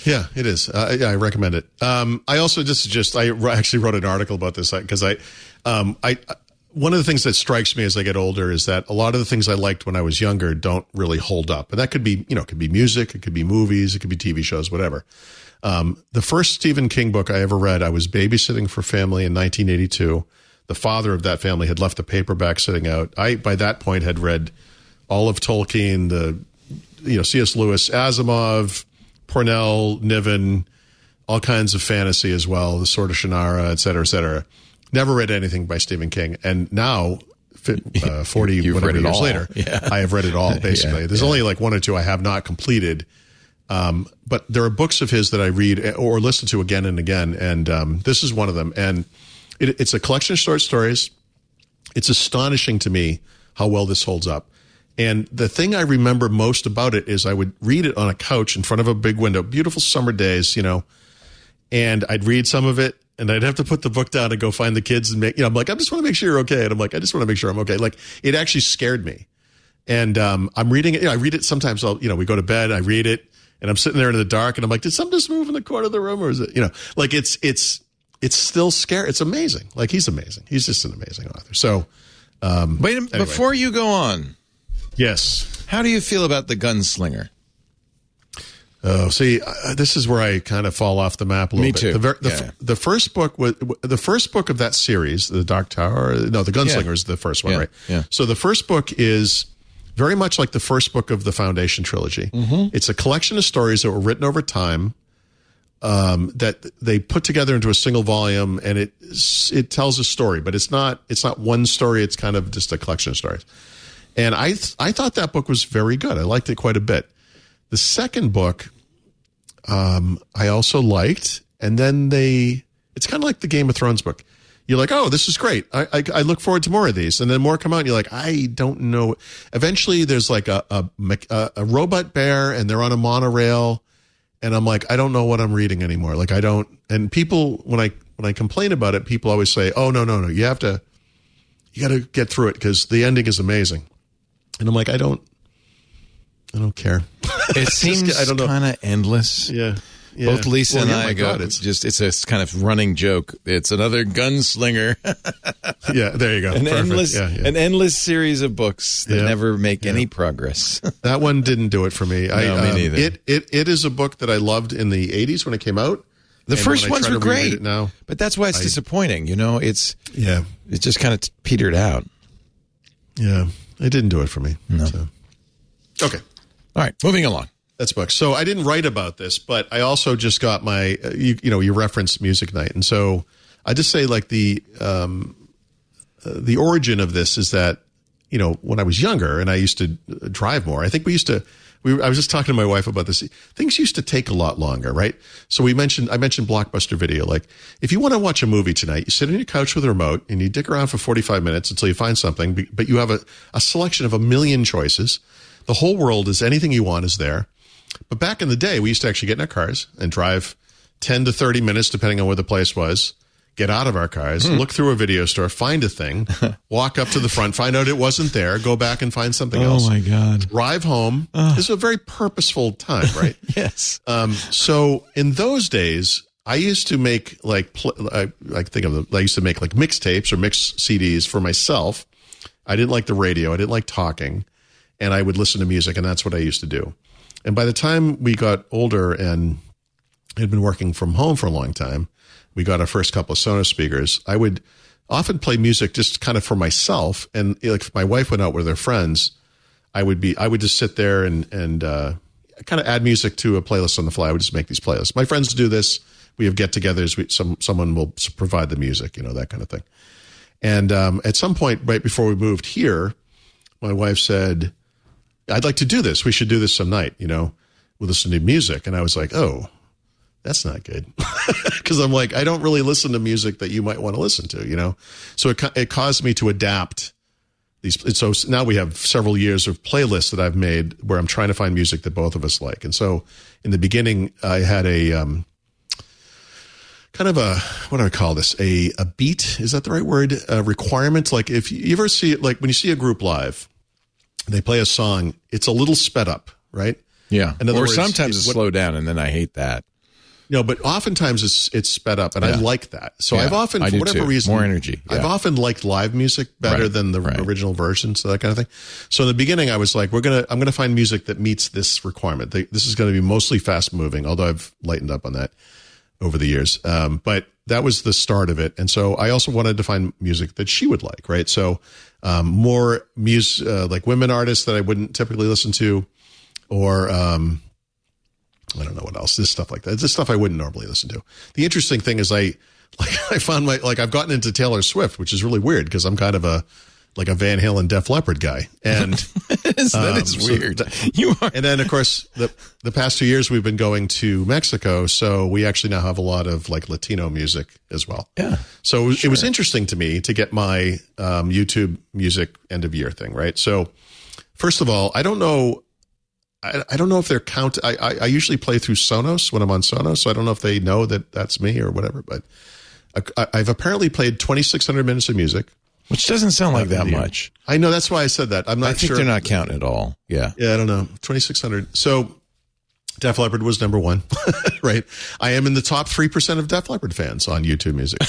Yeah, it is. Uh, yeah, I recommend it. Um, I also just just I actually wrote an article about this because I, um, I one of the things that strikes me as I get older is that a lot of the things I liked when I was younger don't really hold up, and that could be you know it could be music, it could be movies, it could be T V shows, whatever. Um, the first Stephen King book I ever read, I was babysitting for family in nineteen eighty-two. The father of that family had left a paperback sitting out. I by that point had read all of Tolkien, the you know C S. Lewis, Asimov, Pornell, Niven, all kinds of fantasy as well, The Sword of Shannara, et cetera, et cetera. Never read anything by Stephen King. And now, uh, forty You've whatever read it years all. later, Yeah. I have read it all, basically. Yeah, There's yeah. only like one or two I have not completed. Um, but there are books of his that I read or listen to again and again. And um, this is one of them. And it, it's a collection of short stories. It's astonishing to me how well this holds up. And the thing I remember most about it is I would read it on a couch in front of a big window, beautiful summer days, you know, and I'd read some of it and I'd have to put the book down and go find the kids and make, you know, I'm like, I just want to make sure you're okay. And I'm like, I just want to make sure I'm okay. Like it actually scared me. And um, I'm reading it. You know, I read it sometimes. I'll, you know, we go to bed, I read it and I'm sitting there in the dark and I'm like, did something just move in the corner of the room or is it, you know, like it's, it's, it's still scary. It's amazing. Like he's amazing. He's just an amazing author. So, um, Wait a minute, anyway. before you go on, Yes. how do you feel about The Gunslinger? Oh, see, uh, this is where I kind of fall off the map a little Me bit. too. The, ver- the, Yeah. f- the first book was the first book of that series, The Dark Tower. No, The Gunslinger Yeah. is the first one, Yeah, right? yeah. So the first book is very much like the first book of the Foundation trilogy. Mm-hmm. It's a collection of stories that were written over time um, that they put together into a single volume, and it it tells a story, but it's not it's not one story. It's kind of just a collection of stories. And I th- I thought that book was very good. I liked it quite a bit. The second book, um, I also liked, and then they it's kind of like the Game of Thrones book. You're like, oh, this is great. I, I I look forward to more of these, and then more come out. And you're like, I don't know. Eventually, there's like a a, a a robot bear, and they're on a monorail, and I'm like, I don't know what I'm reading anymore. Like I don't. And people, when I when I complain about it, people always say, oh no no no, you have to, you got to get through it because the ending is amazing. And I'm like, I don't, I don't care. It seems I don't know. kind of endless. Yeah. Yeah. Both Lisa Well, and yeah, I my go, God, it's it's just, it's a kind of running joke. It's another gunslinger, yeah. There you go. an Perfect. endless, Yeah, yeah. an endless series of books that Yeah. never make any progress. That one didn't do it for me. I, No, me um, neither. It it it is a book that I loved in the eighties when it came out. The And first when I ones try were to reread great, it now, but that's why it's I- disappointing. You know, it's yeah, it just kind of petered out. yeah, it didn't do it for me. No. So. Okay, All right, moving along. that's books. So I didn't write about this, but I also just got my uh, you you know you referenced Music Night, and so I just say like the um uh, the origin of this is that you know when I was younger and I used to drive more. I think we used to. We, I was just talking to my wife about this. Things used to take a lot longer, right? So we mentioned, I mentioned Blockbuster Video. Like, if you want to watch a movie tonight, you sit on your couch with a remote and you dick around for forty-five minutes until you find something, but you have a, a selection of a million choices. The whole world is anything you want is there. But back in the day, we used to actually get in our cars and drive ten to thirty minutes, depending on where the place was, get out of our cars, look through a video store, find a thing, walk up to the front, find out it wasn't there, go back and find something else. God! Drive home. This is a very purposeful time, right? Yes. Um, so in those days, I used to make like, pl- I, I think of the, I used to make like mixtapes or mix C Ds for myself. I didn't like the radio. I didn't like talking, and I would listen to music, and that's what I used to do. And by the time we got older and had been working from home for a long time, we got our first couple of Sonos speakers. I would often play music just kind of for myself. And like if my wife went out with her friends, I would be, I would just sit there and, and, uh, kind of add music to a playlist on the fly. I would just make these playlists. My friends do this. We have get togethers. We, some, someone will provide the music, you know, that kind of thing. And, um, at some point right before we moved here, my wife said, I'd like to do this. We should do this some night, you know, we'll listen to music. And I was like, oh, that's not good. Because I'm like, I don't really listen to music that you might want to listen to, you know? So it, it caused me to adapt these. So now we have several years of playlists that I've made where I'm trying to find music that both of us like. And so in the beginning, I had a um, kind of a, what do I call this? A, a beat. Is that the right word? A requirement. Like if you ever see it, like when you see a group live, they play a song, it's a little sped up, right? Yeah. In other Or words, sometimes it- it's what- slow down, and then I hate that. No, but oftentimes it's it's sped up, and Yeah. I like that. So Yeah, I've often, I for do whatever too. reason, More energy. I've Yeah. often liked live music better Right, than the right. original version, so that kind of thing. So in the beginning, I was like, "We're gonna, I'm gonna find music that meets this requirement. They, this is going to be mostly fast moving, although I've lightened up on that over the years. Um, but that was the start of it, and so I also wanted to find music that she would like, right? So um, more music, uh, like women artists that I wouldn't typically listen to, or um, I don't know what else. This stuff like that. This stuff I wouldn't normally listen to. The interesting thing is I like I found my like I've gotten into Taylor Swift, which is really weird because I'm kind of a like a Van Halen Def Leppard guy. And that is, that um, is so weird. that- you are and then of course the the past two years we've been going to Mexico, so we actually now have a lot of like Latino music as well. Yeah. So it was, it was interesting to me to get my um, YouTube music end of year thing, right? So first of all, I don't know I, I don't know if they're count. I, I, I usually play through Sonos when I'm on Sonos, so I don't know if they know that that's me or whatever. But I, I've apparently played twenty-six hundred minutes of music, which doesn't sound like that Yeah. much. I know, that's why I said that. I'm not I think sure. they're not counting at all. Yeah. Yeah, I don't know. twenty-six hundred. So Def Leppard was number one, right? I am in the top three percent of Def Leppard fans on YouTube Music.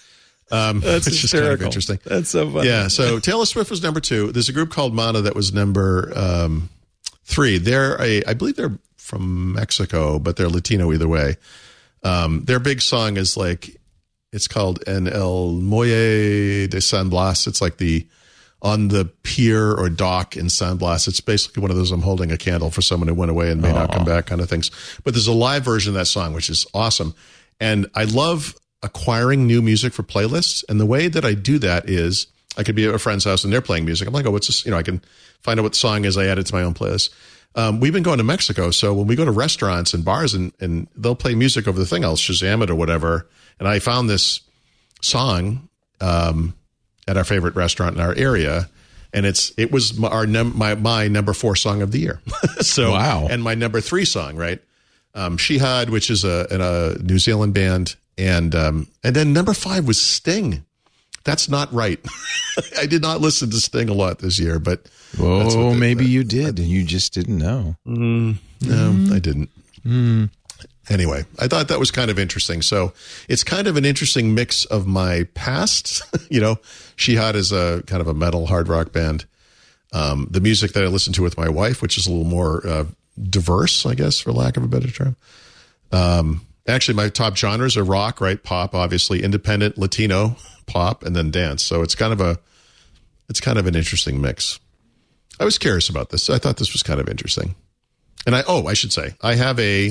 Um, That's which is kind of hysterical. interesting. That's so funny. Yeah. So Taylor Swift was number two. There's a group called Mana that was number um, three. They're a, I believe they're from Mexico, but they're Latino either way. Um, their big song is like, it's called En el Muelle de San Blas. It's like the, on the pier or dock in San Blas. It's basically one of those I'm holding a candle for someone who went away and may not come back kind of things. But there's a live version of that song, which is awesome. And I love acquiring new music for playlists. And the way that I do that is I could be at a friend's house and they're playing music. I'm like, oh, what's this? You know, I can find out what the song is. I add it to my own playlist. Um, we've been going to Mexico. So when we go to restaurants and bars and, and they'll play music over the thing, I'll Shazam it or whatever. And I found this song, um, at our favorite restaurant in our area. And it's, it was my, our num, my, my number four song of the year. So, Wow. And my number three song, right? Um, Shihad, which is a, a New Zealand band. And, um, and then number five was Sting. That's not right. I did not listen to Sting a lot this year, but that's what Oh, the- maybe you did, and you just didn't know. no, I didn't. Anyway, I thought that was kind of interesting. So it's kind of an interesting mix of my past. You know, Shihad is a kind of a metal hard rock band. Um, the music that I listen to with my wife, which is a little more uh, diverse, I guess, for lack of a better term. Um, actually, my top genres are rock, right? Pop, obviously, independent, Latino, pop, and then dance. So it's kind of a, it's kind of an interesting mix. I was curious about this. I thought this was kind of interesting. And I, oh, I should say, I have a,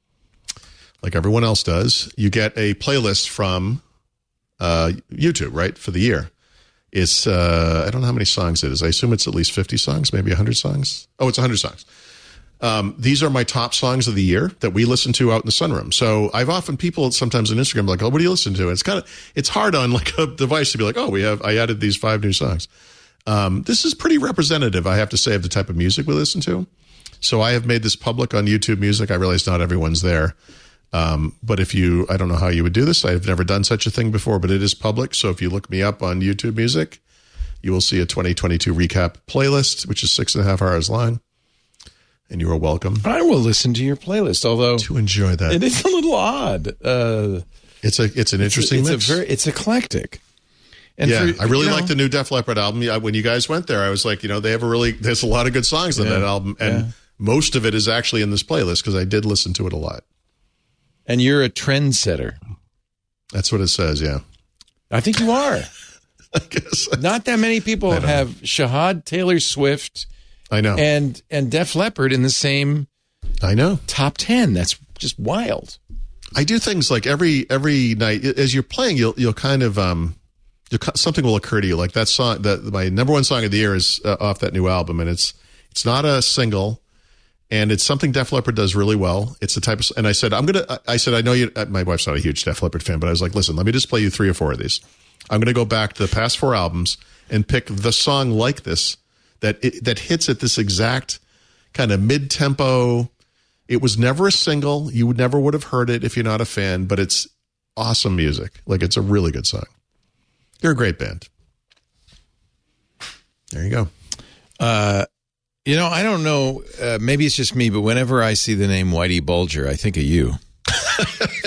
like everyone else does, you get a playlist from uh, YouTube, right, for the year. It's, uh, I don't know how many songs it is. I assume it's at least fifty songs, maybe one hundred songs. Oh, it's one hundred songs. Um, these are my top songs of the year that we listen to out in the sunroom. So I've often people sometimes on Instagram are like, oh, what do you listen to? And it's kind of, it's hard on like a device to be like, oh, we have, I added these five new songs. Um, this is pretty representative, I have to say, of the type of music we listen to. So I have made this public on YouTube Music. I realize not everyone's there. Um, but if you, I don't know how you would do this. I've never done such a thing before, but it is public. So if you look me up on YouTube Music, you will see a twenty twenty-two recap playlist, which is six and a half hours long. And you are welcome I will listen to your playlist, although to enjoy that. it is a little odd. Uh, It's a, it's an interesting it's mix. a very, it's eclectic. And yeah, for, I really you know, like the new Def Leppard album. Yeah, when you guys went there, I was like, you know, they have a really, there's a lot of good songs on Yeah, that album. And yeah. most of it is actually in this playlist because I did listen to it a lot. And you're a trendsetter. That's what it says, yeah. I think you are. I guess. Not that many people I don't have Shahad, Taylor Swift, I know. and and Def Leppard in the same I know. top ten. That's just wild. I do things like every every night as you're playing, you'll you'll kind of um, you'll, something will occur to you. Like that song, that my number one song of the year is uh, off that new album, and it's it's not a single, and it's something Def Leppard does really well. It's the type of, and I said I'm gonna. I said I know you. My wife's not a huge Def Leppard fan, but I was like, listen, let me just play you three or four of these. I'm gonna go back to the past four albums and pick the song like this that it, that hits at this exact kind of mid tempo. It was never a single. You would never would have heard it if you're not a fan, but it's awesome music. Like, it's a really good song. You're a great band. There you go. Uh, you know, I don't know. Uh, maybe it's just me, but whenever I see the name Whitey Bulger, I think of you.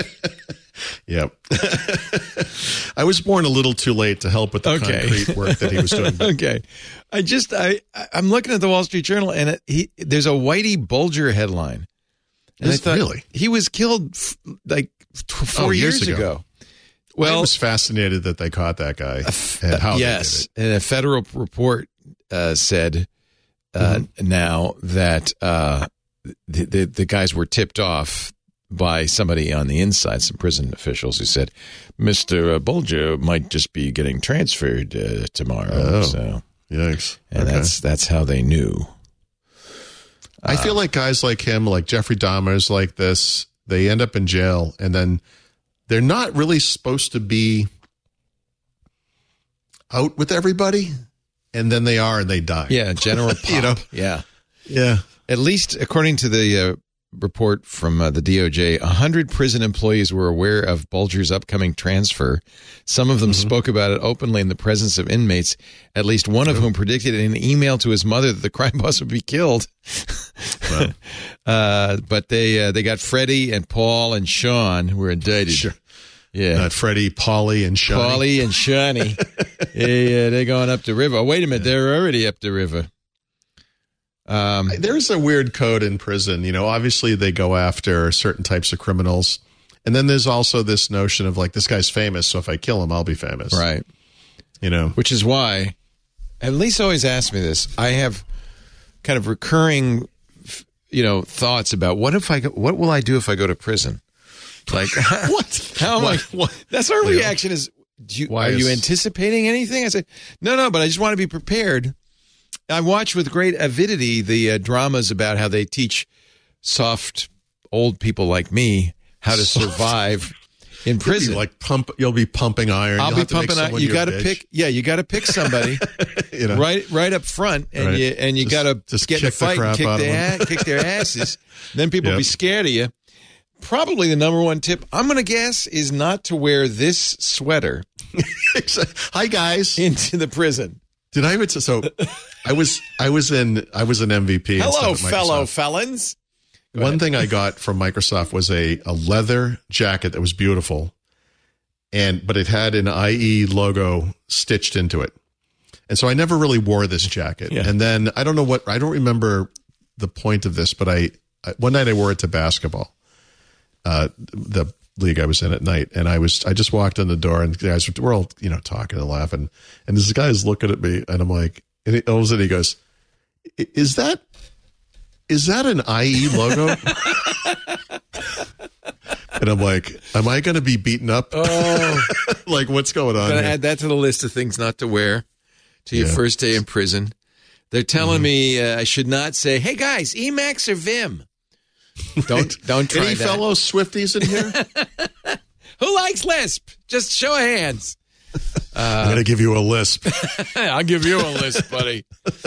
Yep. I was born a little too late to help with the Okay. concrete work that he was doing. Okay. I just, I, I- I'm looking at the Wall Street Journal, and it, he, there's a Whitey Bulger headline. And Is- really? He was killed f- like t- four Oh, years, years ago. ago. Well, I was fascinated that they caught that guy and how yes, they did and a federal report uh, said uh, Mm-hmm. now that uh, the, the the guys were tipped off by somebody on the inside, some prison officials who said Mister Bulger might just be getting transferred uh, tomorrow. Oh. So, it. Yikes. and Okay. that's that's how they knew. I feel like guys like him, like Jeffrey Dahmer's like this, they end up in jail and then they're not really supposed to be out with everybody. And then they are and they die. Yeah, General Pop. You know? Yeah. Yeah. At least according to the uh, report from uh, the D O J, one hundred prison employees were aware of Bulger's upcoming transfer. Some of them Mm-hmm. spoke about it openly in the presence of inmates, at least one of whom predicted in an email to his mother that the crime boss would be killed. Wow. uh, but they uh, they got Freddie and Paul and Sean who were indicted. Sure. Yeah. Not Freddie, Polly, and Shawnee. Paulie and Shawnee. yeah, they're going up the river. Oh, wait a minute. They're already up the river. Um, There's a weird code in prison. You know, obviously they go after certain types of criminals. And then there's also this notion of like, this guy's famous, so if I kill him, I'll be famous. right. You know? Which is why, and Lisa always asks me this. I have kind of recurring, you know, thoughts about what if I go, what will I do if I go to prison? Like What? How am I? What? What? That's our Leo. reaction. Is do you, Why are you is- anticipating anything? I said no, no, but I just want to be prepared. I watch with great avidity the uh, dramas about how they teach soft old people like me how to Soft. survive in You'll be prison. like pump, you'll be pumping iron. I'll You'll be have to make pumping out. someone You your got to bitch. pick. Yeah, you got to pick somebody You know? right, right up front, and Right. you and you Just- got to just get in a kick the fight and crap kick out of their them. a- kick their asses. Then people will be Yep. scared of you. Probably the number one tip I'm going to guess is not to wear this sweater Hi guys. into the prison. Did I even so? I was I was in I was an M V P. and Hello, stuff at fellow Microsoft. felons. One thing I got from Microsoft was a, a leather jacket that was beautiful, and but it had an I E logo stitched into it, and so I never really wore this jacket. Yeah. And then I don't know what I don't remember the point of this, but I, I one night I wore it to basketball, uh, the league I was in at night, and I was I just walked in the door and the guys were, we're all you know talking and laughing, and this guy's looking at me, and I'm like, and he, all of a sudden he goes, "I- "Is that?" Is that an I E logo? And I'm like, am I going to be beaten up? Oh, Like, what's going on? going to here? add that to the list of things not to wear to your Yeah. first day in prison. They're telling me uh, I should not say, "Hey guys, Emacs or Vim." Don't don't try Any that. fellow Swifties in here? Who likes Lisp? Just show of hands. I'm going to give you a lisp. I'll give you a list, buddy.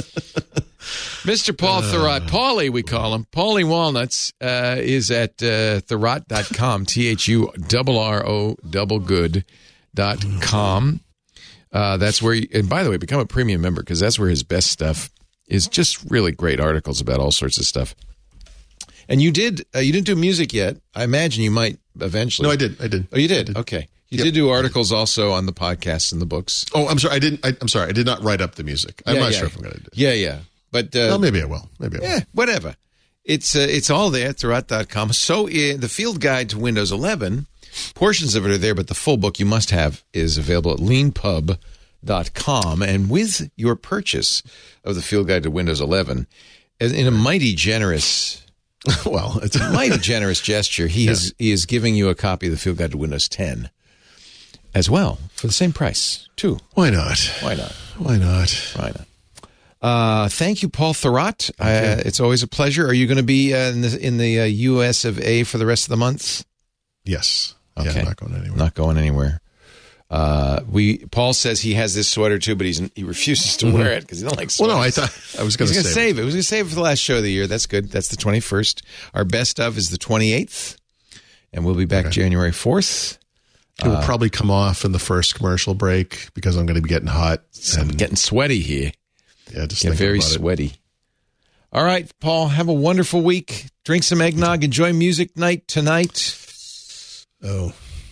Mister Paul Thurrott, Paulie, we call him. Paulie Walnuts uh, is at uh, thurrott dot com, T H U R R O double good dot com. Uh, that's where, you, and by the way, become a premium member because that's where his best stuff is. Just really great articles about all sorts of stuff. And you did, uh, you didn't do music yet. I imagine you might eventually. No, I did. I did. Oh, you did? Okay. You Yep. did do articles also on the podcasts and the books. Oh, I'm sorry. I didn't. I, I'm sorry. I did not write up the music. I'm Yeah, not yeah. sure if I'm going to do it. Yeah, yeah. But uh, Well, maybe I will. Maybe I will. Eh, whatever. It's uh, it's all there at thurrott dot com. So uh, the field guide to Windows eleven, portions of it are there, but the full book you must have is available at lean pub dot com. And with your purchase of the field guide to Windows eleven, in in a mighty generous, Well, it's mighty generous gesture, he is he is giving you a copy of the field guide to Windows ten as well for the same price too. why not? Why not? Why not? Why not? Uh, thank you, Paul Thurrott. Uh, it's always a pleasure. Are you going to be uh, in the, in the uh, U S of A for the rest of the month? Yes. Okay. Yeah, I'm not going anywhere. Not going anywhere. Uh, we Paul says he has this sweater too, but he's he refuses to wear it because he don't like Well, sweaters. no, I thought I was going He's to going to say save it. He was going to save it for the last show of the year. That's good. That's the twenty-first. Our best of is the twenty-eighth, and we'll be back Okay. January fourth. It will probably come off in the first commercial break because I'm going to be getting hot. I'm And getting sweaty here. yeah, just Get thinking very about it. sweaty. All right, Paul, have a wonderful week. Drink some eggnog. Enjoy music night tonight. Oh,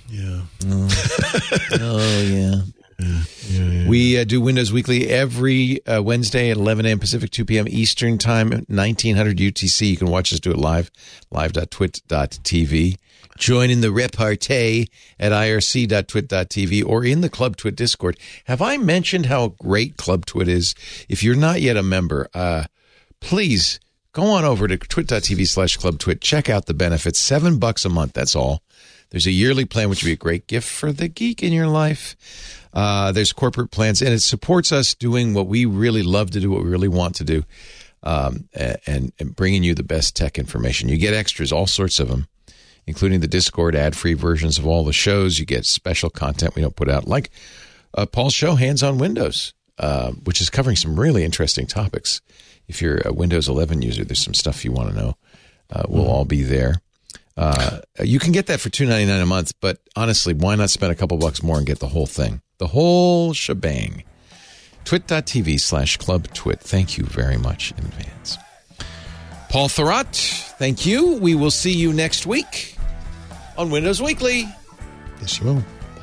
Yeah. Oh, oh yeah. Yeah, yeah, yeah. We uh, do Windows Weekly every uh, Wednesday at eleven a.m. Pacific, two p.m. Eastern Time, nineteen hundred U T C. You can watch us do it live, live dot twit dot t v. Join in the repartee at I R C dot twit dot t v or in the Club Twit Discord. Have I mentioned how great Club Twit is? If you're not yet a member, uh, please go on over to twit dot t v slash Club Twit. Check out the benefits. Seven bucks a month, that's all. There's a yearly plan, which would be a great gift for the geek in your life. Uh, there's corporate plans, and it supports us doing what we really love to do, what we really want to do, um, and, and bringing you the best tech information. You get extras, all sorts of them, including the Discord ad-free versions of all the shows. You get special content we don't put out, like uh, Paul's show, Hands on Windows, uh, which is covering some really interesting topics. If you're a Windows eleven user, there's some stuff you want to know. Uh, we'll mm-hmm. all be there. Uh, you can get that for two dollars and ninety-nine cents a month, but honestly, why not spend a couple bucks more and get the whole thing? The whole shebang. twit dot t v slash Club Twit. Thank you very much in advance. Paul Thurrott, thank you. We will see you next week on Windows Weekly. Yes, you will.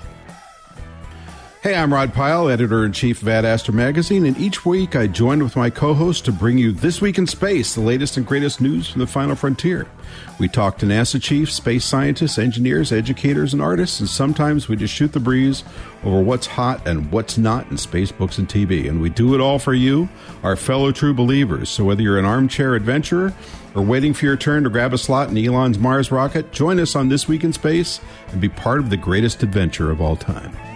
Hey, I'm Rod Pyle, editor-in-chief of Ad Astra Magazine, and each week I join with my co-host to bring you This Week in Space, the latest and greatest news from the final frontier. We talk to NASA chiefs, space scientists, engineers, educators, and artists, and sometimes we just shoot the breeze over what's hot and what's not in space, books, and T V. And we do it all for you, our fellow true believers. So whether you're an armchair adventurer or waiting for your turn to grab a slot in Elon's Mars rocket, join us on This Week in Space and be part of the greatest adventure of all time.